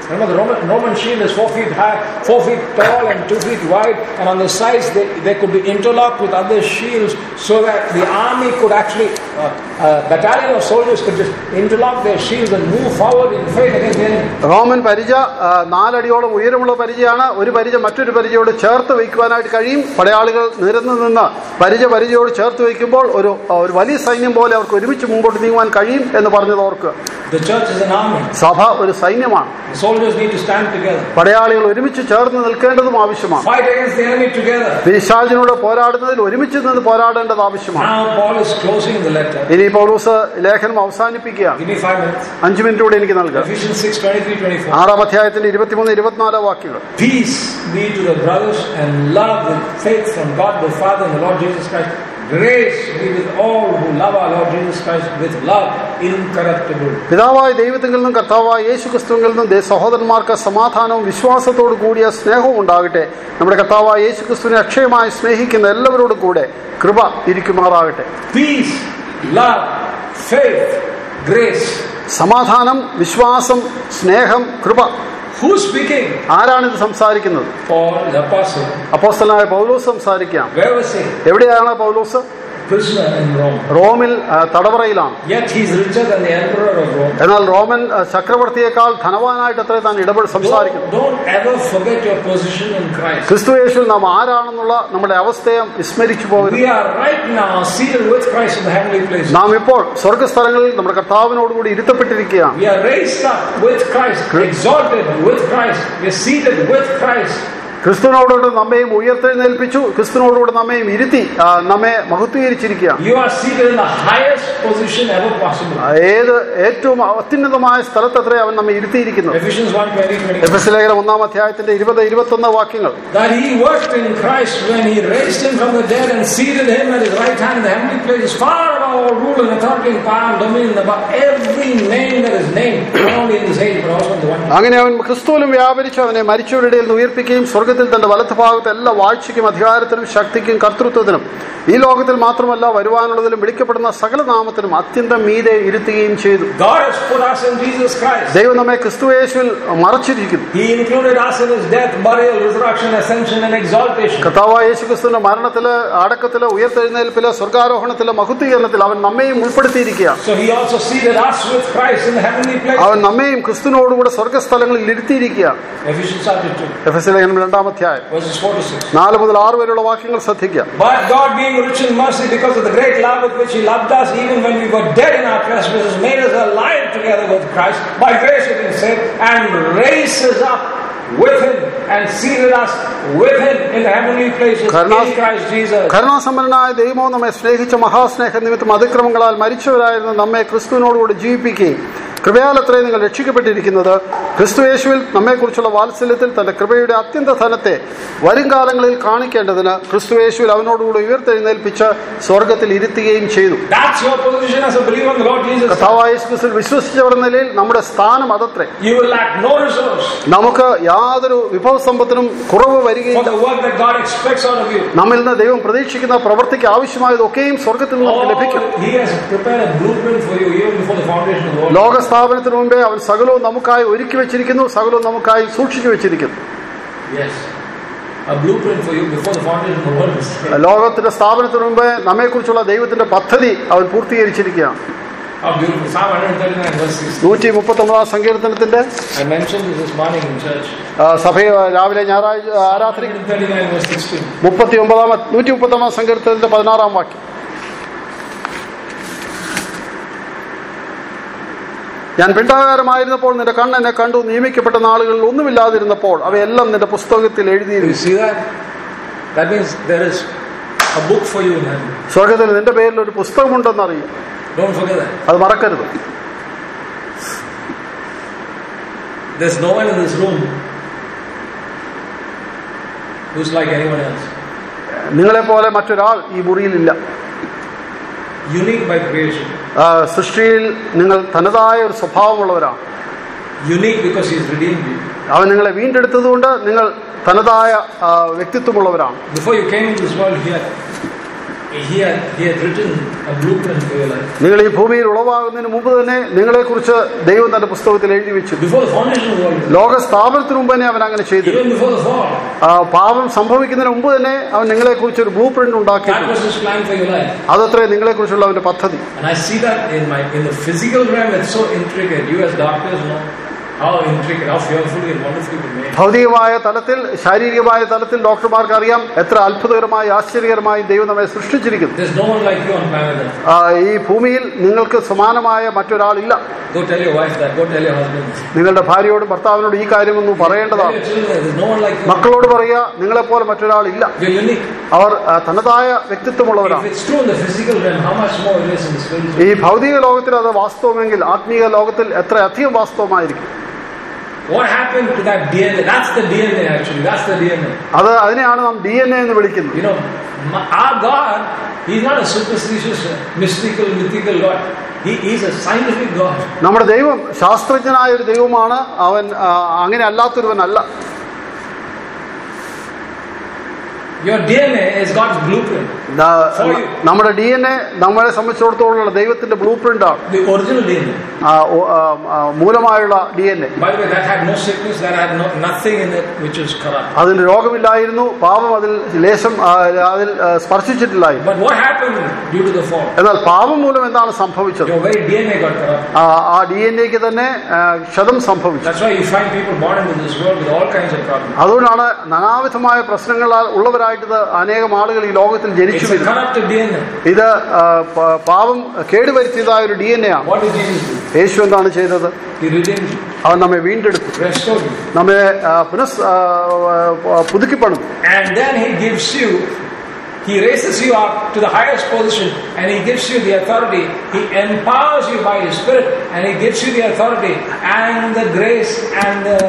Remember, the Roman, Roman shield is four feet high, four feet tall, and two feet wide, and on the sides they, they could be interlocked with other shields so that the army could actually, uh, a battalion of soldiers could just interlock their shields and move forward in faith against the enemy. Roman പരിച നാലടിയോളം ഉയരമുള്ള പരിചയാണ്. ഒരു പരിച മറ്റൊരു പരിചയോട് ചേർത്ത് വയ്ക്കുവാനായിട്ട് കഴിയും. പടയാളികൾ നിരന്നു നിന്ന് പരിച പരിചയോട് ചേർത്ത് വയ്ക്കുമ്പോൾ ഒരു ഒരു വലിയ സൈന്യം പോലെ അവർക്ക് ഒരുമിച്ച് മുമ്പോട്ട് നീങ്ങുവാൻ കഴിയും എന്ന് പറഞ്ഞത് ഓർക്കുക. The church is an army. സഭ ഒരു സൈന്യമാണ്. The soldiers need to stand together. പടയാളികൾ ഒരുമിച്ച് ചേർന്ന് നിൽക്കേണ്ടതും ആവശ്യമാണ്. Fight against the enemy together. പിശാചിനോട് പോരാടുന്നതിൽ ഒരുമിച്ച് നിന്ന് പോരാടേണ്ടത് ആവശ്യമാണ്. Now Paul is closing the letter. ഇനി പൗലോസ് ലേഖനം അവസാനിപ്പിക്കുകയാണ്. Give me five minutes. അഞ്ചു മിനിറ്റ് കൂടെ എനിക്ക് നൽകാം. Ephesians six twenty-three twenty-four. ആറാം അധ്യായത്തിന്റെ ഇരുപത്തിമൂന്ന് ഇരുപത്തിനാല് വാക്യങ്ങൾ. Peace be to the brothers and love with faith from God the Father and the Lord Jesus Christ. Grace be with all who love our Lord Jesus Christ with love incorruptible. പിതാവായ ദൈവത്തിൽ നിന്നും കർത്താവായ യേശു ക്രിസ്തുവിൽ നിന്നും സഹോദരന്മാർക്ക് സമാധാനവും വിശ്വാസത്തോടു കൂടിയ സ്നേഹവും ഉണ്ടാകട്ടെ. നമ്മുടെ കർത്താവായ യേശു ക്രിസ്തുവിനെ അക്ഷയമായി സ്നേഹിക്കുന്ന എല്ലാവരോടും കൂടെ കൃപ ഇരിക്കുമാറാകട്ടെ. Peace, love, faith, grace. സമാധാനം, വിശ്വാസം, സ്നേഹം, കൃപ. Who is speaking? ആരാണിത് സംസാരിക്കുന്നത്? Paul the apostle. അപ്പോസ്തലനായ പൗലോസ് സംസാരിക്കാം. Where was he? എവിടെയാണ് പൗലോസ്? Prisoner in Rome. റോമിൽ തടവറയിലാണ്. Yet he is richer than the emperor of Rome. എന്നാൽ റോമൻ ചക്രവർത്തിയേക്കാൾ ധനവാനായിട്ട് അത്രേ താൻ ഇടപെട്ട് സംസാരിക്കുന്നു. Don't ever forget your position in Christ. ക്രിസ്തു യേശുവിൽ നാം ആരാണെന്നുള്ള നമ്മുടെ അവസ്ഥയെ വിസ്മരിച്ചു പോകരുത്. We are right now seated with Christ in the heavenly places. നാം ഇപ്പോൾ സ്വർഗ്ഗസ്ഥലങ്ങളിൽ നമ്മുടെ കർത്താവിനോടുകൂടി ഇരുത്തപ്പെട്ടിരിക്കുകയാണ്. We are raised up with Christ, exalted with Christ. We are seated with Christ. ക്രിസ്തുവിനോടുകൂടെ നമ്മയും ഉയർത്തെഴുന്നേൽപ്പിച്ചു, ക്രിസ്തുവിനോടുകൂടെ നമ്മയും ഇരുത്തി നമ്മെ മഹത്വീകരിച്ചിരിക്കുകയാണ്. You are seated in the highest position ever possible. ഏത് ഏറ്റവും അത്യുന്നതമായ സ്ഥലത്തത്രേ അവൻ നമ്മെ ഇരുത്തിയിരിക്കുന്നു. Ephesians one twenty twenty. എഫെസ്യ ലേഖനം ഒന്നാം അധ്യായത്തിന്റെ ഇരുപത് ഇരുപത്തൊന്ന് വാക്യങ്ങൾ. That he worked in Christ when he raised him from the dead and seated him at his right hand in the heavenly places, far above all rule and authority and power and dominion, above every name that is named, not only in this age but also in the one. അങ്ങനെ അവൻ ക്രിസ്തുവിലും വ്യാപരിച്ചു അവനെ മരിച്ചവരുടെ ഇടയിൽ ഉയർപ്പിക്കുകയും സ്വർഗ്ഗത്തിൽ തന്റെ വലത്ത് ഭാഗത്ത് എല്ലാ വാഴ്ചയ്ക്കും അധികാരത്തിനും ശക്തിക്കും കർത്തൃത്വത്തിനും ഈ ലോകത്തിൽ മാത്രമല്ല വരുവാനുള്ളതിലും വിളിക്കപ്പെടുന്ന സകല നാമത്തിനും അത്യന്തം മീതെ ഇരുത്തുകയും ചെയ്തു. God has put us in Jesus Christ. ദൈവം നമ്മെ ക്രിസ്തുയേശുവിൽ മറച്ചിരിക്കുന്നു. He included us in his death, burial, resurrection, ascension and exaltation. കർത്താവായ യേശുക്രിസ്തുവിന്റെ മരണത്തില്, അടക്കത്തില്, ഉയർത്തെഴുന്നേൽപ്പില്, സ്വർഗ്ഗാരോഹണത്തില്, മഹത്വീകരണത്തിൽ അവൻ നമ്മയും ഉൾപ്പെടുത്തിയിരിക്കുകയാണ്. So he also seated us with Christ in the heavenly places. അവൻ നമ്മയും ക്രിസ്തുവിനോടുകൂടെ സ്വർഗ്ഗസ്ഥലങ്ങളിൽ ഇരുത്തിയിരിക്കുകയാണ്. Ephesians chapter two. എഫെസ്യ ലേഖനം രണ്ടാം അധ്യായം verses four to six. നാല് മുതൽ ആറ് വരെയുള്ള വാക്യങ്ങൾ ശ്രദ്ധിക്കുക. But God being rich in mercy because of the great love with which he loved us, even when we were dead in our trespasses, made us alive together with Christ. By grace you can say, and raised us up with him and seated us with him in the heavenly places in Christ Jesus. കരുണാസമ്പന്നനായ ദൈവമോ നമ്മെ സ്നേഹിച്ച മഹാസ്നേഹ നിമിത്തം അതിക്രമങ്ങളാൽ മരിച്ചവരായിരുന്ന നമ്മെ ക്രിസ്തുവിനോടുകൂടി ജീവിപ്പിക്കുകയും കൃപയാലത്രേ നിങ്ങൾ രക്ഷിക്കപ്പെട്ടിരിക്കുന്നത്. ക്രിസ്തു യേശുവിൽ നമ്മെക്കുറിച്ചുള്ള വാത്സല്യത്തിൽ തന്റെ കൃപയുടെ അത്യന്ത ധനത്തെ വരും കാലങ്ങളിൽ കാണിക്കേണ്ടതിന് ക്രിസ്തു യേശുവിൽ അവനോടുകൂടി ഉയർത്തെഴുന്നേൽപ്പിച്ച് സ്വർഗ്ഗത്തിൽ ഇരുത്തുകയും ചെയ്തു. കർത്താവായ യേശുക്രിസ്തുവിൽ വിശ്വസിച്ചവർ എന്ന നിലയിൽ നമ്മുടെ സ്ഥാനം അതത്രേ. നമുക്ക് യാതൊരു വിഭവസമ്പത്തിനും കുറവ് വരികയില്ല. നമ്മിൽ നിന്ന് ദൈവം പ്രതീക്ഷിക്കുന്ന പ്രവൃത്തിക്ക് ആവശ്യമായതൊക്കെയും സ്വർഗ്ഗത്തിൽ നിന്ന് നമുക്ക് ലഭിക്കും. ലോക സ്ഥാപനത്തിന് മുമ്പേ അവൻ സകലവും നമുക്കായി ഒരുക്കി വെച്ചിരിക്കുന്നു, സകലവും നമുക്കായി സൂക്ഷിച്ചു വെച്ചിരിക്കുന്നു. ലോകത്തിന്റെ സ്ഥാപനത്തിന് മുമ്പേ നമ്മെക്കുറിച്ചുള്ള ദൈവത്തിന്റെ പദ്ധതി അവൻ പൂർത്തീകരിച്ചിരിക്കുകയാണ്. നൂറ്റി മുപ്പത്തി ഒമ്പതാം സങ്കീർത്തനത്തിന്റെ സഭയെ രാവിലെ ഞായറാഴ്ച ആരാധന മുപ്പത്തി ഒമ്പതാം നൂറ്റി മുപ്പത്തി ഒമ്പതാം സങ്കീർത്തനത്തിന്റെ പതിനാറാം വാക്യം. ഞാൻ പിണ്ടാകാരമായിരുന്നപ്പോൾ നിന്റെ കണ്ണെന്നെ കണ്ടു, നിയമിക്കപ്പെട്ട നാളുകളിൽ ഒന്നുമില്ലാതിരുന്നപ്പോൾ അവയെല്ലാം നിന്റെ പുസ്തകത്തിൽ എഴുതിയിരുന്നു. സ്വർഗ്ഗത്തിൽ നിന്റെ പേരിൽ ഒരു പുസ്തകമുണ്ടെന്നറിയും. അത് മറക്കരുത്. നിങ്ങളെ പോലെ മറ്റൊരാൾ ഈ മുറിയിലില്ല. Unique by creation. സൃഷ്ടിയിൽ നിങ്ങൾ തനതായ ഒരു സ്വഭാവമുള്ളവരാണ്. Unique because he has redeemed you. അവൻ നിങ്ങളെ വീണ്ടെടുത്തതുകൊണ്ട് നിങ്ങൾ തനതായ വ്യക്തിത്വമുള്ളവരാണ്. Before you came into this world here, He had, he had written a blueprint for your life. നിങ്ങൾ ഈ ഭൂമിയിൽ ഉളവാകുന്നതിന് മുമ്പ് തന്നെ നിങ്ങളെക്കുറിച്ച് ദൈവം തന്റെ പുസ്തകത്തിൽ എഴുതി വെച്ചു. Before the foundation of the world. ലോക സ്ഥാപനത്തിന് മുമ്പ് തന്നെ അവൻ അങ്ങനെ ചെയ്തു. Even before the fall. പാപം സംഭവിക്കുന്നതിന് മുമ്പ് തന്നെ അവൻ നിങ്ങളെക്കുറിച്ച് ഒരു ബ്ലൂ പ്രിന്റ് ഉണ്ടാക്കി. That was his plan for your life. അതത്രേ നിങ്ങളെക്കുറിച്ചുള്ള അവന്റെ പദ്ധതി. And I see that in my in the physical realm. It's so intricate. You as doctors know how intricate, how fearfully and wonderfully it made. ഭൗതികമായ തലത്തിൽ, ശാരീരികമായ തലത്തിൽ ഡോക്ടർമാർക്ക് അറിയാം എത്ര അത്ഭുതകരമായി ആശ്ചര്യകരമായി ദൈവം നമ്മെ സൃഷ്ടിച്ചിരിക്കുന്നു. There's no one like you on planet Earth. ഈ ഭൂമിയിൽ നിങ്ങൾക്ക് സമാനമായ മറ്റൊരാളില്ല. Go tell your wife that. Go tell your husband. നിങ്ങളുടെ ഭാര്യയോടും ഭർത്താവിനോടും ഈ കാര്യമൊന്നും പറയേണ്ടതാണ്. There's no one like you. മക്കളോട് പറയുക നിങ്ങളെപ്പോലെ മറ്റൊരാളില്ല. You're unique. അവർ തനതായ വ്യക്തിത്വമുള്ളവരാണ്. If it's true in the physical realm, how much more it is in the spiritual? ഈ ഭൗതിക ലോകത്തിൽ അത് വാസ്തവമെങ്കിൽ ആത്മീയ ലോകത്തിൽ എത്ര അധികം വാസ്തവമായിരിക്കും. What happened to that D N A? That's the D N A actually. That's the D N A. അത് അതിനെയാണ് നാം ഡി എൻ എ എന്ന് വിളിക്കുന്നത്. You know, our God, He's not a superstitious, mystical, mythical God. He is a scientific God. നമ്മുടെ ദൈവം ശാസ്ത്രജ്ഞനായ ഒരു ദൈവമാണ്. അവൻ അങ്ങനെ അല്ലാത്തൊരുവനല്ല. Your D N A is God's blueprint. നമ്മുടെ ഡി എൻ എ നമ്മളെ സംബന്ധിച്ചിടത്തോളം ദൈവത്തിന്റെ ബ്ലൂ പ്രിന്റ് ആണ്. The original D N A. മൂലമായുള്ള D N A. By the way, that had no sickness, that had no, nothing in it which is corrupt. അതിന് രോഗമില്ലായിരുന്നു, പാപം അതിൽ ലേശം അതിൽ സ്പർശിച്ചിട്ടില്ലായിരുന്നു. But what happened due to the fall? എന്നാൽ പാപം മൂലം എന്താണ് സംഭവിച്ചത്? Your very D N A got corrupt. ആ ഡി എൻ എക്ക് തന്നെ ക്ഷതം സംഭവിച്ചു. That's why you find people born into this world with all kinds of problems. അതുകൊണ്ടാണ് നാനാവിധമായ പ്രശ്നങ്ങളാൽ ഉള്ളവരായിട്ട് അനേകം ആളുകൾ ഈ ലോകത്തിൽ ജനിച്ചു വരുന്നത്. ഇത് പാപം കേടുവരുത്തിയതായ ഒരു ഡി എൻ എ ആണ്. യേശു എന്താണ് ചെയ്തത്? അവൻ നമ്മെ വീണ്ടെടുത്തു, നമ്മെ പുനഃ പുതുക്കിപ്പണിതു. And then he gives you, he raises you up to the highest position and he gives you the authority. He empowers you by his spirit and he gives you the authority and the grace and the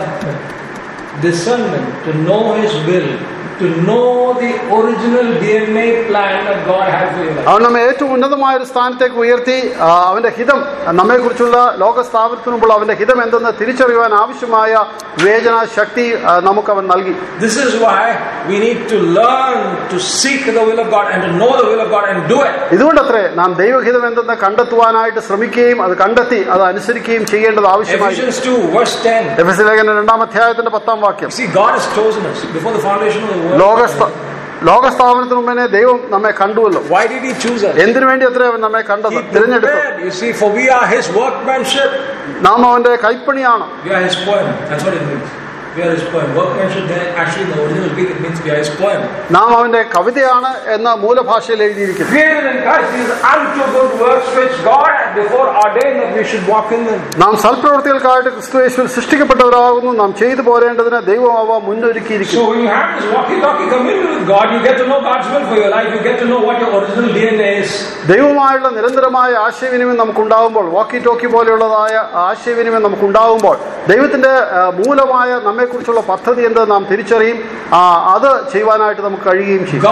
discernment to know his will, to know the original D N A plan that God had for you. അവൻ നമ്മെ ഏറ്റവും ഉന്നതമായ ഒരു സ്ഥാനത്തേക്ക് ഉയർത്തി അവന്റെ ഹിതം, നമ്മെക്കുറിച്ചുള്ള ലോക സ്ഥാപനത്തിനു മുമ്പുള്ള അവന്റെ ഹിതം എന്തെന്ന് തിരിച്ചറിയുവാൻ ആവശ്യമായ വിവേചന ശക്തി നമുക്ക് അവൻ നൽകി. This is why we need to learn to seek the will of God and to know the will of God and do it. ഇതുകൊണ്ടത്രേ നാം ദൈവഹിതം എന്തെന്ന് കണ്ടെത്തുവാനായിട്ട് ശ്രമിക്കുകയും അത് കണ്ടെത്തി അത് അനുസരിക്കുകയും ചെയ്യേണ്ടത് ആവശ്യമായി. Ephesians two verse ten. എഫെസ്യ ലേഖനം രണ്ടാം അധ്യായത്തിന്റെ പത്താം വാക്യം. See, God has chosen us before the foundation of the world. ലോകസ്ഥാപനത്തിന് മുമ്പേ ദൈവം നമ്മെ കണ്ടുവല്ലോ. Why did he choose us? എന്തിനു വേണ്ടി അത്രേ അവൻ നമ്മെ കണ്ടത്, തിരഞ്ഞെടുത്തു? You see, for we are his workmanship. നാം അവന്റെ കൈപ്പണിയാണ്. We are his poem. That's what it means. We are his poem. Workmanship there actually in the original Greek it means we are his poem. നാം അവന്റെ കവിതയാണ് എന്ന മൂലഭാഷയിൽ എഴുതിയിരിക്കുന്നു. Created in Christ Jesus unto good works which God had before ordained that we should walk in them. നാം സൽപ്രവൃത്തികൾക്കായിട്ട് ക്രിസ്തുയേശുവിൽ സൃഷ്ടിക്കപ്പെട്ടവരാകുന്നു, നാം ചെയ്തു പോരേണ്ടതിന് ദൈവം അവ മുന്നൊരുക്കിയിരിക്കുന്നു. So when you have this walkie-talkie communion with God, you get to know God's will for your life. You get to know what your original D N A is. ദൈവവുമായുള്ള നിരന്തരമായ ആശയവിനിമയം നമുക്കുണ്ടാകുമ്പോൾ, വാക്കി ടോക്കി പോലെയുള്ളതായ ആശയവിനിമയം നമുക്കുണ്ടാകുമ്പോൾ ദൈവത്തിന്റെ മൂലമായ നമ്മെക്കുറിച്ചുള്ള പദ്ധതി എന്ത് നാം തിരിച്ചറിയും, അത് ചെയ്യുവാനായിട്ട് നമുക്ക് കഴിയുകയും ചെയ്യും.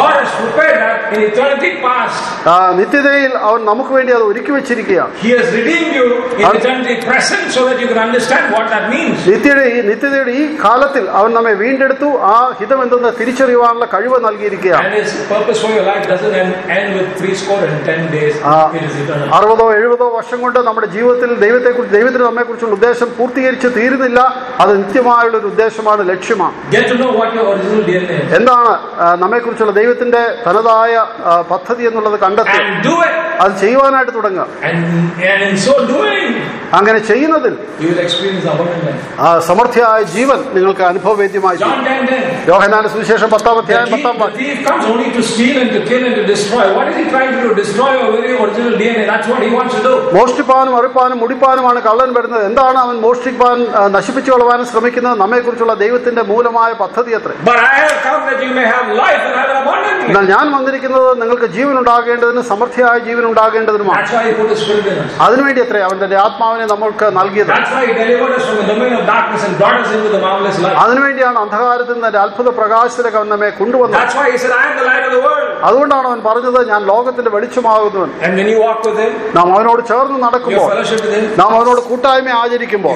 നിത്യതയിൽ അവൻ നമുക്ക് വേണ്ടി അത് ഒരുക്കി വെച്ചിരിക്കുകയാണ്. നിത്യയുടെ ഈ നിത്യതയുടെ ഈ കാലത്തിൽ അവൻ നമ്മെ വീണ്ടെടുത്തു, ആ ഹിതം എന്തെന്ന് തിരിച്ചറിയുവാനുള്ള കഴിവ് നൽകിയിരിക്കുകയാണ്. അറുപതോ എഴുപതോ വർഷം കൊണ്ട് നമ്മുടെ ജീവിതത്തിൽ ദൈവത്തെ കുറിച്ച് ദൈവത്തിന് നമ്മെ കുറിച്ചുള്ള ഉദ്ദേശം പൂർത്തീകരിച്ച് തീരുന്നില്ല. അത് നിത്യമായുള്ള ഒരു ഉദ്ദേശമാണ്, ലക്ഷ്യമാണ്. എന്താണ് നമ്മെക്കുറിച്ചുള്ള ദൈവത്തിന്റെ തനതായ പദ്ധതി എന്നുള്ളത് കണ്ടെത്തി അത് ചെയ്യുവാനായിട്ട് തുടങ്ങുക. അങ്ങനെ ചെയ്യുന്നതിൽ സമൃദ്ധിയായ ജീവൻ നിങ്ങൾക്ക് അനുഭവവേദ്യമായി. യോഹന്നാന്റെ സുവിശേഷം പത്താം അധ്യായം പത്താം വാക്യം. മോഷ്ടിപ്പാനും അറുപ്പാനും മുടിപ്പാനുമാണ് കള്ളൻ വരുന്നത്. എന്താണ് അവൻ മോഷ്ടിപ്പാൻ നശിപ്പിച്ചു കളവാനും ശ്രമിക്കുന്നത്? നമ്മെക്കുറിച്ചുള്ള ദൈവത്തിന്റെ മൂലമായ പദ്ധതി അത്രേ. എന്നാൽ ഞാൻ വന്നിരിക്കുന്നത് നിങ്ങൾക്ക് ജീവൻ ഉണ്ടാകേണ്ടതിന്, സമൃദ്ധിയായ ജീവൻ ഉണ്ടാകേണ്ടതിനുമാണ്. അതിനുവേണ്ടി അത്രേ അവൻ തന്റെ ആത്മാവിനെ നമ്മൾക്ക് നൽകിയത്. അതിനുവേണ്ടിയാണ് അന്ധകാരത്തിൽ നിന്ന് അത്ഭുത പ്രകാശത്തിലേക്ക് അവൻ നമ്മെ കൊണ്ടുവന്നത്. അതുകൊണ്ടാണ് അവൻ പറഞ്ഞത്, ഞാൻ ലോകത്തിന്റെ വെളിച്ചമാകുന്നവൻ. നാം അവനോട് ചേർന്ന് നടക്കുമ്പോൾ, നാം അവനോട് കൂട്ടായ്മ ആചരിക്കുമ്പോൾ,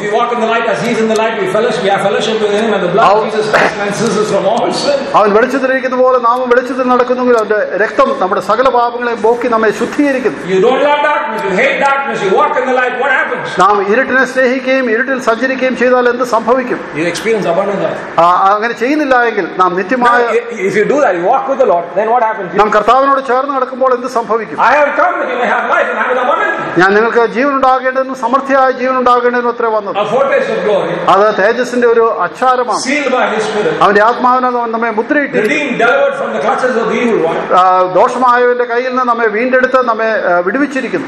അവൻ വെളിച്ചത്തിലിരിക്കുന്ന പോലെ നാം വെളിച്ചത്തിൽ നടക്കുന്നെങ്കിൽ അവന്റെ രക്തം നമ്മുടെ സകല പാപങ്ങളെയും പോക്കി നമ്മെ ശുദ്ധീകരിക്കുന്നു. You don't love darkness, you hate darkness, you walk in the light, what happens? നാം ഇരുട്ടിനെ സ്നേഹിക്കുകയും ഇരുട്ടിൽ സഞ്ചരിക്കുകയും ചെയ്താൽ എന്ത് സംഭവിക്കും? You experience abundant life. അങ്ങനെ ചെയ്യുന്നില്ല എങ്കിൽ നാം നിത്യമായ if you do that, you walk with the Lord, then what happens? നാം കർത്താവിനോട് ചേർന്ന് നടക്കുമ്പോൾ എന്ത് സംഭവിക്കും? I have come that you may have life and have it abundantly. ഞാൻ നിങ്ങൾക്ക് ജീവൻ ഉണ്ടാകേണ്ടതിനും സമൃദ്ധിയായ ജീവൻ ഉണ്ടാകേണ്ടതിനും അത്രേ വന്നത്. A foretaste of glory. അത് തേജസ്സിന്റെ ഒരു അച്ചാരമാണ്. Sealed by His Spirit. അവന്റെ ആത്മാവിനാൽ അവൻ നമ്മെ മുദ്രയിട്ട് redeemed, delivered from the clutches of the evil one. ദോഷമായവന്റെ കയ്യിൽ നിന്ന് നമ്മെ വീണ്ടെടുത്ത് നമ്മെ വിടുവിച്ചിരിക്കുന്നു.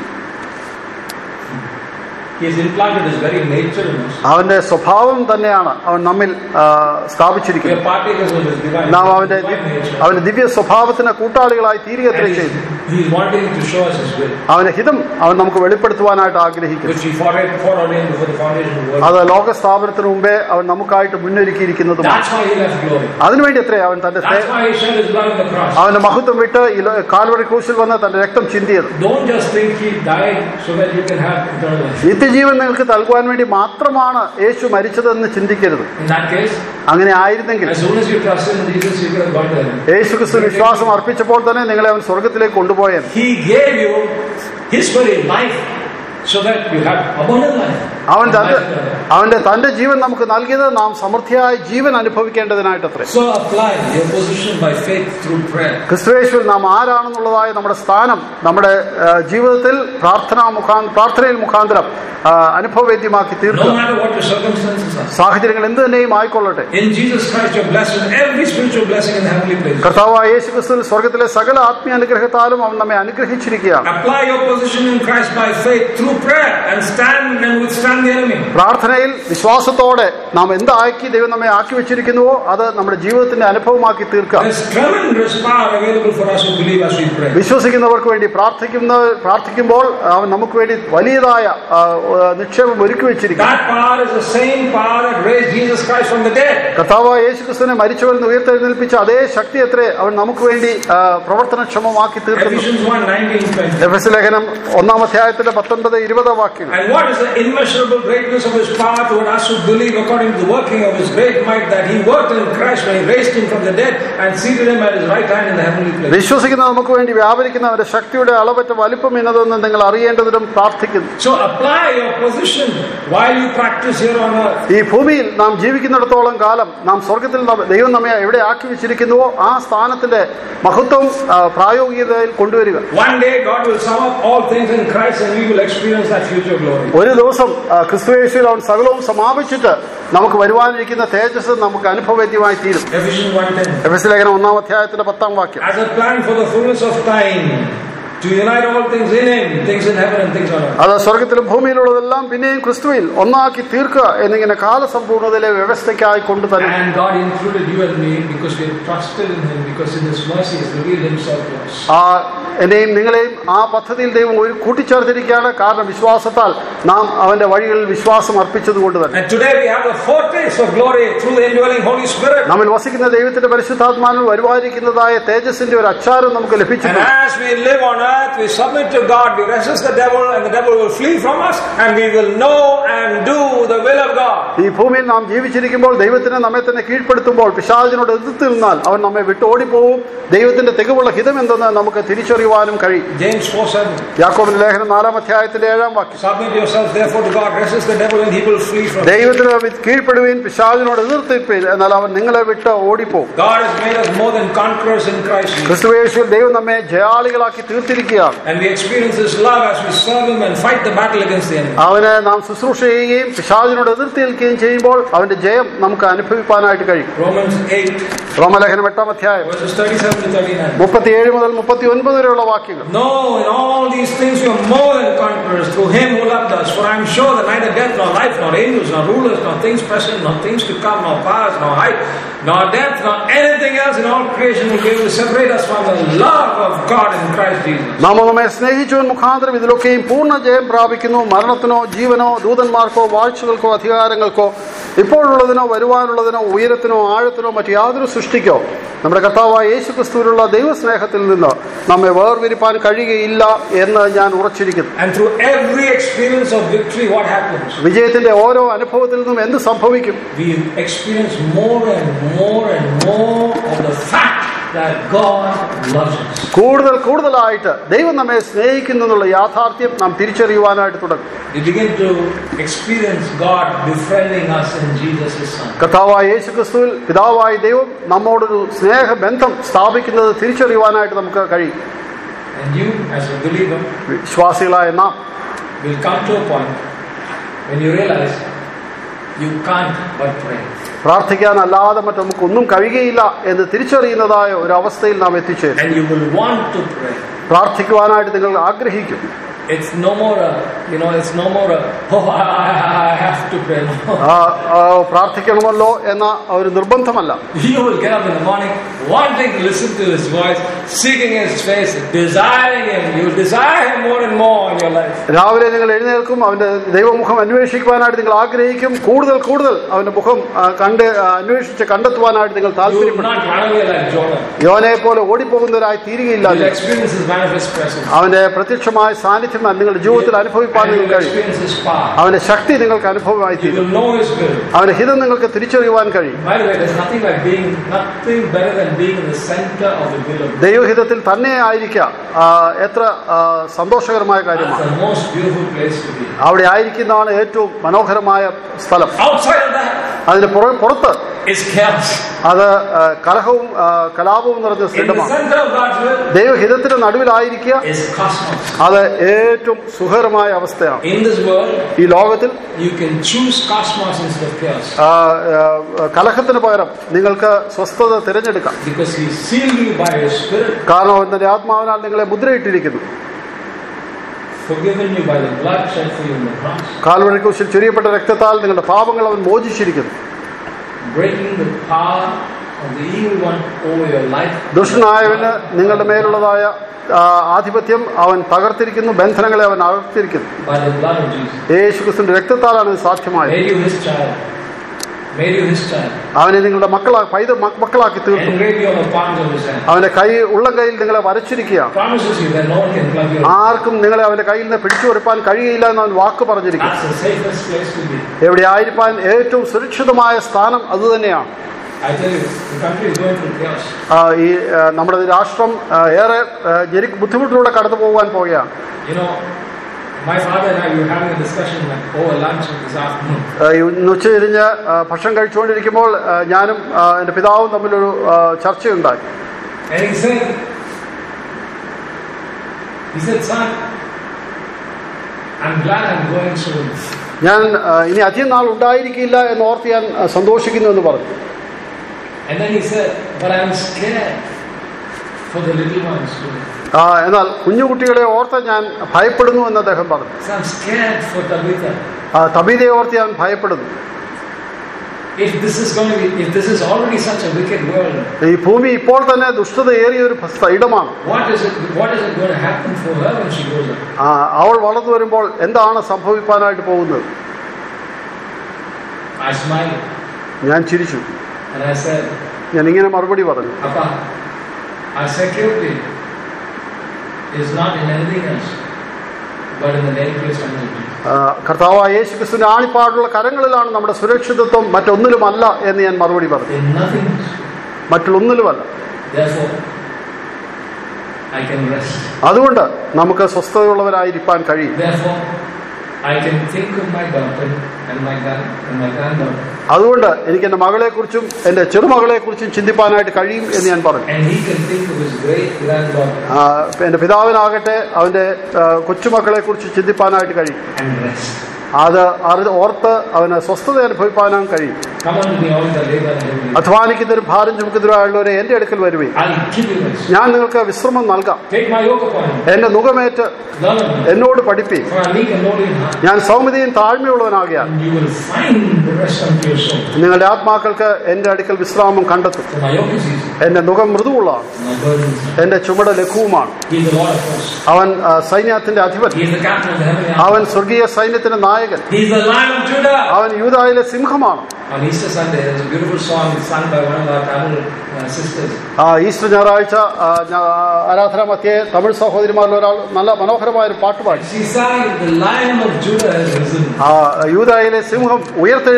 He has implanted His very nature in us. അവന്റെ സ്വഭാവം തന്നെയാണ് അവൻ നമ്മിൽ സ്ഥാപിച്ചിരിക്കുന്നത്. We are partakers of His divine നാം അവന്റെ അവന്റെ ദിവ്യ സ്വഭാവത്തിന് കൂട്ടാളികളായി തീരുകയത്രേ ചെയ്തു. He is wanting to show us His will. അവന്റെ ഹിതം അവൻ നമുക്ക് വെളിപ്പെടുത്തുവാനായിട്ട് ആഗ്രഹിക്കുന്നു. Which He foreordained before the foundation of the world. അത് ലോക സ്ഥാപനത്തിന് മുമ്പേ അവൻ നമുക്കായിട്ട് മുന്നൊരുക്കിയിരിക്കുന്നതും. That's why He left glory. അതിനുവേണ്ടി അത്രേ അവൻ തന്റെ That's why He shed His blood on the cross. അവന്റെ മഹത്വം വിട്ട് കാൽവറി ക്രൂശിൽ വന്ന് തന്റെ രക്തം ചിന്തിയത്. Don't just think He died so that you can have eternal life. നിത്യജീവൻ നിങ്ങൾക്ക് നൽകുവാൻ വേണ്ടി മാത്രമാണ് യേശു മരിച്ചതെന്ന് ചിന്തിക്കരുത്. In that case, അങ്ങനെ ആയിരുന്നെങ്കിൽ as soon as you trusted in Jesus, you could have gone to heaven. യേശുക്രിസ്തുവിൽ വിശ്വാസം അർപ്പിച്ചപ്പോൾ തന്നെ നിങ്ങളെ അവൻ സ്വർഗ്ഗത്തിലേക്ക് കൊണ്ടുപോയത്. He gave you His very life so that you have abundant life. അവൻ തന്റെ അവന്റെ തന്റെ ജീവൻ നമുക്ക് നൽകിയത് നാം സമൃദ്ധിയായ ജീവൻ അനുഭവിക്കേണ്ടതിനായിട്ടത്രേ. So apply your position by faith through prayer. ക്രിസ്തുയേശുവിൽ നാം ആരാണെന്നുള്ളതായ നമ്മുടെ സ്ഥാനം നമ്മുടെ ജീവിതത്തിൽ പ്രാർത്ഥനാ മുഖാന്തരം പ്രാർത്ഥനയിൽ മുഖാന്തരം അനുഭവവേദ്യമാക്കി തീർക്കുക. No matter what your circumstances are. സാഹചര്യങ്ങൾ എന്ത് തന്നെയും ആയിക്കൊള്ളട്ടെ. In Jesus Christ you are blessed with every spiritual blessing in the heavenly places. കർത്താവായ യേശുക്രിസ്തുവിൽ സ്വർഗ്ഗത്തിലെ സകല ആത്മീയ അനുഗ്രഹത്താലും അവൻ നമ്മെ അനുഗ്രഹിച്ചിരിക്കുകയാണ്. Apply your position in Christ by faith through prayer and stand and withstand the enemy. പ്രാർത്ഥനയിൽ വിശ്വാസത്തോടെ നാം എന്താക്കി ദൈവം നമ്മെ ആക്കി വെച്ചിരിക്കുന്നുവോ അത് നമ്മുടെ ജീവിതത്തിന്റെ അനുഭവമാക്കി തീർക്കുക. There is tremendous power available for us who believe as we pray. വിശ്വസിക്കുന്നവർക്ക് വേണ്ടി പ്രാർത്ഥിക്കുന്ന പ്രാർത്ഥിക്കുമ്പോൾ അവൻ നമുക്ക് വേണ്ടി വലിയതായ നിക്ഷേപം ഒരുക്കി വെച്ചിരിക്കുന്നു. That power is the same power that raised Jesus Christ from the dead. കർത്താവായ യേശുക്രിസ്തുവിനെ മരിച്ചവരിൽ നിന്ന് ഉയർത്തെഴുന്നേൽപ്പിച്ച അതേ ശക്തി അത്രേ അവൻ നമുക്ക് വേണ്ടി പ്രവർത്തനക്ഷമമാക്കി തീർക്കുന്നു. Ephesians one nineteen twenty. എഫെസ്യ ലേഖനം ഒന്നാം അധ്യായത്തിന്റെ പത്തൊൻപത് ഇരുപത് വാക്യങ്ങൾ. And what is the immeasurable greatness of His power toward us who believe according to the working of His great might that He worked in Christ when He raised Him from the dead and seated Him at His right hand in the heavenly place. വിശ്വസിക്കുന്ന നമുക്ക് വേണ്ടി വ്യാപരിക്കുന്ന അവരുടെ ശക്തിയുടെ അളവറ്റ വലിപ്പം എന്നതെന്ന് നിങ്ങൾ അറിയേണ്ടതിനും പ്രാർത്ഥിക്കുന്നു. So apply your position while you practice here on earth. ഈ ഭൂമിയിൽ നാം ജീവിക്കുന്നിടത്തോളം കാലം നാം സ്വർഗ്ഗത്തിൽ ദൈവം നമ്മെ എവിടെ ആക്കി വെച്ചിരിക്കുന്നുവോ ആ സ്ഥാനത്തിന്റെ മഹത്വം പ്രായോഗികതയിൽ കൊണ്ടുവരിക. One day God will sum up all things in Christ and we will experience that future glory. ഒരു ദിവസം ക്രിസ്തുയേശുവിൽ അവൻ സകലവും സമാപിച്ചിട്ട് നമുക്ക് വരുവാനിരിക്കുന്ന തേജസ് നമുക്ക് അനുഭവവേദ്യമായി തീരും. എഫെസ്യ ലേഖനം ഒന്നാം അധ്യായത്തിന്റെ പത്താം വാക്യം. As a plan for the fullness of time to unite all things in Him, things in heaven and things on earth. അത് സ്വർഗ്ഗത്തിലും ഭൂമിയിലുള്ളതെല്ലാം പിന്നെയും ക്രിസ്തുവിൽ ഒന്നാക്കി തീർക്കുക എന്നിങ്ങനെ കാലസമ്പൂർണ്ണതയിലെ വ്യവസ്ഥയ്ക്കായി കൊണ്ട് തന്നെ. And God included you and me because we trusted in Him, because in His mercy He has revealed Himself to us. ആ എന്നെയും നിങ്ങളെയും ആ പദ്ധതിയിൽ ദൈവം ഒരു കൂട്ടിച്ചേർത്തിരിക്കുകയാണ്. കാരണം വിശ്വാസത്താൽ നാം അവന്റെ വഴികളിൽ വിശ്വാസം അർപ്പിച്ചതുകൊണ്ട് തന്നെ. And today we have the foretaste of glory through the indwelling Holy Spirit. നമ്മിൽ വസിക്കുന്ന ദൈവത്തിന്റെ പരിശുദ്ധാത്മാവിൽ വരുവാനിരിക്കുന്നതായ തേജസ്സിന്റെ ഒരു അച്ചാരം നമുക്ക് ലഭിച്ചിട്ടുണ്ട്. And as we live on earth, we submit to God, we resist the devil, and the devil will flee from us, and we will know and do the will of God. ഈ ഭൂമിയിൽ നാം ജീവിച്ചിരിക്കുമ്പോൾ ദൈവത്തിനെ നമ്മെ തന്നെ കീഴ്പ്പെടുത്തുമ്പോൾ പിശാചിനോട് എതിർത്ത് നിന്നാൽ അവൻ നമ്മെ വിട്ട് ഓടിപ്പോവും. ദൈവത്തിന്റെ തികവുള്ള ഹിതം എന്തെന്ന് നമുക്ക് തിരിച്ചറിയുവാനും കഴിയും. James four seven. യാക്കോബിന്റെ ലേഖനം നാലാം അധ്യായത്തിന്റെ ഏഴാം വാക്യം. Submit yourselves therefore to God, resist the devil, and he will flee from you. ദൈവത്തിന് കീഴ്പ്പെടുവീൻ, പിശാചിനോട് എതിർത്തിരിപ്പീൻ, എന്നാൽ അവൻ നിങ്ങളെ വിട്ട് ഓടിപ്പോവും. God has made us more than conquerors in Christ. ക്രിസ്തുയേശുവിൽ ദൈവം നമ്മെ ജയാളികളാക്കി തീർത്തിരിക്കുകയാണ്. And we experience His love as we serve Him and fight the battle against the enemy. അവനെ നാം ശുശ്രൂഷ ചെയ്യുകയും പിശാചിനോട് എതിർത്ത് നിൽക്കുകയും ചെയ്യുമ്പോൾ അവന്റെ ജയം നമുക്ക് അനുഭവിക്കാനായിട്ട് കഴിയും. Romans eight. റോമലേഖനം എട്ടാം അധ്യായം verses thirty-seven to thirty-nine. മുപ്പത്തിയേഴ് മുതൽ മുപ്പത്തി ഒൻപത് വരെയുള്ള വാക്യങ്ങൾ. No, in all these things we are more than conquerors through Him who loved us. For I am sure that neither death nor life nor angels nor rulers nor things present nor things to come nor powers nor height nor depth nor anything else in all creation will be able to separate us from the love of God in Christ Jesus. നാം നമ്മെ സ്നേഹിച്ചവൻ മുഖാന്തരം ഇതിലൊക്കെയും പൂർണ്ണ ജയം പ്രാപിക്കുന്നു. മരണത്തിനോ ജീവനോ ദൂതന്മാർക്കോ വാഴ്ചകൾക്കോ അധികാരങ്ങൾക്കോ ഇപ്പോഴുള്ളതിനോ വരുവാനുള്ളതിനോ ഉയരത്തിനോ ആഴത്തിനോ മറ്റു യാതൊരു സൃഷ്ടിക്കോ നമ്മുടെ കർത്താവായ യേശുക്രിസ്തുവിലുള്ള ദൈവസ്നേഹത്തിൽ നിന്ന് നമ്മെ വേർതിരിപ്പാൻ കഴിയുകയില്ല എന്ന് ഞാൻ ഉറച്ചിരിക്കുന്നു. And through every experience of victory, what happens? വിജയത്തിന്റെ ഓരോ അനുഭവത്തിൽ നിന്നും എന്ത് സംഭവിക്കും? We experience more and more and more of the fact that God loves us. കൂടുതൽ കൂടുതലായിട്ട് ദൈവം നമ്മെ സ്നേഹിക്കുന്നു എന്നുള്ള യാഥാർത്ഥ്യം നാം തിരിച്ചറിയുവാനായിട്ട് തുടങ്ങും. We begin to experience God befriending us in Jesus' Son. കർത്താവായ യേശുക്രിസ്തുവിൽ പിതാവായ ദൈവം നമ്മോടൊരു സ്നേഹബന്ധം സ്ഥാപിക്കുന്നത് തിരിച്ചറിയുവാനായിട്ട് നമുക്ക് കഴിയും. And you, as a believer, വിശ്വാസികളായ നാം will come to a point when you realize you can't but pray. പ്രാർത്ഥിക്കാൻ അല്ലാതെ മറ്റൊന്നും കഴിയുകയില്ല എന്ന് തിരിച്ചറിയുന്നതായ ഒരു അവസ്ഥയിൽ നാം എത്തിച്ചേരും. And you will want to pray. പ്രാർത്ഥിക്കുവാനായിട്ട് നിങ്ങൾ ആഗ്രഹിക്കും. It's no more a, you know, it's no more a, oh, I, I have to pray. No. പ്രാർത്ഥിക്കണമല്ലോ എന്ന ഒരു നിർബന്ധമല്ല. You will get up in the morning wanting to listen to His voice, seeking His face, desiring Him. You will desire Him more and more in your life. രാവിലെ നിങ്ങൾ എഴുന്നേൽക്കും, അവന്റെ ദൈവമുഖം അന്വേഷിക്കുവാനായിട്ട് നിങ്ങൾ ആഗ്രഹിക്കും. കൂടുതൽ കൂടുതൽ അവന്റെ മുഖം കണ്ട് അന്വേഷിച്ച് കണ്ടെത്തുവാനായിട്ട് നിങ്ങൾ താല്പര്യപ്പെടും. യോനയെ പോലെ ഓടിപ്പോകുന്നവരായി തീരുകയില്ല. അവന്റെ പ്രത്യക്ഷമായ സാന്നിധ്യം നിങ്ങളുടെ ജീവിതത്തിൽ അനുഭവിപ്പാൻ നിങ്ങൾ കഴിയും. അവന്റെ ശക്തി നിങ്ങൾക്ക് അനുഭവമായി തീരും. അവന്റെ ഹിതം നിങ്ങൾക്ക് തിരിച്ചറിയുവാൻ കഴിയും. ദൈവഹിതത്തിൽ തന്നെ ആയിരിക്കാം എത്ര സന്തോഷകരമായ കാര്യമാണ്. അവിടെ ആയിരിക്കുന്നതാണ് ഏറ്റവും മനോഹരമായ സ്ഥലം. അതിന് പുറത്ത് അത് കലഹവും കലാപവും നിറഞ്ഞ സ്ഥലമാണ്. ദൈവഹിതത്തിന്റെ നടുവിലായിരിക്കുക അത് ഏറ്റവും സുഖകരമായ അവസ്ഥയാണ്. ഈ ലോകത്തിൽ കലഹത്തിന് പകരം നിങ്ങൾക്ക് സ്വസ്ഥത തിരഞ്ഞെടുക്കാം. കാരണം അവന്റെ ആത്മാവിനാൽ നിങ്ങളെ മുദ്രയിട്ടിരിക്കുന്നു. കാൽവരി ക്രൂശിൽ ചൊരിയപ്പെട്ട രക്തത്താൽ നിങ്ങളുടെ പാപങ്ങൾ അവൻ മോചിച്ചിരിക്കുന്നു. ദുഷ്ടനായവന് നിങ്ങളുടെ മേലുള്ളതായ ആധിപത്യം അവൻ തകർത്തിരിക്കുന്നു. ബന്ധനങ്ങളെ അവൻ അകർത്തിരിക്കുന്നു. യേശുക്രിസ്തുവിന്റെ രക്തത്താലാണ് ഇത് സാധ്യമായത്. അവനെ നിങ്ങളുടെ മക്കളാ പൈത മക്കളാക്കി തീർത്തു. അവന്റെ കൈ ഉള്ള കയ്യിൽ നിങ്ങളെ വരച്ചിരിക്കുകയാണ്. ആർക്കും നിങ്ങളെ അവന്റെ കയ്യിൽ നിന്ന് പിടിച്ചു കൊടുക്കാൻ കഴിയില്ല എന്ന് അവൻ വാക്ക് പറഞ്ഞിരിക്കുന്നു. എവിടെ ആയിരിക്കാൻ ഏറ്റവും സുരക്ഷിതമായ സ്ഥാനം അതുതന്നെയാണ്. ഈ നമ്മുടെ രാഷ്ട്രം ഏറെ ബുദ്ധിമുട്ടിലൂടെ കടന്നു പോകാൻ പോവുകയാണ്. ഇന്ന് ഉച്ചതിരിഞ്ഞ് ഭക്ഷണം കഴിച്ചുകൊണ്ടിരിക്കുമ്പോൾ ഞാനും എന്റെ പിതാവും തമ്മിലൊരു ചർച്ചയുണ്ടായി. ഞാൻ ഇനി അധികം നാൾ ഉണ്ടായിരിക്കില്ല എന്ന് ഓർത്ത് ഞാൻ സന്തോഷിക്കുന്നു എന്ന് പറഞ്ഞു. എന്നാൽ കുഞ്ഞുകുട്ടികളെ ഓർത്ത് ഞാൻ ഭയപ്പെടുന്നു എന്ന് അദ്ദേഹം പറഞ്ഞു. തബീതയെ ഓർത്ത് ഞാൻ ഭയപ്പെടുന്നു. ഈ ഭൂമി ഇപ്പോൾ തന്നെ ദുഷ്ടത ഏറിയ ഒരു ഇടമാണ്. അവൾ വളർന്നു വരുമ്പോൾ എന്താണ് സംഭവിക്കാനായിട്ട് പോകുന്നത്? ഞാൻ ചിരിച്ചു. ഞാൻ ഇങ്ങനെ മറുപടി പറഞ്ഞു, കർത്താവായ യേശുക്രിസ്തുവിന്റെ ആണിപ്പാടുള്ള കരങ്ങളിലാണ് നമ്മുടെ സുരക്ഷിതത്വം, മറ്റൊന്നിലുമല്ല എന്ന് ഞാൻ മറുപടി പറഞ്ഞു. മറ്റൊന്നിലുമല്ല. അതുകൊണ്ട് നമുക്ക് സ്വസ്ഥതയുള്ളവരായിരിക്കാൻ കഴിയും. അതുകൊണ്ട് എനിക്ക് എന്റെ മകളെ കുറിച്ചും എന്റെ ചെറുമകളെ കുറിച്ചും ചിന്തിപ്പാനായിട്ട് കഴിയും എന്ന് ഞാൻ പറഞ്ഞു. എന്റെ പിതാവിനാകട്ടെ അവന്റെ കൊച്ചുമക്കളെ കുറിച്ച് ചിന്തിപ്പാനായിട്ട് കഴിയും. അത് അത് ഓർത്ത് അവന് സ്വസ്ഥത അനുഭവിപ്പാനും കഴിയും. അധ്വാനിക്കുന്നവരും ഭാരം ചുമക്കുന്നവരായുള്ളവരെ എന്റെ അടുക്കൽ വരുവേ, ഞാൻ നിങ്ങൾക്ക് വിശ്രമം നൽകാം. എന്റെ നുകമേറ്റ് എന്നോട് പഠിപ്പി, ഞാൻ സൗമ്യതയും താഴ്മയുള്ളവനാകിയാൽ നിങ്ങളുടെ ആത്മാക്കൾക്ക് എന്റെ അടുക്കൽ വിശ്രാമം കണ്ടെത്തും. എന്റെ നുകം മൃദുവുള്ളതാണ്, എന്റെ ചുമട് ലഘുവുമാണ്. അവൻ സൈന്യത്തിന്റെ അധിപൻ, അവൻ സ്വർഗീയ സൈന്യത്തിന്റെ നായകൻ, അവൻ യൂദായിലെ സിംഹമാണ്. ഈസ്റ്റർ ഞായറാഴ്ച ആരാധനാ മധ്യേ തമിഴ് സഹോദരിമാരിൽ ഒരാൾ നല്ല മനോഹരമായ ഒരു പാട്ട് പാടി. യൂദായിലെ സിംഹം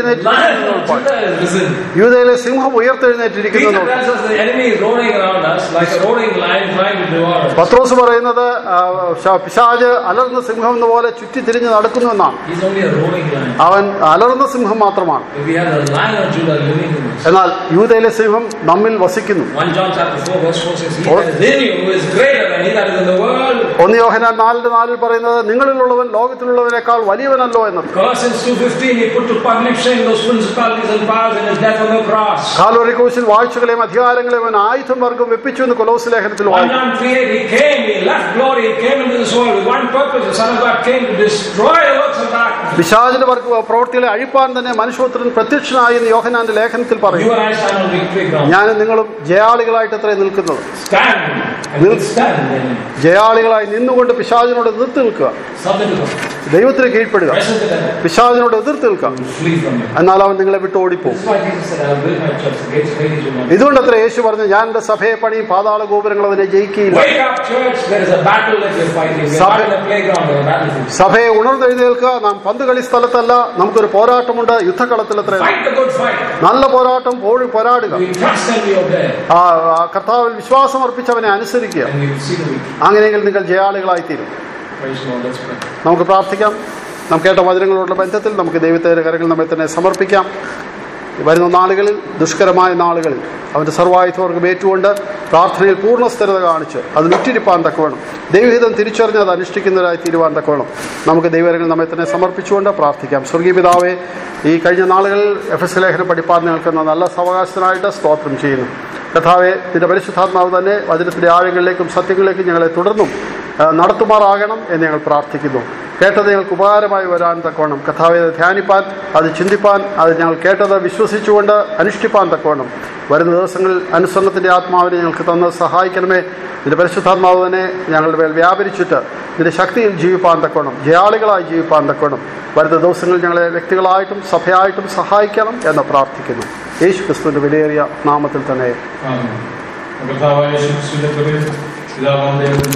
ഉയർത്തെഴുന്നേറ്റ് യൂദായിലെ സിംഹം ഉയർത്തെഴുന്നേറ്റിരിക്കുന്നു. like a roaring lion trying to devour us. പത്രോസ് പറയുന്നത് ആ, ശ- പിശാച് അലർന്ന സിംഹം എന്ന പോലെ ചുറ്റി തിരിഞ്ഞ് നടക്കുന്നു എന്നാണ്. He's only a roaring lion. അവൻ അലർന്ന സിംഹം മാത്രമാണ്. But we have the Lion of Judah living in us. എന്നാൽ യൂദയിലെ സിംഹം നമ്മിൽ വസിക്കുന്നു. First John chapter four verse four says, He that is in you who is greater than he that is in the world. ഒന്ന് യോഹന്നാൻ നാലിന്റെ നാലിൽ പറയുന്നത് നിങ്ങളിലുള്ളവൻ ലോകത്തിലുള്ളവനേക്കാൾ വലിയവനല്ലോ എന്നത്. Colossians two fifteen, He put to public shame those principalities and powers in His death on the cross. Calvary ക്രൂശിൽ വാഴ്ചകളെയും അധികാരങ്ങളെയും അവൻ ആയുധം വർഗം വെപ്പിച്ചു എന്ന് കൊലോസ് ലേഖനത്തിൽ First വായിക്കും. John three eight, He came, He left glory, He came into this world with one purpose. The Son of God came to destroy the works of darkness. പിശാചിന്റെ വർഗ പ്രവൃത്തികളെ അഴിപ്പാൻ തന്നെ മനുഷ്യപുത്രൻ പ്രത്യക്ഷനായി എന്ന് യോഹന്നാന്റെ ലേഖനത്തിൽ പറയും. You and I stand on victory ground. ഞാനും നിങ്ങളും ജയാളികളായിട്ട് എത്ര നിൽക്കുന്നത്. Stand and we'll stand then. ജയാളികളായി നിന്നുകൊണ്ട് പിശാചിനോട് എതിർത്ത് നിൽക്കുക. Submit to God. ദൈവത്തിന് കീഴ്പ്പെടുക. Resist the devil. പിശാചിനോട് എതിർത്ത് നിൽക്കുക. Flee from him. എന്നാൽ അവൻ നിങ്ങളെ വിട്ട് ഓടിപ്പോകും. This is why Jesus said, I will build my church, the gates of Hades will not. ഇതുകൊണ്ടത്ര യേശു പറഞ്ഞു, ഞാൻ എന്റെ സഭയെ പണിയും പാതാള ഗോപുരങ്ങൾ അതിനെ ജയിക്കുകയില്ല. Wake up, church. There is a battle that you're fighting. We're not in a playground, we're a battlefield. സഭയെ ഉണർന്നെഴുന്നേൽക്കുക. നാം പന്ത് കളി സ്ഥലത്തല്ല, നമുക്കൊരു പോരാട്ടമുണ്ട്. യുദ്ധകളത്തിൽ എത്ര Fight the good fight. നല്ല പോരാട്ടം പോഴി പോരാടുക. We trust and we obey. ആ ആ കർത്താവിൽ വിശ്വാസം അർപ്പിച്ചവനെ അനുസരിക്കുക. And we will see the victory. അങ്ങനെയെങ്കിൽ നിങ്ങൾ ജയാളികളായി തീരും. Praise the Lord. Let's pray. നമുക്ക് പ്രാർത്ഥിക്കാം. നാം കേട്ട വചനങ്ങളോടുള്ള ബന്ധത്തിൽ നമുക്ക് ദൈവത്തിന്റെ കരങ്ങളിൽ നമ്മെ തന്നെ സമർപ്പിക്കാം. വരുന്ന നാളുകളിൽ, ദുഷ്കരമായ നാളുകളിൽ അവന്റെ സർവായുധവർഗം ഏറ്റുകൊണ്ട് പ്രാർത്ഥനയിൽ പൂർണ്ണ സ്ഥിരത കാണിച്ച് അതിൽ ഉറ്റിരിപ്പാൻ തക്കവേണം, ദൈവഹിതം തിരിച്ചറിഞ്ഞ് അത് അനുഷ്ഠിക്കുന്നവരായി തീരുവാൻ തക്കവേണം നമുക്ക് ദൈവകരങ്ങളിൽ നമ്മെ തന്നെ സമർപ്പിച്ചുകൊണ്ട് പ്രാർത്ഥിക്കാം. സ്വർഗീയ പിതാവേ, ഈ കഴിഞ്ഞ നാളുകളിൽ എഫ് എസ് ലേഖനം പഠിപ്പാൻ നിൽക്കുന്ന നല്ല സാവകാശത്തിനായിട്ട് സ്തോത്രം ചെയ്യുന്നു. കർത്താവേ, നിന്റെ പരിശുദ്ധാത്മാവ് തന്നെ വചനത്തിന്റെ ആഴങ്ങളിലേക്കും സത്യങ്ങളിലേക്കും ഞങ്ങളെ തുടർന്നും നടത്തുമാറാകണം എന്ന് ഞങ്ങൾ പ്രാർത്ഥിക്കുന്നു. കേട്ടത് ഞങ്ങൾക്ക് ഉപകാരമായി വരാൻ തക്കവണ്ണം കർത്താവെ ധ്യാനിപ്പാൻ, അത് ചിന്തിപ്പാൻ, അത് ഞങ്ങൾ കേട്ടത് വിശ്വസിച്ചുകൊണ്ട് അനുഷ്ഠിപ്പാൻ തക്കവണ്ണം വരുന്ന ദിവസങ്ങളിൽ അനുസരണത്തിന്റെ ആത്മാവിനെ ഞങ്ങൾക്ക് തന്ന് സഹായിക്കണമേ. നിന്റെ പരിശുദ്ധാത്മാവ് തന്നെ ഞങ്ങളുടെ മേൽ വ്യാപരിച്ചിട്ട് നിന്റെ ശക്തിയിൽ ജീവിപ്പാൻ തക്കവണ്ണം, ജയാളികളായി ജീവിപ്പാൻ തക്കവണ്ണം വരുന്ന ദിവസങ്ങളിൽ ഞങ്ങളെ വ്യക്തികളായിട്ടും സഭയായിട്ടും സഹായിക്കണം എന്ന് പ്രാർത്ഥിക്കുന്നു. യേശു ക്രിസ്തുവിന്റെ വിലയേറിയ നാമത്തിൽ തന്നെ.